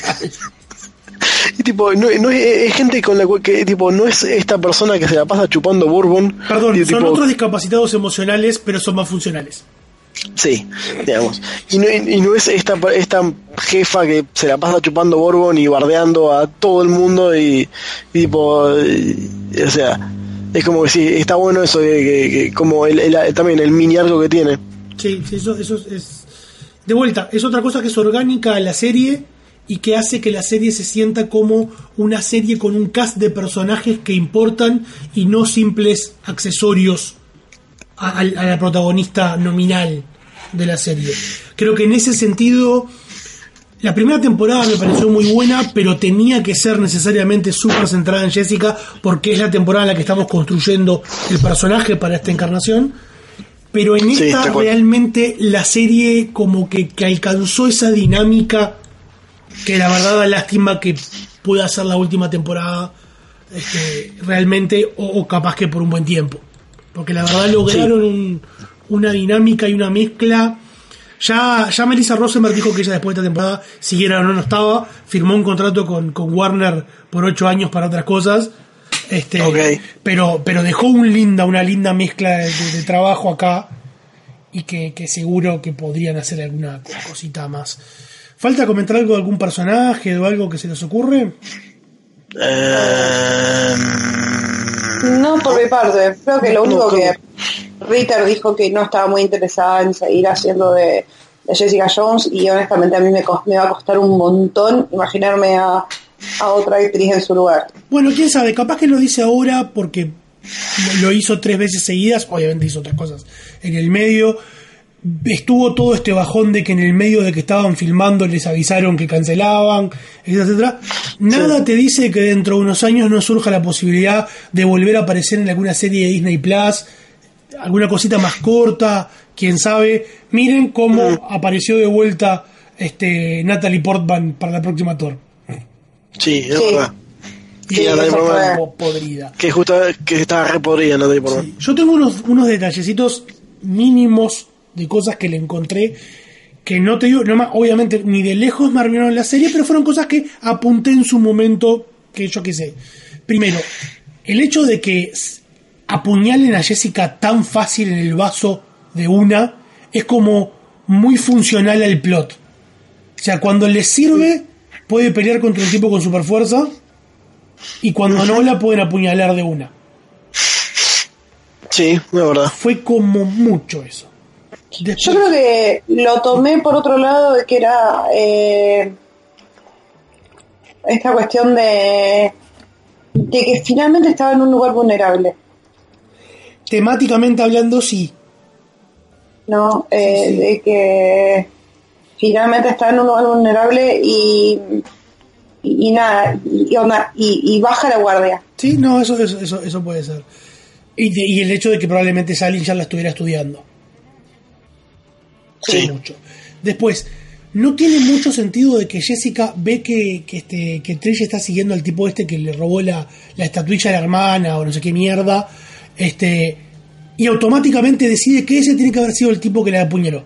Y tipo, no, no es, es gente con la que tipo no es esta persona que se la pasa chupando bourbon. Perdón, y, son tipo, otros discapacitados emocionales, pero son más funcionales. Sí, digamos. Y no, y no es esta esta jefa que se la pasa chupando bourbon y bardeando a todo el mundo y, y tipo, y, o sea, es como que sí, está bueno eso de que, que como el, el, el, también el mini arco que tiene. Sí, eso, eso es... De vuelta, es otra cosa que es orgánica a la serie y que hace que la serie se sienta como una serie con un cast de personajes que importan y no simples accesorios a, a, a la protagonista nominal de la serie. Creo que en ese sentido la primera temporada me pareció muy buena, pero tenía que ser necesariamente súper centrada en Jessica porque es la temporada en la que estamos construyendo el personaje para esta encarnación. Pero en esta sí, realmente la serie como que, que alcanzó esa dinámica que la verdad da lástima que pueda ser la última temporada este, realmente, o, o capaz que por un buen tiempo, porque la verdad lograron sí. un, una dinámica y una mezcla. Ya, ya Melissa Rosenberg dijo que ella después de esta temporada, siguiera o no, no estaba, firmó un contrato con, con Warner por ocho años para otras cosas. Este, okay. pero pero dejó un linda una linda mezcla de, de, de trabajo acá y que, que seguro que podrían hacer alguna cosita más. ¿Falta comentar algo de algún personaje o algo que se les ocurre? Um, no, por mi parte. Creo que lo único no, que Ritter dijo que no estaba muy interesada en seguir haciendo de, de Jessica Jones, y honestamente a mí me, me va a costar un montón imaginarme a a otra actriz en su lugar. Bueno, quién sabe, capaz que lo dice ahora porque lo hizo tres veces seguidas, obviamente hizo otras cosas en el medio. Estuvo todo este bajón de que en el medio de que estaban filmando les avisaron que cancelaban, etcétera, etcétera. Nada sí. te dice que dentro de unos años no surja la posibilidad de volver a aparecer en alguna serie de Disney Plus, alguna cosita más corta, quién sabe. Miren cómo mm. apareció de vuelta este Natalie Portman para la próxima Thor. Sí, es sí. verdad. Y sí, esa fue podrida. Que justo que estaba re podrida Natalie Portman. Sí. Yo tengo unos, unos detallecitos mínimos de cosas que le encontré que no te digo, no, obviamente ni de lejos me arruinaron la serie, pero fueron cosas que apunté en su momento, que yo qué sé. Primero, el hecho de que apuñalen a Jessica tan fácil en el vaso de una es como muy funcional al plot. O sea, cuando le sirve puede pelear contra un tipo con super fuerza y cuando no la pueden apuñalar de una. Sí, de verdad. Fue como mucho eso. Después, yo creo que lo tomé por otro lado de que era eh, esta cuestión de de que finalmente estaba en un lugar vulnerable. Temáticamente hablando, sí. No, eh, sí, sí. De que finalmente estaba en un lugar vulnerable y y, y nada y, onda, y, y baja la guardia. Sí, no, eso eso eso, eso puede ser. Y, de, y el hecho de que probablemente Salin ya la estuviera estudiando. Sí. Mucho. Después, no tiene mucho sentido de que Jessica ve que, que este que Trish está siguiendo al tipo este que le robó la, la estatuilla a la hermana o no sé qué mierda, este y automáticamente decide que ese tiene que haber sido el tipo que la apuñaló.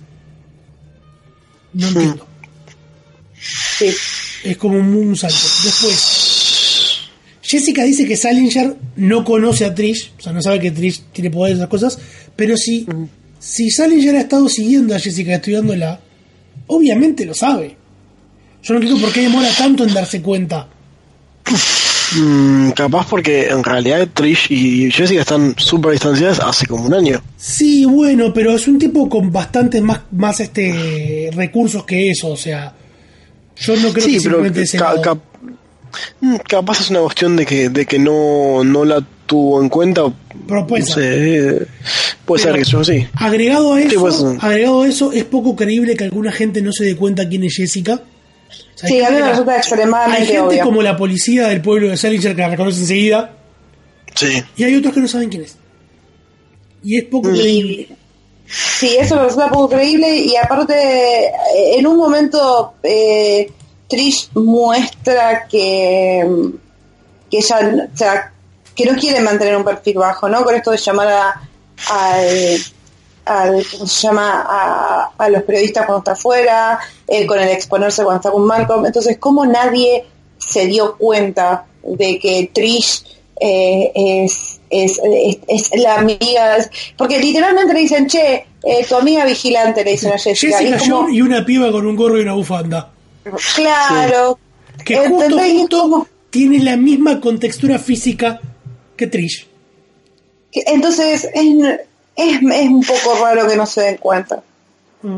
No entiendo. Sí. Es como un salto. Después, Jessica dice que Salinger no conoce a Trish, o sea, no sabe que Trish tiene poderes y esas cosas, pero si uh-huh. si Salinger ha estado siguiendo a Jessica estudiándola, obviamente lo sabe. Yo no entiendo por qué demora tanto en darse cuenta. Mm, capaz porque en realidad Trish y Jessica están súper distanciadas hace como un año. Sí, bueno, pero es un tipo con bastantes más, más este recursos que eso, o sea, yo no creo sí, que simplemente pero sea ca- cap- capaz es una cuestión de que de que no, no la tuvo en cuenta. Pero puede no ser. sé, puede ser que eso sí. Agregado a eso, sí, pues, agregado a eso, es poco creíble que alguna gente no se dé cuenta quién es Jessica. O sea, sí, a mí me resulta extremadamente hay gente obvio. como la policía del pueblo de Salinger que la reconoce enseguida. Sí. Y hay otros que no saben quién es. Y es poco y, creíble. Sí, eso me resulta poco creíble. Y aparte, en un momento, eh, Trish muestra que, que ella, o sea, que no quiere mantener un perfil bajo, ¿no? Con esto de llamar a, al, al ¿cómo se llama? A, a los periodistas cuando está afuera, eh, con el exponerse cuando está con Malcolm. Entonces, ¿cómo nadie se dio cuenta de que Trish eh, es, es, es, es la amiga? Porque literalmente le dicen, che, eh, tu amiga vigilante, le dicen a Jessica. Jessica y, como, y una piba con un gorro y una bufanda. Claro. Sí. Que justo, justo como, tiene la misma contextura física que Trish. Entonces, es, es, es un poco raro que no se den cuenta. Mm.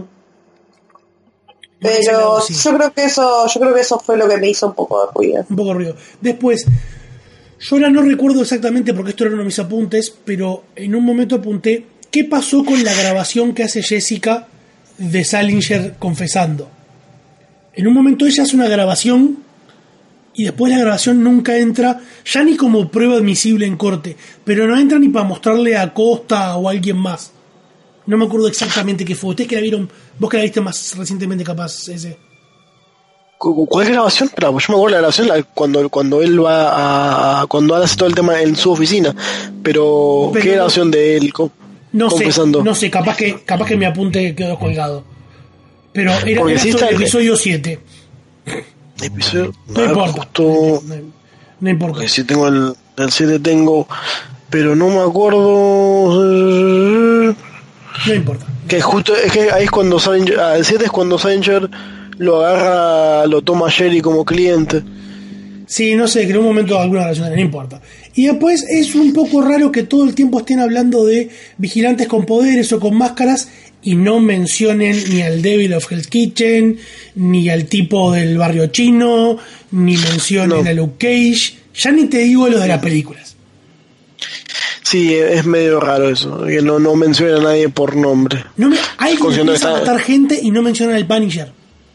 Pero sí. yo creo que eso yo creo que eso fue lo que me hizo un poco de ruido. Un poco de ruido. Después, yo ahora no recuerdo exactamente porque esto era uno de mis apuntes, pero en un momento apunté qué pasó con la grabación que hace Jessica de Salinger confesando. En un momento ella hace una grabación y después la grabación nunca entra, ya ni como prueba admisible en corte, pero no entra ni para mostrarle a Costa o a alguien más. No me acuerdo exactamente qué fue. Ustedes que la vieron, vos que la viste más recientemente capaz, ese. ¿Cuál es la grabación? Pero yo me acuerdo de la grabación la, cuando, cuando él va a, a... cuando hace todo el tema en su oficina. Pero, pero ¿qué no, grabación de él co- no confesando? Sé, no sé, capaz que capaz que mi apunte quedó colgado. Pero era, era sí sobre el episodio siete. Episodio... No ver, importa. Justo, no, no importa. Porque si tengo el, el siete tengo... Pero no me acuerdo... No importa. Que justo es que ahí es cuando Salinger, ah, el siete es cuando Salinger lo agarra, lo toma a Jerry como cliente. Sí, no sé, creo un momento alguna relación, no importa. Y después es un poco raro que todo el tiempo estén hablando de vigilantes con poderes o con máscaras y no mencionen ni al Devil of Hell's Kitchen, ni al tipo del barrio chino, ni mencionen no. a Luke Cage. Ya ni te digo lo de las películas. Sí, es medio raro eso, que no, no menciona a nadie por nombre. No me, hay que empieza a matar gente y no mencionan al Punisher.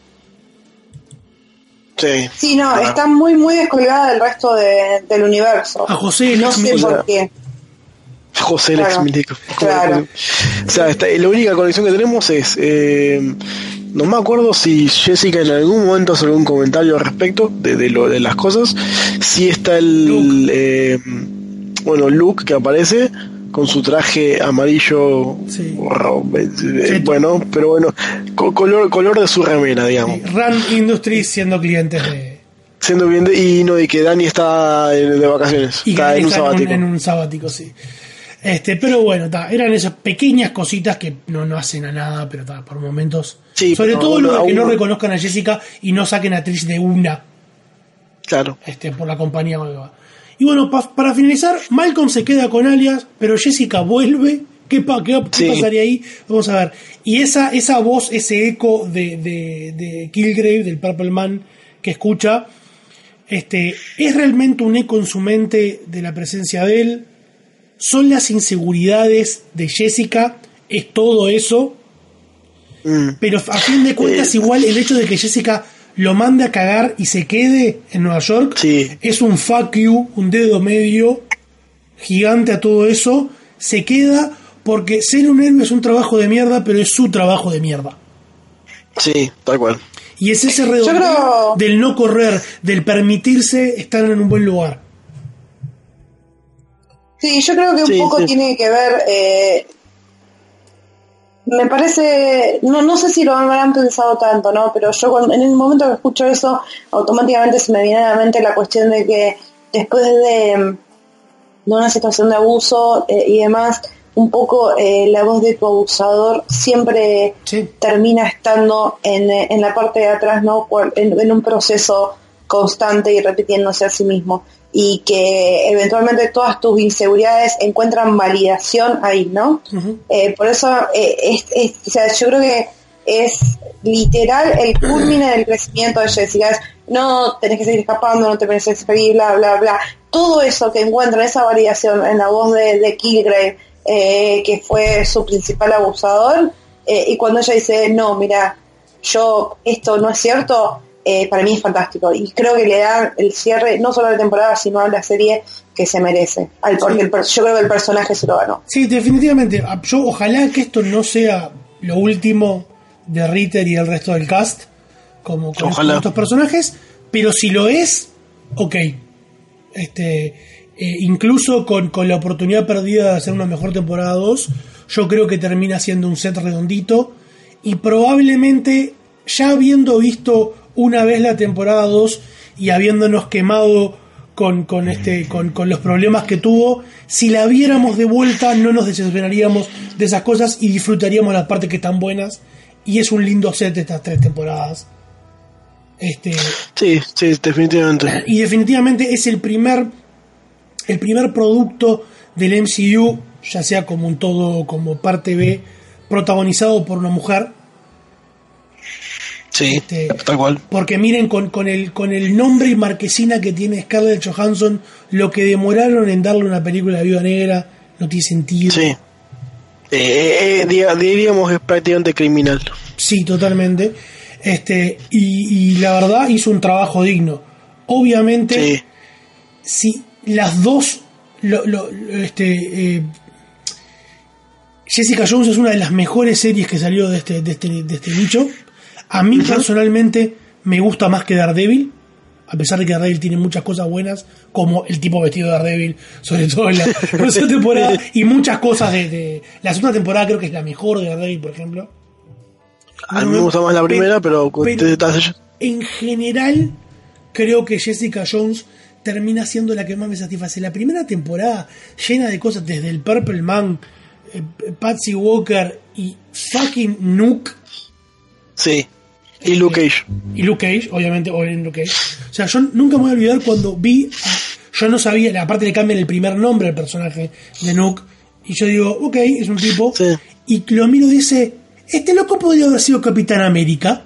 Sí. Sí, no, ah. está muy muy descolgada del resto de, del universo. A José, no sé por qué. José el claro. ex milico. Claro. O sea, esta, la única conexión que tenemos es... Eh, no me acuerdo si Jessica en algún momento hace algún comentario al respecto de, de, lo, de las cosas. Si está el... Eh, bueno, Luke que aparece con su traje amarillo, sí. eh, bueno, pero bueno, co- color color de su remera, digamos. Sí, Rand Industries siendo clientes de... Siendo bien de, y no, y que Dani está de, de vacaciones, Y está en un está sabático. En un, en un sabático, sí. Este, pero bueno, ta, eran esas pequeñas cositas que no, no hacen a nada, pero ta, por momentos. Sí, sobre todo bueno, lo de que aún... no reconozcan a Jessica y no saquen a Trish de una. Claro. Este, por la compañía con la que va. Y bueno, pa, para finalizar, Malcolm se queda con Alias, pero Jessica vuelve. ¿Qué, pa, qué, qué sí. pasaría ahí? Vamos a ver. Y esa, esa voz, ese eco de, de, de Kilgrave, del Purple Man, que escucha, este, es realmente un eco en su mente de la presencia de él. Son las inseguridades de Jessica, es todo eso. Mm. Pero a fin de cuentas, eh. igual el hecho de que Jessica lo mande a cagar y se quede en Nueva York, sí. es un fuck you, un dedo medio gigante a todo eso. Se queda porque ser un héroe es un trabajo de mierda, pero es su trabajo de mierda. Sí, tal cual. Y es ese redondeo creo... del no correr, del permitirse estar en un buen lugar. Sí, yo creo que un sí, poco sí. tiene que ver, eh, me parece, no no sé si lo habrán pensado tanto, ¿no? Pero yo cuando, en el momento que escucho eso, automáticamente se me viene a la mente la cuestión de que después de, de una situación de abuso eh, y demás, un poco eh, la voz de tu abusador siempre sí. termina estando en, en la parte de atrás, ¿no? En, en un proceso constante y repitiéndose a sí mismo. Y que eventualmente todas tus inseguridades encuentran validación ahí, ¿no? Uh-huh. Eh, por eso, eh, es, es, o sea, yo creo que es literal el culmine del crecimiento de Jessica. Es, no tenés que seguir escapando, no te mereces seguir, bla, bla, bla. Todo eso que encuentra esa validación en la voz de, de Kilgrave, eh, que fue su principal abusador, eh, y cuando ella dice, no, mira, yo, esto no es cierto... Eh, para mí es fantástico y creo que le da el cierre no solo a la temporada sino a la serie que se merece al, porque sí. el, yo creo que el personaje se lo ganó. Sí, definitivamente. Yo ojalá que esto no sea lo último de Ritter y el resto del cast como con ojalá. estos personajes, pero si lo es, ok, este eh, incluso con, con la oportunidad perdida de hacer una mejor temporada dos, yo creo que termina siendo un set redondito y probablemente ya habiendo visto una vez la temporada dos y habiéndonos quemado con, con, este, con, con los problemas que tuvo, si la viéramos de vuelta no nos desesperaríamos de esas cosas y disfrutaríamos las partes que están buenas, y es un lindo set de estas tres temporadas. Este, sí, sí, definitivamente. Y definitivamente es el primer el primer producto del M C U, ya sea como un todo, como parte B, protagonizado por una mujer. Sí, este, tal cual. Porque miren, con, con, el, con el nombre y marquesina que tiene Scarlett Johansson, lo que demoraron en darle una película de Viuda Negra no tiene sentido. Sí. Eh, eh, diríamos es prácticamente criminal. Sí, totalmente. Este, y, y la verdad hizo un trabajo digno. Obviamente, sí. si las dos, lo, lo, este, eh, Jessica Jones es una de las mejores series que salió de este, de este, de este nicho. A mí uh-huh. personalmente me gusta más que Daredevil, a pesar de que Daredevil tiene muchas cosas buenas, como el tipo vestido de Daredevil, sobre todo en la tercera temporada, y muchas cosas de, de... La segunda temporada creo que es la mejor de Daredevil, por ejemplo. A mí me gusta más la primera, pero... pero, pero en general, creo que Jessica Jones termina siendo la que más me satisface. La primera temporada, llena de cosas, desde el Purple Man, eh, Patsy Walker y fucking Nuke. Sí. Y Luke Cage. Y Luke Cage, obviamente, o en Luke Cage. O sea, yo nunca me voy a olvidar cuando vi, yo no sabía, aparte le cambian el primer nombre al personaje de Nuke, y yo digo, ok, es un tipo, sí. Y lo miro y dice, este loco podría haber sido Capitán América.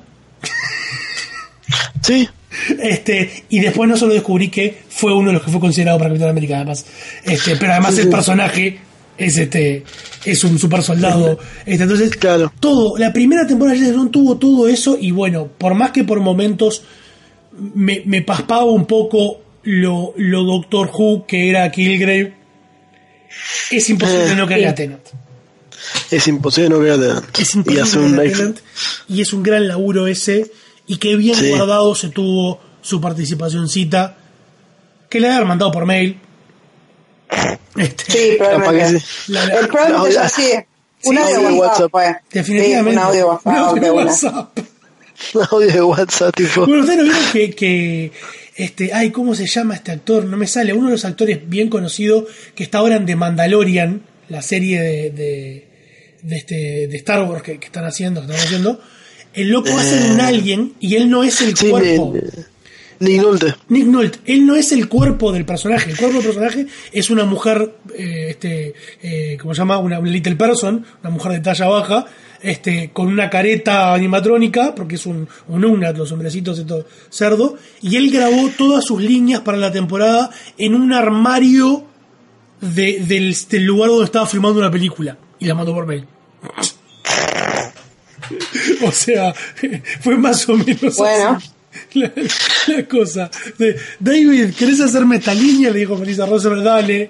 Sí. Este, y después no solo descubrí que fue uno de los que fue considerado para Capitán América, además. Este, pero además sí, el sí. personaje es este es un super soldado. Este, entonces, claro. todo, la primera temporada de Jason tuvo todo eso, y bueno, por más que por momentos me, me paspaba un poco lo, lo Doctor Who que era Kilgrave, es imposible eh, no querer a Tennant. Es imposible no querer a Tennant. Es imposible y, hace un Tennant, y es un gran laburo ese, y qué bien sí. guardado se tuvo su participacioncita, que le habían mandado por mail. Este, sí, probablemente. La, la, el probablemente la, ya sí. Un sí, audio de WhatsApp, WhatsApp fue. Definitivamente. Sí, un audio de WhatsApp. Un audio de WhatsApp. Un audio de WhatsApp, tipo. Bueno, ustedes no vieron que, que este, ay, ¿cómo se llama este actor? No me sale. Uno de los actores bien conocidos que está ahora en The Mandalorian, la serie de, de, de, este, de Star Wars que, que están haciendo, que están haciendo. El loco va a ser un alien y él no es el sí, cuerpo. Me, Nick Nolte. Nick Nolte. Él no es el cuerpo del personaje. El cuerpo del personaje es una mujer, eh, este, eh, ¿cómo se llama? Una little person, una mujer de talla baja, este, con una careta animatrónica, porque es un, un Ugnat, los hombrecitos, esto, cerdo. Y él grabó todas sus líneas para la temporada en un armario de, del, del lugar donde estaba filmando una película. Y la mandó por mail. O sea, fue más o menos bueno. así. La, la cosa de David, ¿querés hacerme esta línea? Le dijo Melissa Rosenberg, dale.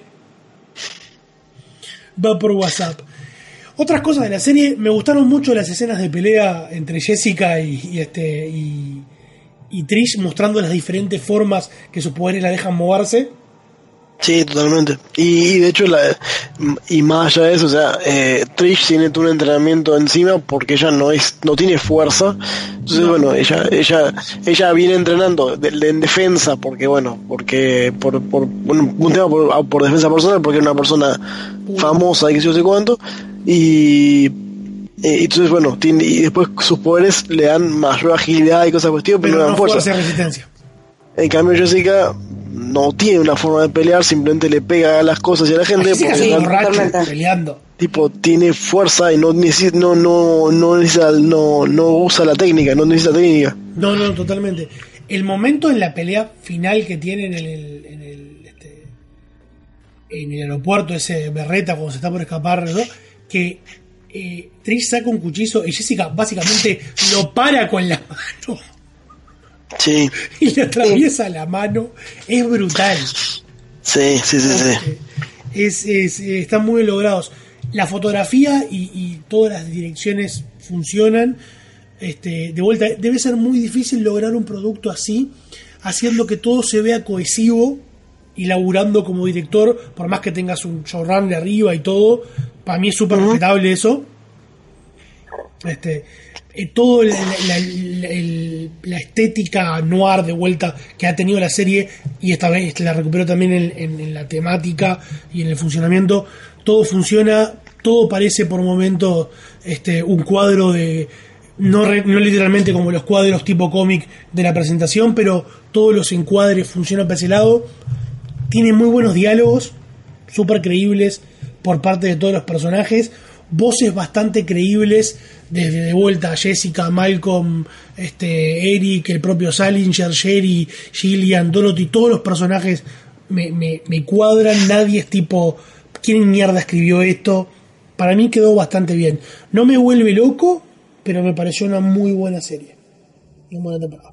Va por WhatsApp. Otras cosas de la serie, me gustaron mucho las escenas de pelea entre Jessica y, y este y, y Trish, mostrando las diferentes formas que sus poderes la dejan moverse. Sí, totalmente. Y, y de hecho, la, y más allá de eso, o sea, eh, Trish tiene todo un entrenamiento encima porque ella no es, no tiene fuerza. Entonces, no. bueno, ella, ella, ella viene entrenando de, de, en defensa porque, bueno, porque por, por bueno, un tema por, por defensa personal, porque es una persona uh. famosa y que sé yo sé cuánto. Y eh, entonces, bueno, tiene, y después sus poderes le dan mayor agilidad y cosas cuestiones, pero, pero no dan fuerza. fuerza y resistencia. En cambio, Jessica no tiene una forma de pelear, simplemente le pega a las cosas y a la gente. Jessica porque sí, no, borracho, peleando. Tipo, tiene fuerza y no necesita, no, no, no, necesita, no, no usa la técnica, no necesita técnica. No, no, totalmente. El momento en la pelea final que tienen en el, en el, este, en el aeropuerto, ese berreta cuando se está por escapar, ¿no? Que eh, Trish saca un cuchillo y Jessica básicamente lo para con la mano. Sí. Y le atraviesa sí. la mano. Es brutal. Sí, sí, sí, sí. Es, es, es, están muy bien logrados. La fotografía y, y todas las direcciones funcionan. Este, de vuelta, debe ser muy difícil lograr un producto así, haciendo que todo se vea cohesivo y laburando como director, por más que tengas un showrun de arriba y todo. Para mí es súper uh-huh. respetable eso. Este, eh, todo la, la, la, la, la estética noir de vuelta que ha tenido la serie, y esta vez la recuperó también en, en, en la temática y en el funcionamiento. Todo funciona, todo parece por momentos este, un cuadro de no, re, no literalmente como los cuadros tipo cómic de la presentación, pero todos los encuadres funcionan para ese lado. Tiene muy buenos diálogos, súper creíbles por parte de todos los personajes, voces bastante creíbles desde de vuelta Jessica, Malcolm, este, Eric, el propio Salinger, Sherry, Gillian, Dorothy, todos los personajes me, me, me cuadran. Nadie es tipo, ¿quién mierda escribió esto? Para mí quedó bastante bien. No me vuelve loco, pero me pareció una muy buena serie. Una buena temporada.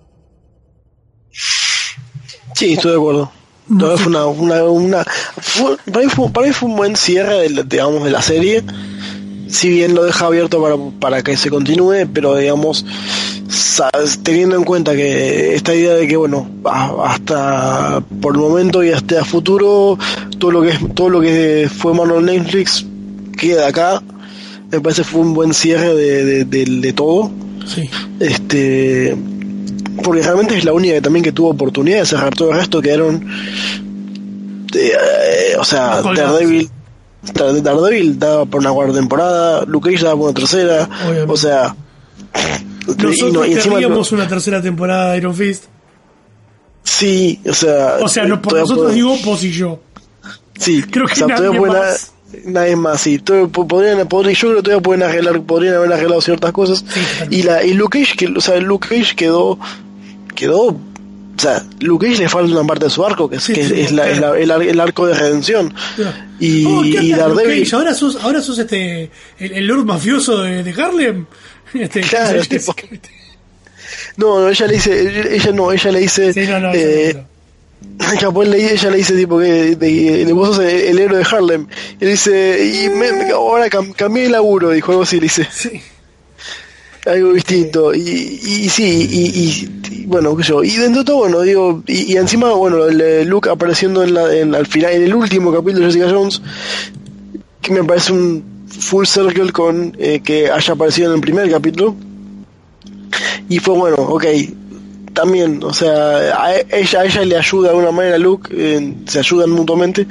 Sí, estoy de acuerdo. No, fue una, una, una fue, para, mí fue, para mí fue un buen cierre de, digamos, de la serie. Si bien lo deja abierto para, para que se continúe, pero digamos, teniendo en cuenta que esta idea de que, bueno, hasta por el momento y hasta a futuro, todo lo que es, todo lo que fue Marvel Netflix queda acá, me parece fue un buen cierre de, de, de, de todo. Sí. Este, porque realmente es la única también que tuvo oportunidad de cerrar. Todo el resto quedaron, de, eh, o sea, Daredevil. Daredevil daba por una cuarta temporada, Luke Cage daba por una tercera. Obviamente. O sea, nosotros y no, y queríamos no, una tercera temporada de Iron Fist. Sí, o sea, o sea, no, por nosotros puede, digo vos y yo. Sí, creo que o sea, nadie puede, más. Nadie más, sí. Todo, podrían, podrían, yo creo que todavía pueden arreglar, podrían haber arreglado ciertas cosas. Sí, y la y Luke Cage, que, o sea, Luke Cage quedó, quedó. O sea, Luke Cage le falta una parte de su arco, que es, sí, que sí, es, la, es la, el, el arco de redención. Y, oh, y Daredevil. Ahora sos, ahora sos este el, el Lord mafioso de, de Harlem. Este, claro, este, tipo, no, no, ella le dice, ella no, ella le dice. Sí, no, no, eh, ella, pues, le, ella le dice tipo que de, de, vos sos el, el héroe de Harlem. Y le dice, y me, me, ahora cam, cambié el laburo, dijo algo así, le dice. Sí. algo distinto. Y, y sí, y, y, y bueno, qué sé yo. Y dentro de todo, bueno, digo, y, y encima, bueno, el Luke apareciendo en la, en, al final, en el último capítulo de Jessica Jones, que me parece un full circle con eh, que haya aparecido en el primer capítulo. Y fue bueno, ok, también, o sea, a ella, a ella le ayuda de alguna manera a Luke, eh, se ayudan mutuamente.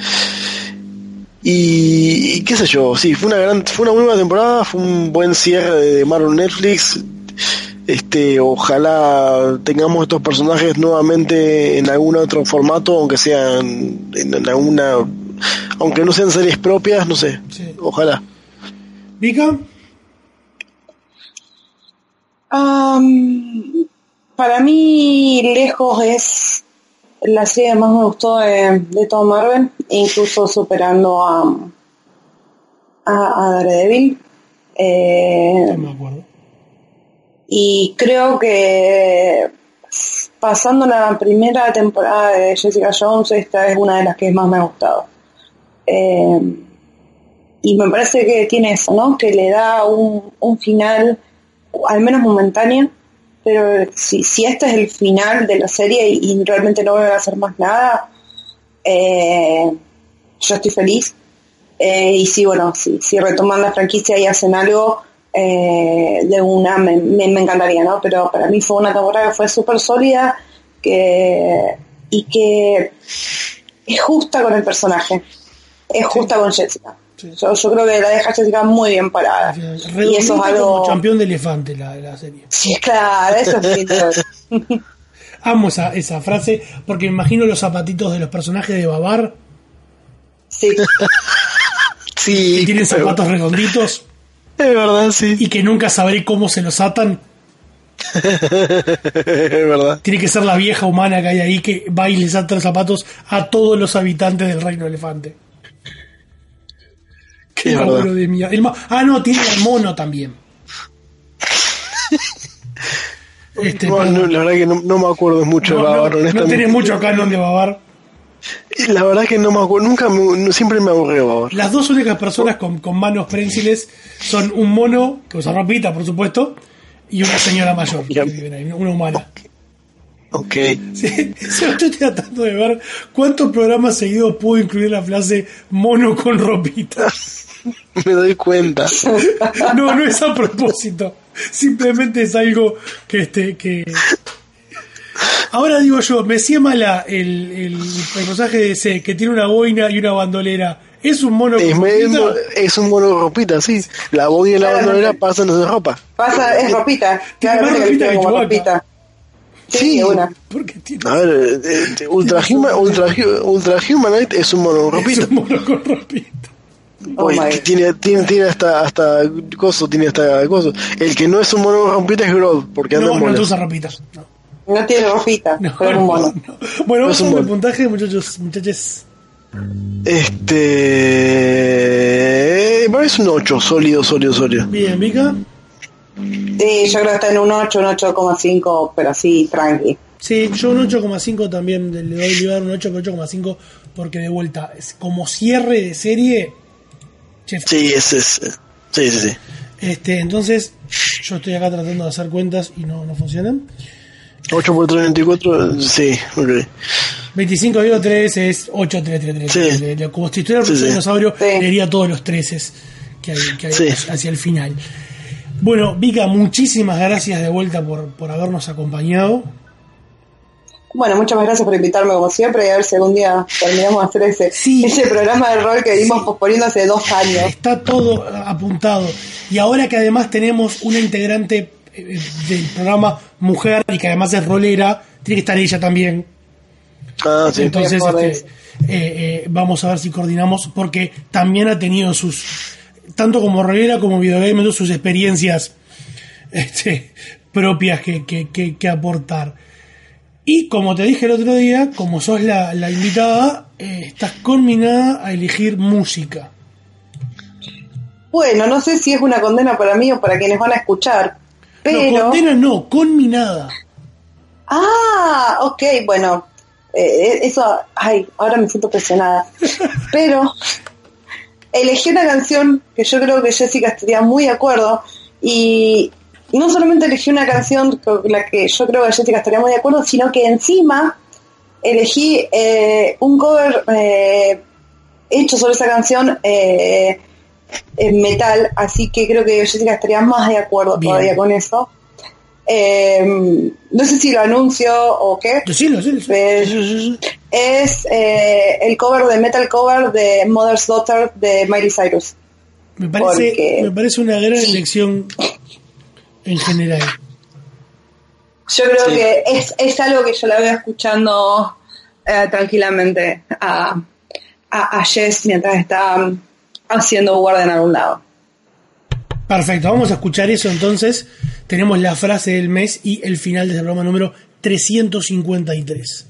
Y, y qué sé yo, sí, fue una gran, fue una muy buena temporada, fue un buen cierre de Marvel Netflix. Este, ojalá tengamos estos personajes nuevamente en algún otro formato, aunque sean en, en alguna, aunque no sean series propias, no sé, sí. Ojalá. ¿Vika? Um, para mí, lejos es la serie que más me gustó de, de todo Marvel, incluso superando a, a, a Daredevil. Eh, no me acuerdo. Y creo que pasando la primera temporada de Jessica Jones, esta es una de las que más me ha gustado. Eh, y me parece que tiene eso, ¿no? Que le da un, un final, al menos momentáneo, pero si, si este es el final de la serie y, y realmente no voy a hacer más nada, eh, yo estoy feliz. Eh, y si, bueno, si, si retoman la franquicia y hacen algo eh, de una, me, me, me encantaría, ¿no? Pero para mí fue una temporada que fue súper sólida que, y que es justa con el personaje, es justa sí. con Jessica. Sí. Yo, yo creo que la deja Jessica muy bien parada. Y eso es algo como campeón de elefante la, la serie. Sí, claro, eso es lindo. Amo esa, esa frase porque me imagino los zapatitos de los personajes de Babar. Sí. Sí. Que tienen zapatos redonditos. Es verdad, sí. Y que nunca sabré cómo se los atan. Es verdad. Tiene que ser la vieja humana que hay ahí que va y les ata los zapatos a todos los habitantes del reino elefante. Qué laburo de mía. El ma- ah, no, tiene el mono también. este, no, no, la verdad que no, no me acuerdo mucho no, de Babar, no, honestamente. No tenés mucho canon de Babar. La verdad que no me acuerdo, nunca me, siempre me aburrió Babar. Las dos únicas personas con, con manos prensiles son un mono, que usa ropita, por supuesto, y una señora mayor, que vive ahí, una humana. Ok. Sí, yo estoy tratando de ver cuántos programas seguidos puedo incluir la frase mono con ropita. Me doy cuenta. No, no es a propósito. Simplemente es algo que este que. Ahora digo yo, me hacía mala el, el, el personaje de C que tiene una boina y una bandolera. ¿Es un mono es, con ropita? Es un mono con ropita, sí. La boina y la bandolera pasan de ropa. Pasa, es ropita. Claramente que tiene como ropita. Sí, sí, una. A ver, eh, Ultra, Human, Ultra, Ultra Humanite es un mono con ropita. Es un mono con ropita. Oh, Oye, tiene, tiene, tiene hasta hasta coso, tiene hasta coso. El que no es un mono con ropita es Grodd, porque anda no, en no bolas. usa ropitas. No. No tiene ropita, no, pero es un mono. No, no. Bueno, vamos a ver el puntaje, muchachos, muchachos. Este. Me parece un ocho, sólido, sólido, sólido. Bien, Vika. Sí, yo creo que está en un ocho, un ocho coma cinco, pero así, tranqui. Sí, yo un ocho coma cinco también, le doy le voy a dar un ocho coma cinco porque de vuelta, es como cierre de serie. Chef. Sí, ese es. Sí, sí, sí. Este, entonces, yo estoy acá tratando de hacer cuentas y no, no funcionan. ocho por tres, veinticuatro, sí, ok. veinticinco digo tres es ocho, tres, tres, tres. Sí. Como si estuviera el profesor sí, sí. dinosaurio, sí. le diría todos los treses que hay, que hay sí. hacia el final. Bueno, Vika, muchísimas gracias de vuelta por, por habernos acompañado. Bueno, muchas gracias por invitarme como siempre y a ver si algún día terminamos de hacer ese, sí. ese programa de rol que venimos sí. posponiendo hace dos años. Está todo apuntado. Y ahora que además tenemos una integrante del programa mujer y que además es rolera, tiene que estar ella también. Ah, sí. Entonces este, eh, eh, vamos a ver si coordinamos porque también ha tenido sus, tanto como rolera como videogamer, sus experiencias este, propias que, que, que, que aportar. Y como te dije el otro día, como sos la, la invitada, eh, estás conminada a elegir música. Bueno, no sé si es una condena para mí o para quienes van a escuchar, pero... No, condena no, conminada. Ah, ok, bueno, eh, eso, ay, ahora me siento presionada. Pero elegí una canción que yo creo que Jessica estaría muy de acuerdo y no solamente elegí una canción con la que yo creo que Jessica estaría muy de acuerdo, sino que encima elegí eh, un cover eh, hecho sobre esa canción eh, en metal, así que creo que Jessica estaría más de acuerdo Bien. todavía con eso. Eh, no sé si lo anuncio o qué. Sí, sí, sí, sí. Eh, es eh, el cover de metal cover de Mother's Daughter de Miley Cyrus. Me parece, Porque, me parece una gran elección en general. Yo creo sí. que es, es algo que yo la veo escuchando eh, tranquilamente a, a, a Jess mientras está haciendo guardia en algún lado. Perfecto, vamos a escuchar eso entonces. Tenemos la frase del mes y el final del programa número trescientos cincuenta y tres.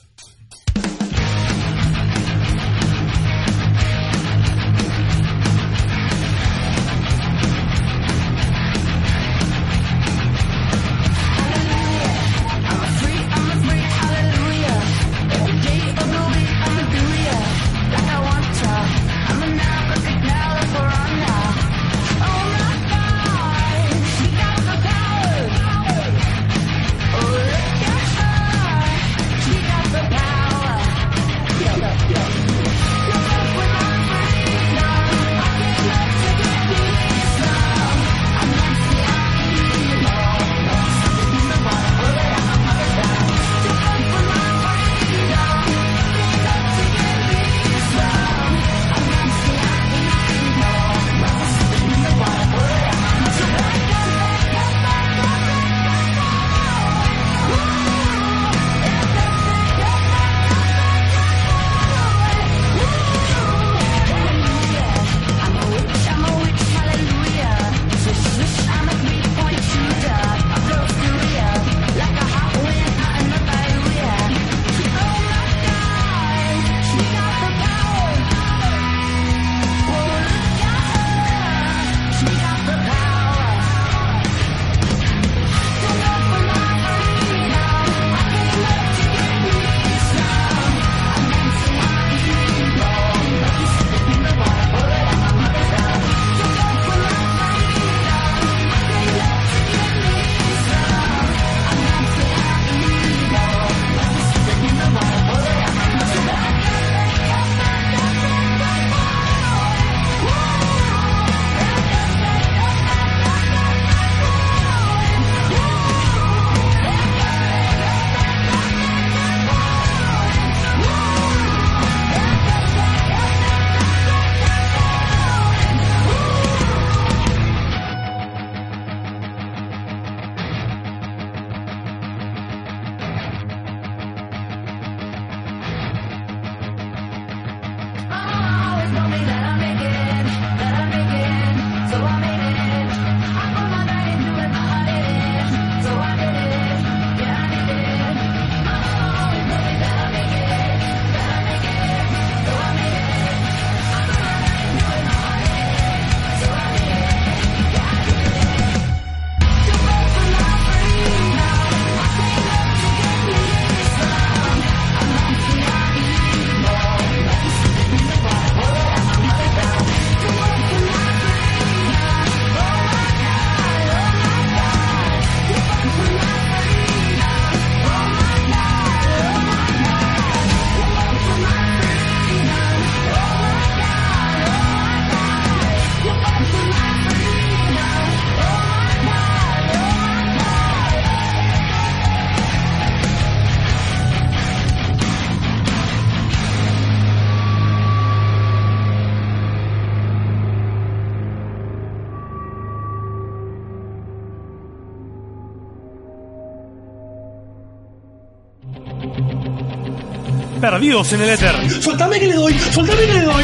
Perdidos en el éter. ¡Soltame que le doy! ¡Soltame que le doy!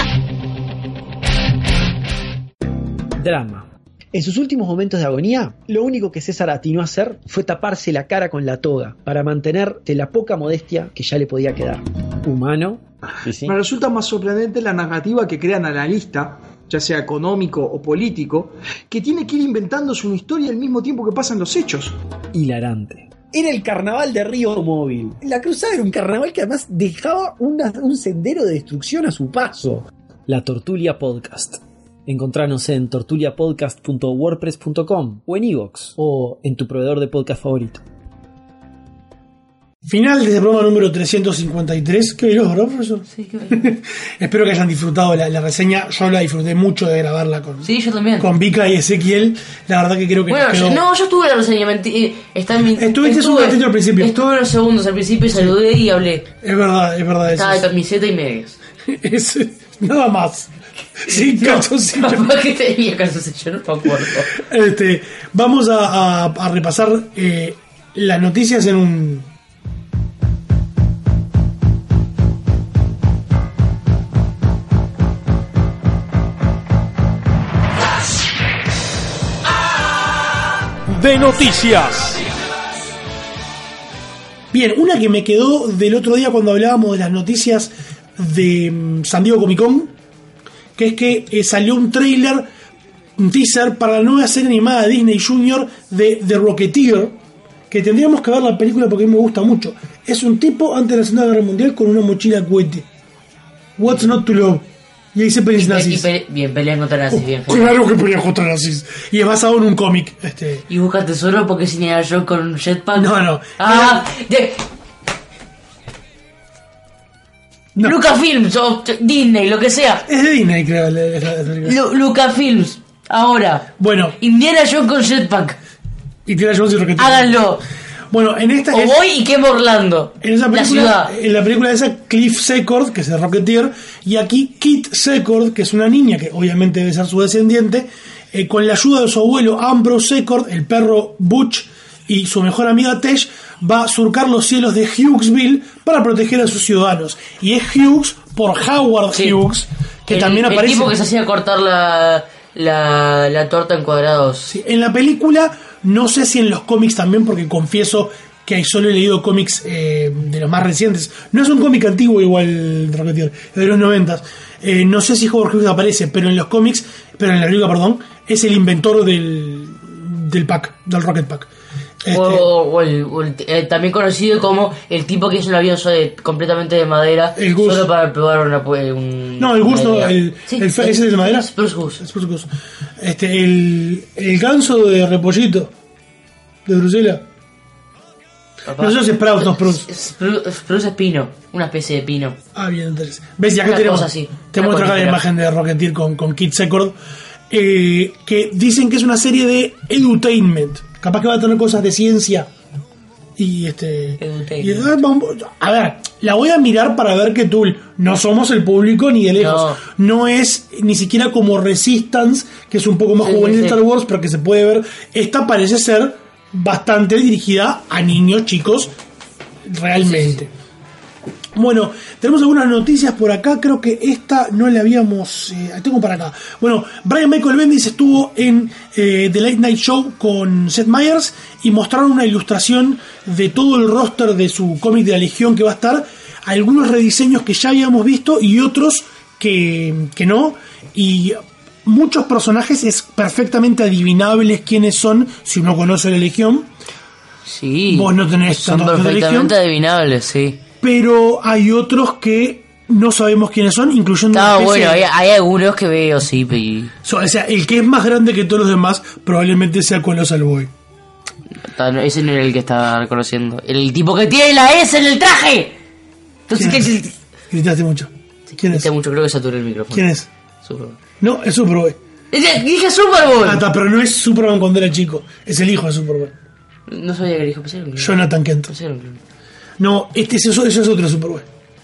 Drama. En sus últimos momentos de agonía, lo único que César atinó a hacer fue taparse la cara con la toga para mantener de la poca modestia que ya le podía quedar. Humano. Sí, sí. Me resulta más sorprendente la narrativa que crea el analista, ya sea económico o político, que tiene que ir inventándose una historia al mismo tiempo que pasan los hechos. Hilarante. Era el carnaval de Río Móvil. La cruzada era un carnaval que además dejaba una, un sendero de destrucción a su paso. La Tortulia Podcast. Encontranos en tortuliapodcast punto wordpress punto com o en iVoox o en tu proveedor de podcast favorito. Final del programa número trescientos cincuenta y tres. Qué veloz, ¿verdad, profesor? Sí, qué veloz. Espero que hayan disfrutado la, la reseña. Yo la disfruté mucho de grabarla con, sí, yo también. con Vika y Ezequiel. La verdad que creo que bueno, nos quedó... yo, no, yo estuve en la reseña. Menti- está en mi, Estuviste estuve, un ratito al principio. Estuve unos segundos al principio y saludé y hablé. Es verdad, es verdad. Estaba eso de camiseta y medias. es, nada más. Sin no, calzoncillo. Capaz que tenía calzoncillo, no me acuerdo. Este, vamos a, a, a repasar eh, las noticias en un... de noticias. Bien, una que me quedó del otro día cuando hablábamos de las noticias de um, San Diego Comic Con, que es que eh, salió un trailer, un teaser para la nueva serie animada de Disney Junior de The Rocketeer, que tendríamos que ver la película porque a mí me gusta mucho. Es un tipo antes de la Segunda Guerra Mundial con una mochila de cohete. What's not to love? Y ahí se pelean nazis. Y pe- bien, pelean contra nazis, Oh, bien. claro que pelean contra nazis. Y es basado en un cómic. Este. Y busca tesoro porque es Indiana Jones con un jetpack. No, no. Ah, de... No. Lucasfilms o Disney, lo que sea. Es de Disney, creo. La, la, la, la. Lu- Lucasfilms. Ahora. Bueno. Indiana Jones con jetpack. Indiana Jones y Rocketeer. Háganlo. Bueno, en esta... O es, voy y quemo Orlando. En esa película, la ciudad. En la película esa, Cliff Secord, que es el Rocketeer, y aquí Kit Secord, que es una niña, que obviamente debe ser su descendiente, eh, con la ayuda de su abuelo Ambrose Secord, el perro Butch, y su mejor amiga Tesh, va a surcar los cielos de Hughesville para proteger a sus ciudadanos. Y es Hughes por Howard sí. Hughes, que el, también el aparece... El tipo que se hacía cortar la, la, la torta en cuadrados. Sí, en la película... No sé si en los cómics también, porque confieso que solo he leído cómics eh, de los más recientes. No es un cómic antiguo igual, Rocketeer, es de los noventas. Eh, no sé si Howard Hughes aparece, pero en los cómics, pero en la película, perdón, es el inventor del, del pack, del Rocket Pack. Este, o, o el, o el, eh, también conocido como el tipo que hizo un avión de, completamente de madera, el Gus. Solo para probar una, un, no, el Gus no, el, sí, el, ese es de madera. Spruce Goose. Spruce Goose. Este, el, el ganso de repollito de Bruselas. Papá. No sé si es Sprout o Spruce. Spruce es pino, una especie de pino. Ah, bien, entonces. ¿Ves? Y acá una tenemos, así, te muestro acá la imagen de Rocketeer con, con Kit Secord, eh, que dicen que es una serie de edutainment. Capaz que va a tener cosas de ciencia. Y este. Y, a ver, la voy a mirar para ver que tú. No somos el público ni de lejos. No, no es ni siquiera como Resistance, que es un poco más sí, juvenil de sí. Star Wars, pero que se puede ver. Esta parece ser bastante dirigida a niños chicos, realmente. Sí, sí. Bueno, tenemos algunas noticias por acá. Creo que esta no la habíamos... Eh, tengo para acá. Bueno, Brian Michael Bendis estuvo en eh, The Late Night Show con Seth Meyers y mostraron una ilustración de todo el roster de su cómic de la Legión que va a estar. Algunos rediseños que ya habíamos visto y otros que, que no. Y muchos personajes es perfectamente adivinables quiénes son si uno conoce la Legión. Sí. Vos no tenés son perfectamente adivinables, sí. Pero hay otros que no sabemos quiénes son, incluyendo... Ah, bueno, hay, hay algunos que veo, sí. Y... So, o sea, el que es más grande que todos los demás probablemente sea Colossal Boy. Ese no era el que estaba reconociendo. El tipo que tiene la S en el traje. Entonces, ¿qué es? Gritaste mucho. Sí, ¿Quién grité es? mucho, creo que saturé el micrófono. ¿Quién es? Superboy. No, es Superboy. Dije Superboy. Ah, está, pero no es Superman cuando era chico. Es el hijo de Superboy. No sabía que era hijo, pensé que Jonathan Kent. No, este es eso, eso es otro Superboy.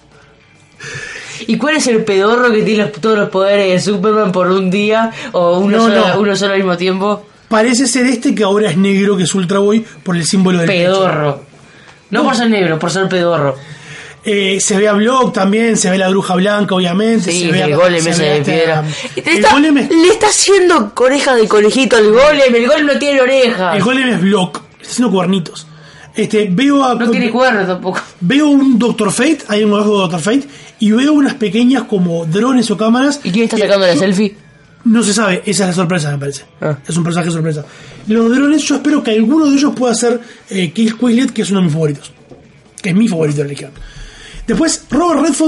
¿Y cuál es el pedorro que tiene todos los poderes de Superman por un día o uno, no, solo, no. uno solo al mismo tiempo? Parece ser este que ahora es negro, que es Ultra Boy, por el símbolo del pedorro. pecho. No, no por ser negro, por ser pedorro. Eh, se ve a Block también, se ve la bruja blanca, obviamente. Sí, se ve el a, golem se ese ve de hasta, piedra. El le, está, golem es, le está haciendo oreja de conejito al golem. El golem no tiene oreja. El golem es Block, está haciendo cuernitos. Este, veo a, no tiene cuernos tampoco. Veo un Doctor Fate, hay un juego de Doctor Fate, y veo unas pequeñas como drones o cámaras. ¿Y quién está sacando la selfie? No se sabe, esa es la sorpresa, me parece. Ah. Es un personaje sorpresa. Los drones, yo espero que alguno de ellos pueda ser eh, Kill Quislet, que es uno de mis favoritos. Que es mi favorito de la Legión. Después, Robert Redford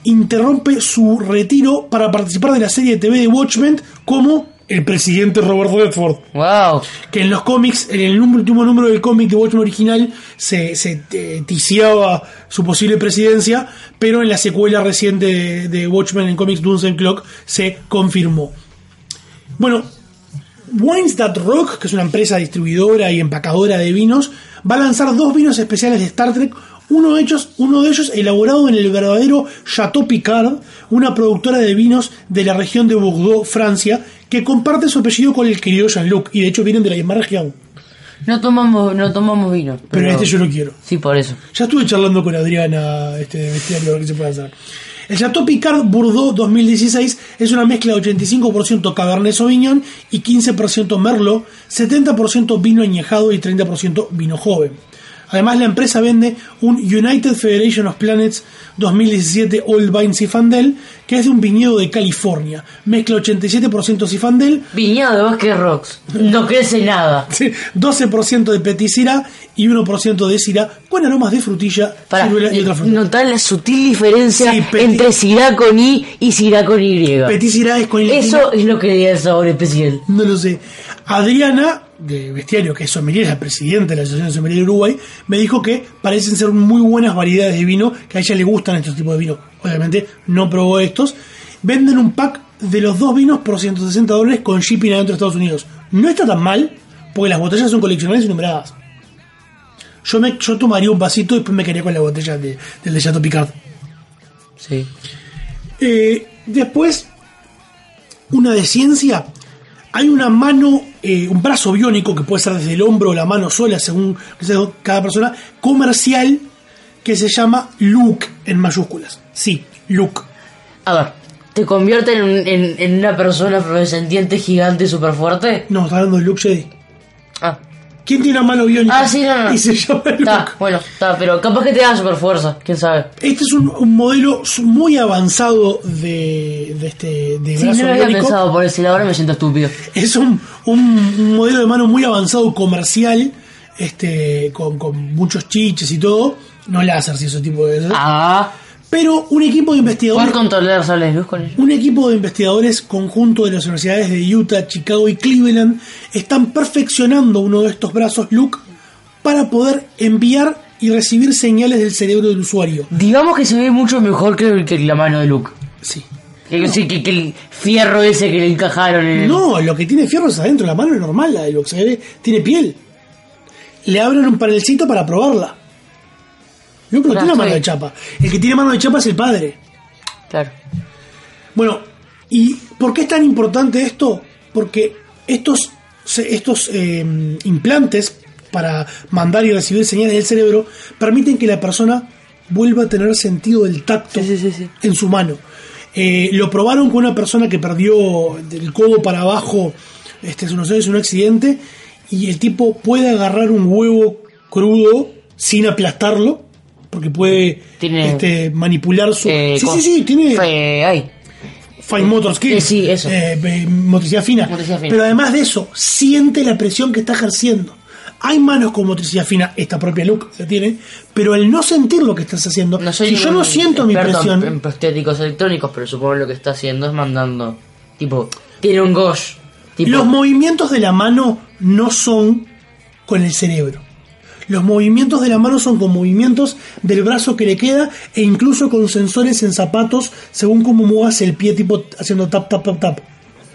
interrumpe su retiro para participar de la serie de T V de Watchmen como el presidente Robert Redford. Wow. Que en los cómics, en el último número del cómic de Watchmen original, se, se eh, ticiaba su posible presidencia, pero en la secuela reciente de, de Watchmen en cómics Doomsday Clock se confirmó. Bueno, Wines That Rock, que es una empresa distribuidora y empacadora de vinos, va a lanzar dos vinos especiales de Star Trek. Uno de ellos, uno de ellos elaborado en el verdadero Chateau Picard, una productora de vinos de la región de Bordeaux, Francia, que comparte su apellido con el querido Jean-Luc, y de hecho vienen de la misma región. No tomamos, no tomamos vino. Pero, Pero este yo lo quiero. Sí, por eso. Ya estuve charlando con Adriana este, de bestiario, a ver qué se puede hacer. El Chateau Picard Bordeaux dos mil dieciséis es una mezcla de ochenta y cinco por ciento Cabernet Sauvignon y quince por ciento Merlot, setenta por ciento vino añejado y treinta por ciento vino joven. Además, la empresa vende un United Federation of Planets dos mil diecisiete Old Vine Zinfandel, que es de un viñedo de California. Mezcla ochenta y siete por ciento Zinfandel. Viñedo de Bosque Rocks. No crece nada. Sí, doce por ciento de Petit Syrah y uno por ciento de Syrah, con aromas de frutilla, Para ciruela y otra fruta. notar la sutil diferencia Sí, petit- entre Syrah con I y Syrah con Y. Petit Syrah es con I. Eso es lo que le da el sabor especial. No lo sé. Adriana, de Bestiario, que es sommelier, es la presidenta de la Asociación de Sommelier de Uruguay, me dijo que parecen ser muy buenas variedades de vino, que a ella le gustan estos tipos de vino. Obviamente no probó estos. Venden un pack de los dos vinos por ciento sesenta dólares con shipping adentro de Estados Unidos. No está tan mal, porque las botellas son coleccionables y numeradas. Yo, me, yo tomaría un vasito y después me quedaría con la botella de, del de Chateau Picard. Sí. Eh, después, una de ciencia. Hay una mano, eh, un brazo biónico que puede ser desde el hombro o la mano sola, según cada persona, comercial, que se llama Luke en mayúsculas. Sí, Luke. A ver, ¿te convierte en, en, en una persona afrodescendiente gigante súper fuerte? No, está hablando de Luke Jedi. Ah. ¿Quién tiene una mano biónica? Ah, sí, no, no. Y se llama Luke. Está, bueno, está, pero capaz que te da super fuerza, quién sabe. Este es un, un modelo muy avanzado de, de este de Sí, brazo no lo había biónico. pensado por ese lado, ahora me siento estúpido. Es un, un, un modelo de mano muy avanzado comercial, este, con, con muchos chiches y todo. No láser, si ese tipo de cosas. Ah. Pero un equipo de investigadores. ¿Puedes controlar sables de luz con él? Un equipo de investigadores conjunto de las universidades de Utah, Chicago y Cleveland están perfeccionando uno de estos brazos Luke para poder enviar y recibir señales del cerebro del usuario. Digamos que se ve mucho mejor que, que la mano de Luke. Sí. Que, no. sí, que, que el fierro ese que le encajaron en el... No, lo que tiene fierro es adentro, la mano es normal, la de Luke, se ve, tiene piel. Le abren un panelcito para probarla. Luke no tiene mano de chapa. El que tiene mano de chapa es el padre. Claro. Bueno, ¿y por qué es tan importante esto? Porque estos, estos eh, implantes para mandar y recibir señales del cerebro permiten que la persona vuelva a tener sentido del tacto sí, sí, sí. en su mano. Eh, lo probaron con una persona que perdió del codo para abajo este, hace unos años en un accidente, y el tipo puede agarrar un huevo crudo sin aplastarlo, porque puede tiene, este, manipular su... Eh, sí, sí, sí, tiene... Fe, ay. Fine motor skills. Eh, sí, eso. Eh, motricidad fina. Motricidad fina. Pero además de eso, siente la presión que está ejerciendo. Hay manos con motricidad fina, esta propia Luke la tiene, pero al no sentir lo que estás haciendo, no soy si yo no siento mi presión... en prostéticos electrónicos, pero supongo que lo que está haciendo es mandando, tipo, tiene un gosh. Tipo... Los movimientos de la mano no son con el cerebro. Los movimientos de la mano son con movimientos del brazo que le queda, e incluso con sensores en zapatos según cómo muevas el pie, tipo haciendo tap, tap, tap, tap.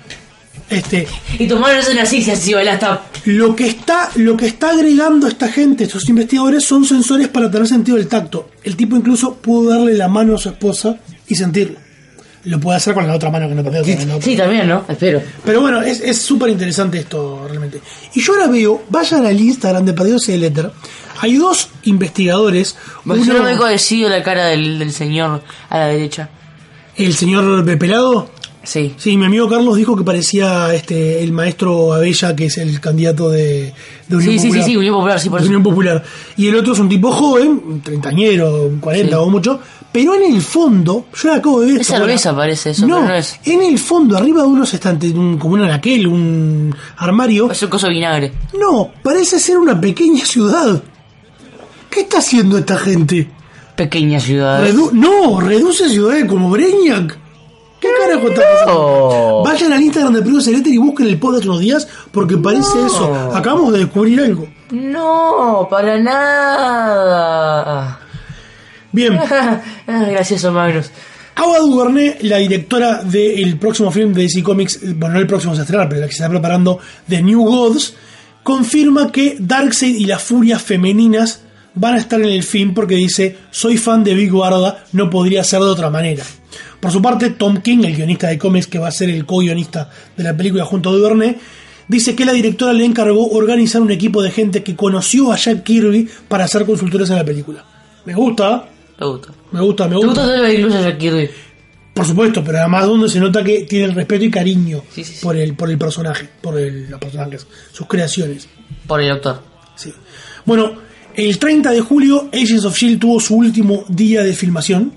Este, y tu mano es así, si así baila tap. Lo que está, lo que está agregando esta gente, estos investigadores, son sensores para tener sentido del tacto. El tipo incluso pudo darle la mano a su esposa y sentirlo. Lo puede hacer con la otra mano que no perdió. Sí, también, ¿no? Sí, también, ¿no? Espero. Pero bueno, es súper interesante esto realmente. Y yo ahora veo, vayan al Instagram de Perdidos y el Éter. Hay dos investigadores. Uno... Yo no me he conocido la cara del, del señor a la derecha. ¿El señor Pelado? Sí. Sí, mi amigo Carlos dijo que parecía este el maestro Abella, que es el candidato de, de Unión sí, Popular. Sí, sí, sí, Unión Popular, sí, por Unión Popular. Y el otro es un tipo joven, treintañero, cuarenta sí. o mucho. Pero en el fondo, yo acabo de ver... Es cerveza, parece eso, no, pero no es. En el fondo, arriba de unos estantes, un, como un anaquel, un armario... Es un coso de vinagre. No, parece ser una pequeña ciudad. ¿Qué está haciendo esta gente? pequeñas ciudades. Redu- no, reduce ciudades como Brainiac. ¿Qué carajo está pasando? Vayan al Instagram de Perdidos en el Éter y busquen el post de hace unos días porque parece No. eso. Acabamos de descubrir algo. No, para nada. Bien. Gracioso, Magnus. Ava DuVernay, la directora del próximo film de D C Comics, bueno, no el próximo se estrenar, pero la que se está preparando, The New Gods, confirma que Darkseid y las furias femeninas van a estar en el film porque dice: soy fan de Big Barda, no podría ser de otra manera. Por su parte, Tom King, el guionista de cómics que va a ser el co-guionista de la película junto a DuVernay, dice que la directora le encargó organizar un equipo de gente que conoció a Jack Kirby para ser consultores en la película. Me gusta. Me gusta. Me gusta, me ¿Te gusta. gusta hacer la inclusión a Jack Kirby? Por supuesto, pero además donde se nota que tiene el respeto y cariño Sí, sí, sí. por el por el personaje, por el, los personajes, sus creaciones. Por el autor. Sí. Bueno, el treinta de julio, Agents of S H I E L D tuvo su último día de filmación.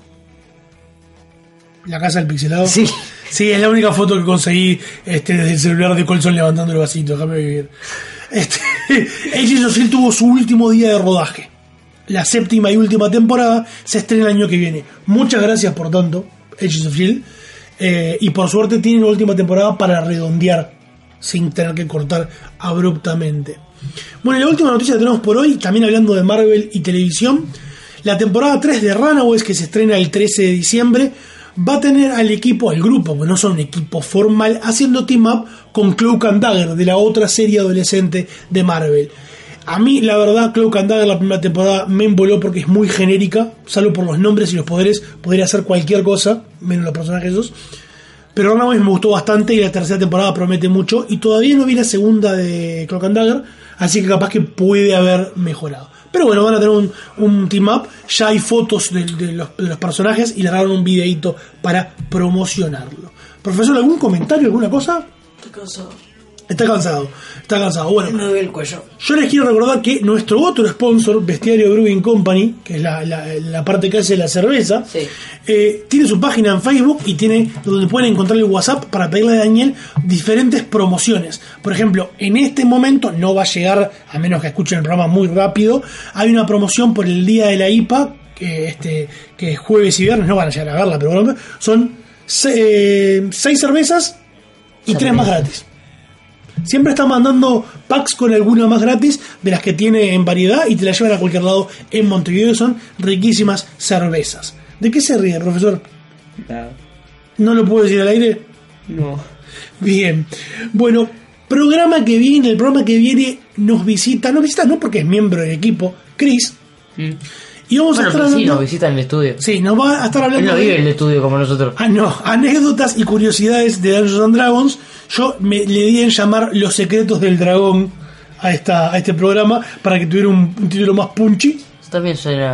La casa del pixelado. Sí. Sí, es la única foto que conseguí este, desde el celular de Colson levantando el vasito. Déjame vivir. Este, Agents of S H I E L D tuvo su último día de rodaje. La séptima y última temporada se estrena el año que viene. Muchas gracias por tanto, Agents of S H I E L D. Eh, y por suerte tienen una última temporada para redondear sin tener que cortar abruptamente. Bueno, y la última noticia que tenemos por hoy, también hablando de Marvel y televisión, la temporada tres de Runaways, que se estrena el trece de diciembre, va a tener al equipo, al grupo, que no son un equipo formal, haciendo team up con Cloak and Dagger, de la otra serie adolescente de Marvel. A mí, la verdad, Cloak and Dagger la primera temporada me envoló porque es muy genérica, salvo por los nombres y los poderes, podría hacer cualquier cosa, menos los personajes esos. Pero Runaways me gustó bastante y la tercera temporada promete mucho, y todavía no vi la segunda de Cloak and Dagger, así que capaz que puede haber mejorado. Pero bueno, van a tener un, un team up, ya hay fotos de, de, los, de los personajes y le harán un videíto para promocionarlo. Profesor, ¿algún comentario, alguna cosa? Estoy cansado. Está cansado, está cansado. Bueno, Me duele el cuello. yo les quiero recordar que nuestro otro sponsor, Bestiario Brewing Company, que es la, la, la parte que hace la cerveza, Sí. eh, tiene su página en Facebook y tiene donde pueden encontrar el WhatsApp para pedirle a Daniel diferentes promociones. Por ejemplo, en este momento no va a llegar, a menos que escuchen el programa muy rápido, hay una promoción por el día de la I P A, que, este, que es jueves y viernes, no van a llegar a verla, pero bueno, son se, eh, seis cervezas y tres más gratis. Siempre está mandando packs con alguna más gratis de las que tiene en variedad y te la llevan a cualquier lado en Montevideo. Son riquísimas cervezas. ¿De qué se ríe, profesor? Nada. ¿No lo puedo decir al aire? No. Bien. Bueno, programa que viene, el programa que viene nos visita, nos visita no porque es miembro del equipo, Chris. Mm. Y vamos Bueno, a estar pero sí, hablando... nos visitan en el estudio. Sí, nos va a estar hablando Él no de- vive en el estudio como nosotros. Ah, no, anécdotas y curiosidades de Dungeons and Dragons. Yo me, le di en llamar Los Secretos del Dragón a esta a este programa para que tuviera un, un título más punchy. También suena...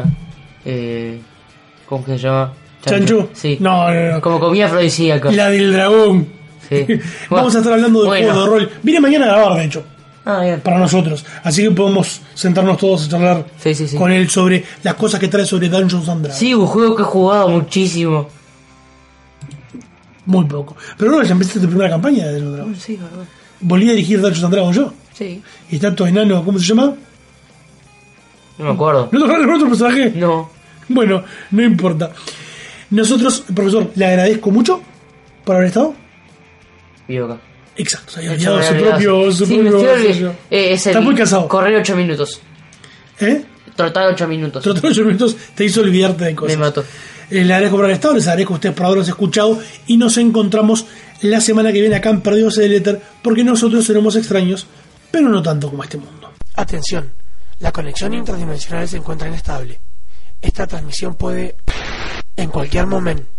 Eh, ¿Cómo que se llama? ¿Chancho? Sí. No, no, no. Como comida afrodisíaca. La del dragón. Sí. Vamos a estar hablando de Bueno. juegos de rol. Viene mañana a grabar, de hecho, Ah, bien. para nosotros. Así que podemos sentarnos todos a charlar Sí, sí, sí. con él sobre las cosas que trae sobre Dungeons and Dragons. Sí, un juego que he jugado muchísimo. Muy poco. Pero no, ya empezaste tu primera campaña de Dungeons and Dragons. Sí, verdad. Volví a dirigir Dungeons and Dragons yo. Sí. Y está todo enano, ¿cómo se llama? No me acuerdo. ¿No te acuerdas de otro personaje? No. Bueno, no importa. Nosotros, profesor, le agradezco mucho por haber estado. Vivo acá. Exacto, se había Hecho, olvidado su me propio, su Sí, me propio estoy sello. olvidando. Eh, es Está el muy cansado. Correr ocho minutos. ¿Eh? Trotar ocho minutos. Trotar ocho minutos te hizo olvidarte de cosas. Me mató. Eh, le agradezco por haber estado, les agradezco a ustedes por habernos escuchado y nos encontramos la semana que viene acá en Perdidos en el Éter, porque nosotros seremos extraños, pero no tanto como este mundo. Atención, la conexión interdimensional se encuentra inestable. Esta transmisión puede, en cualquier momento,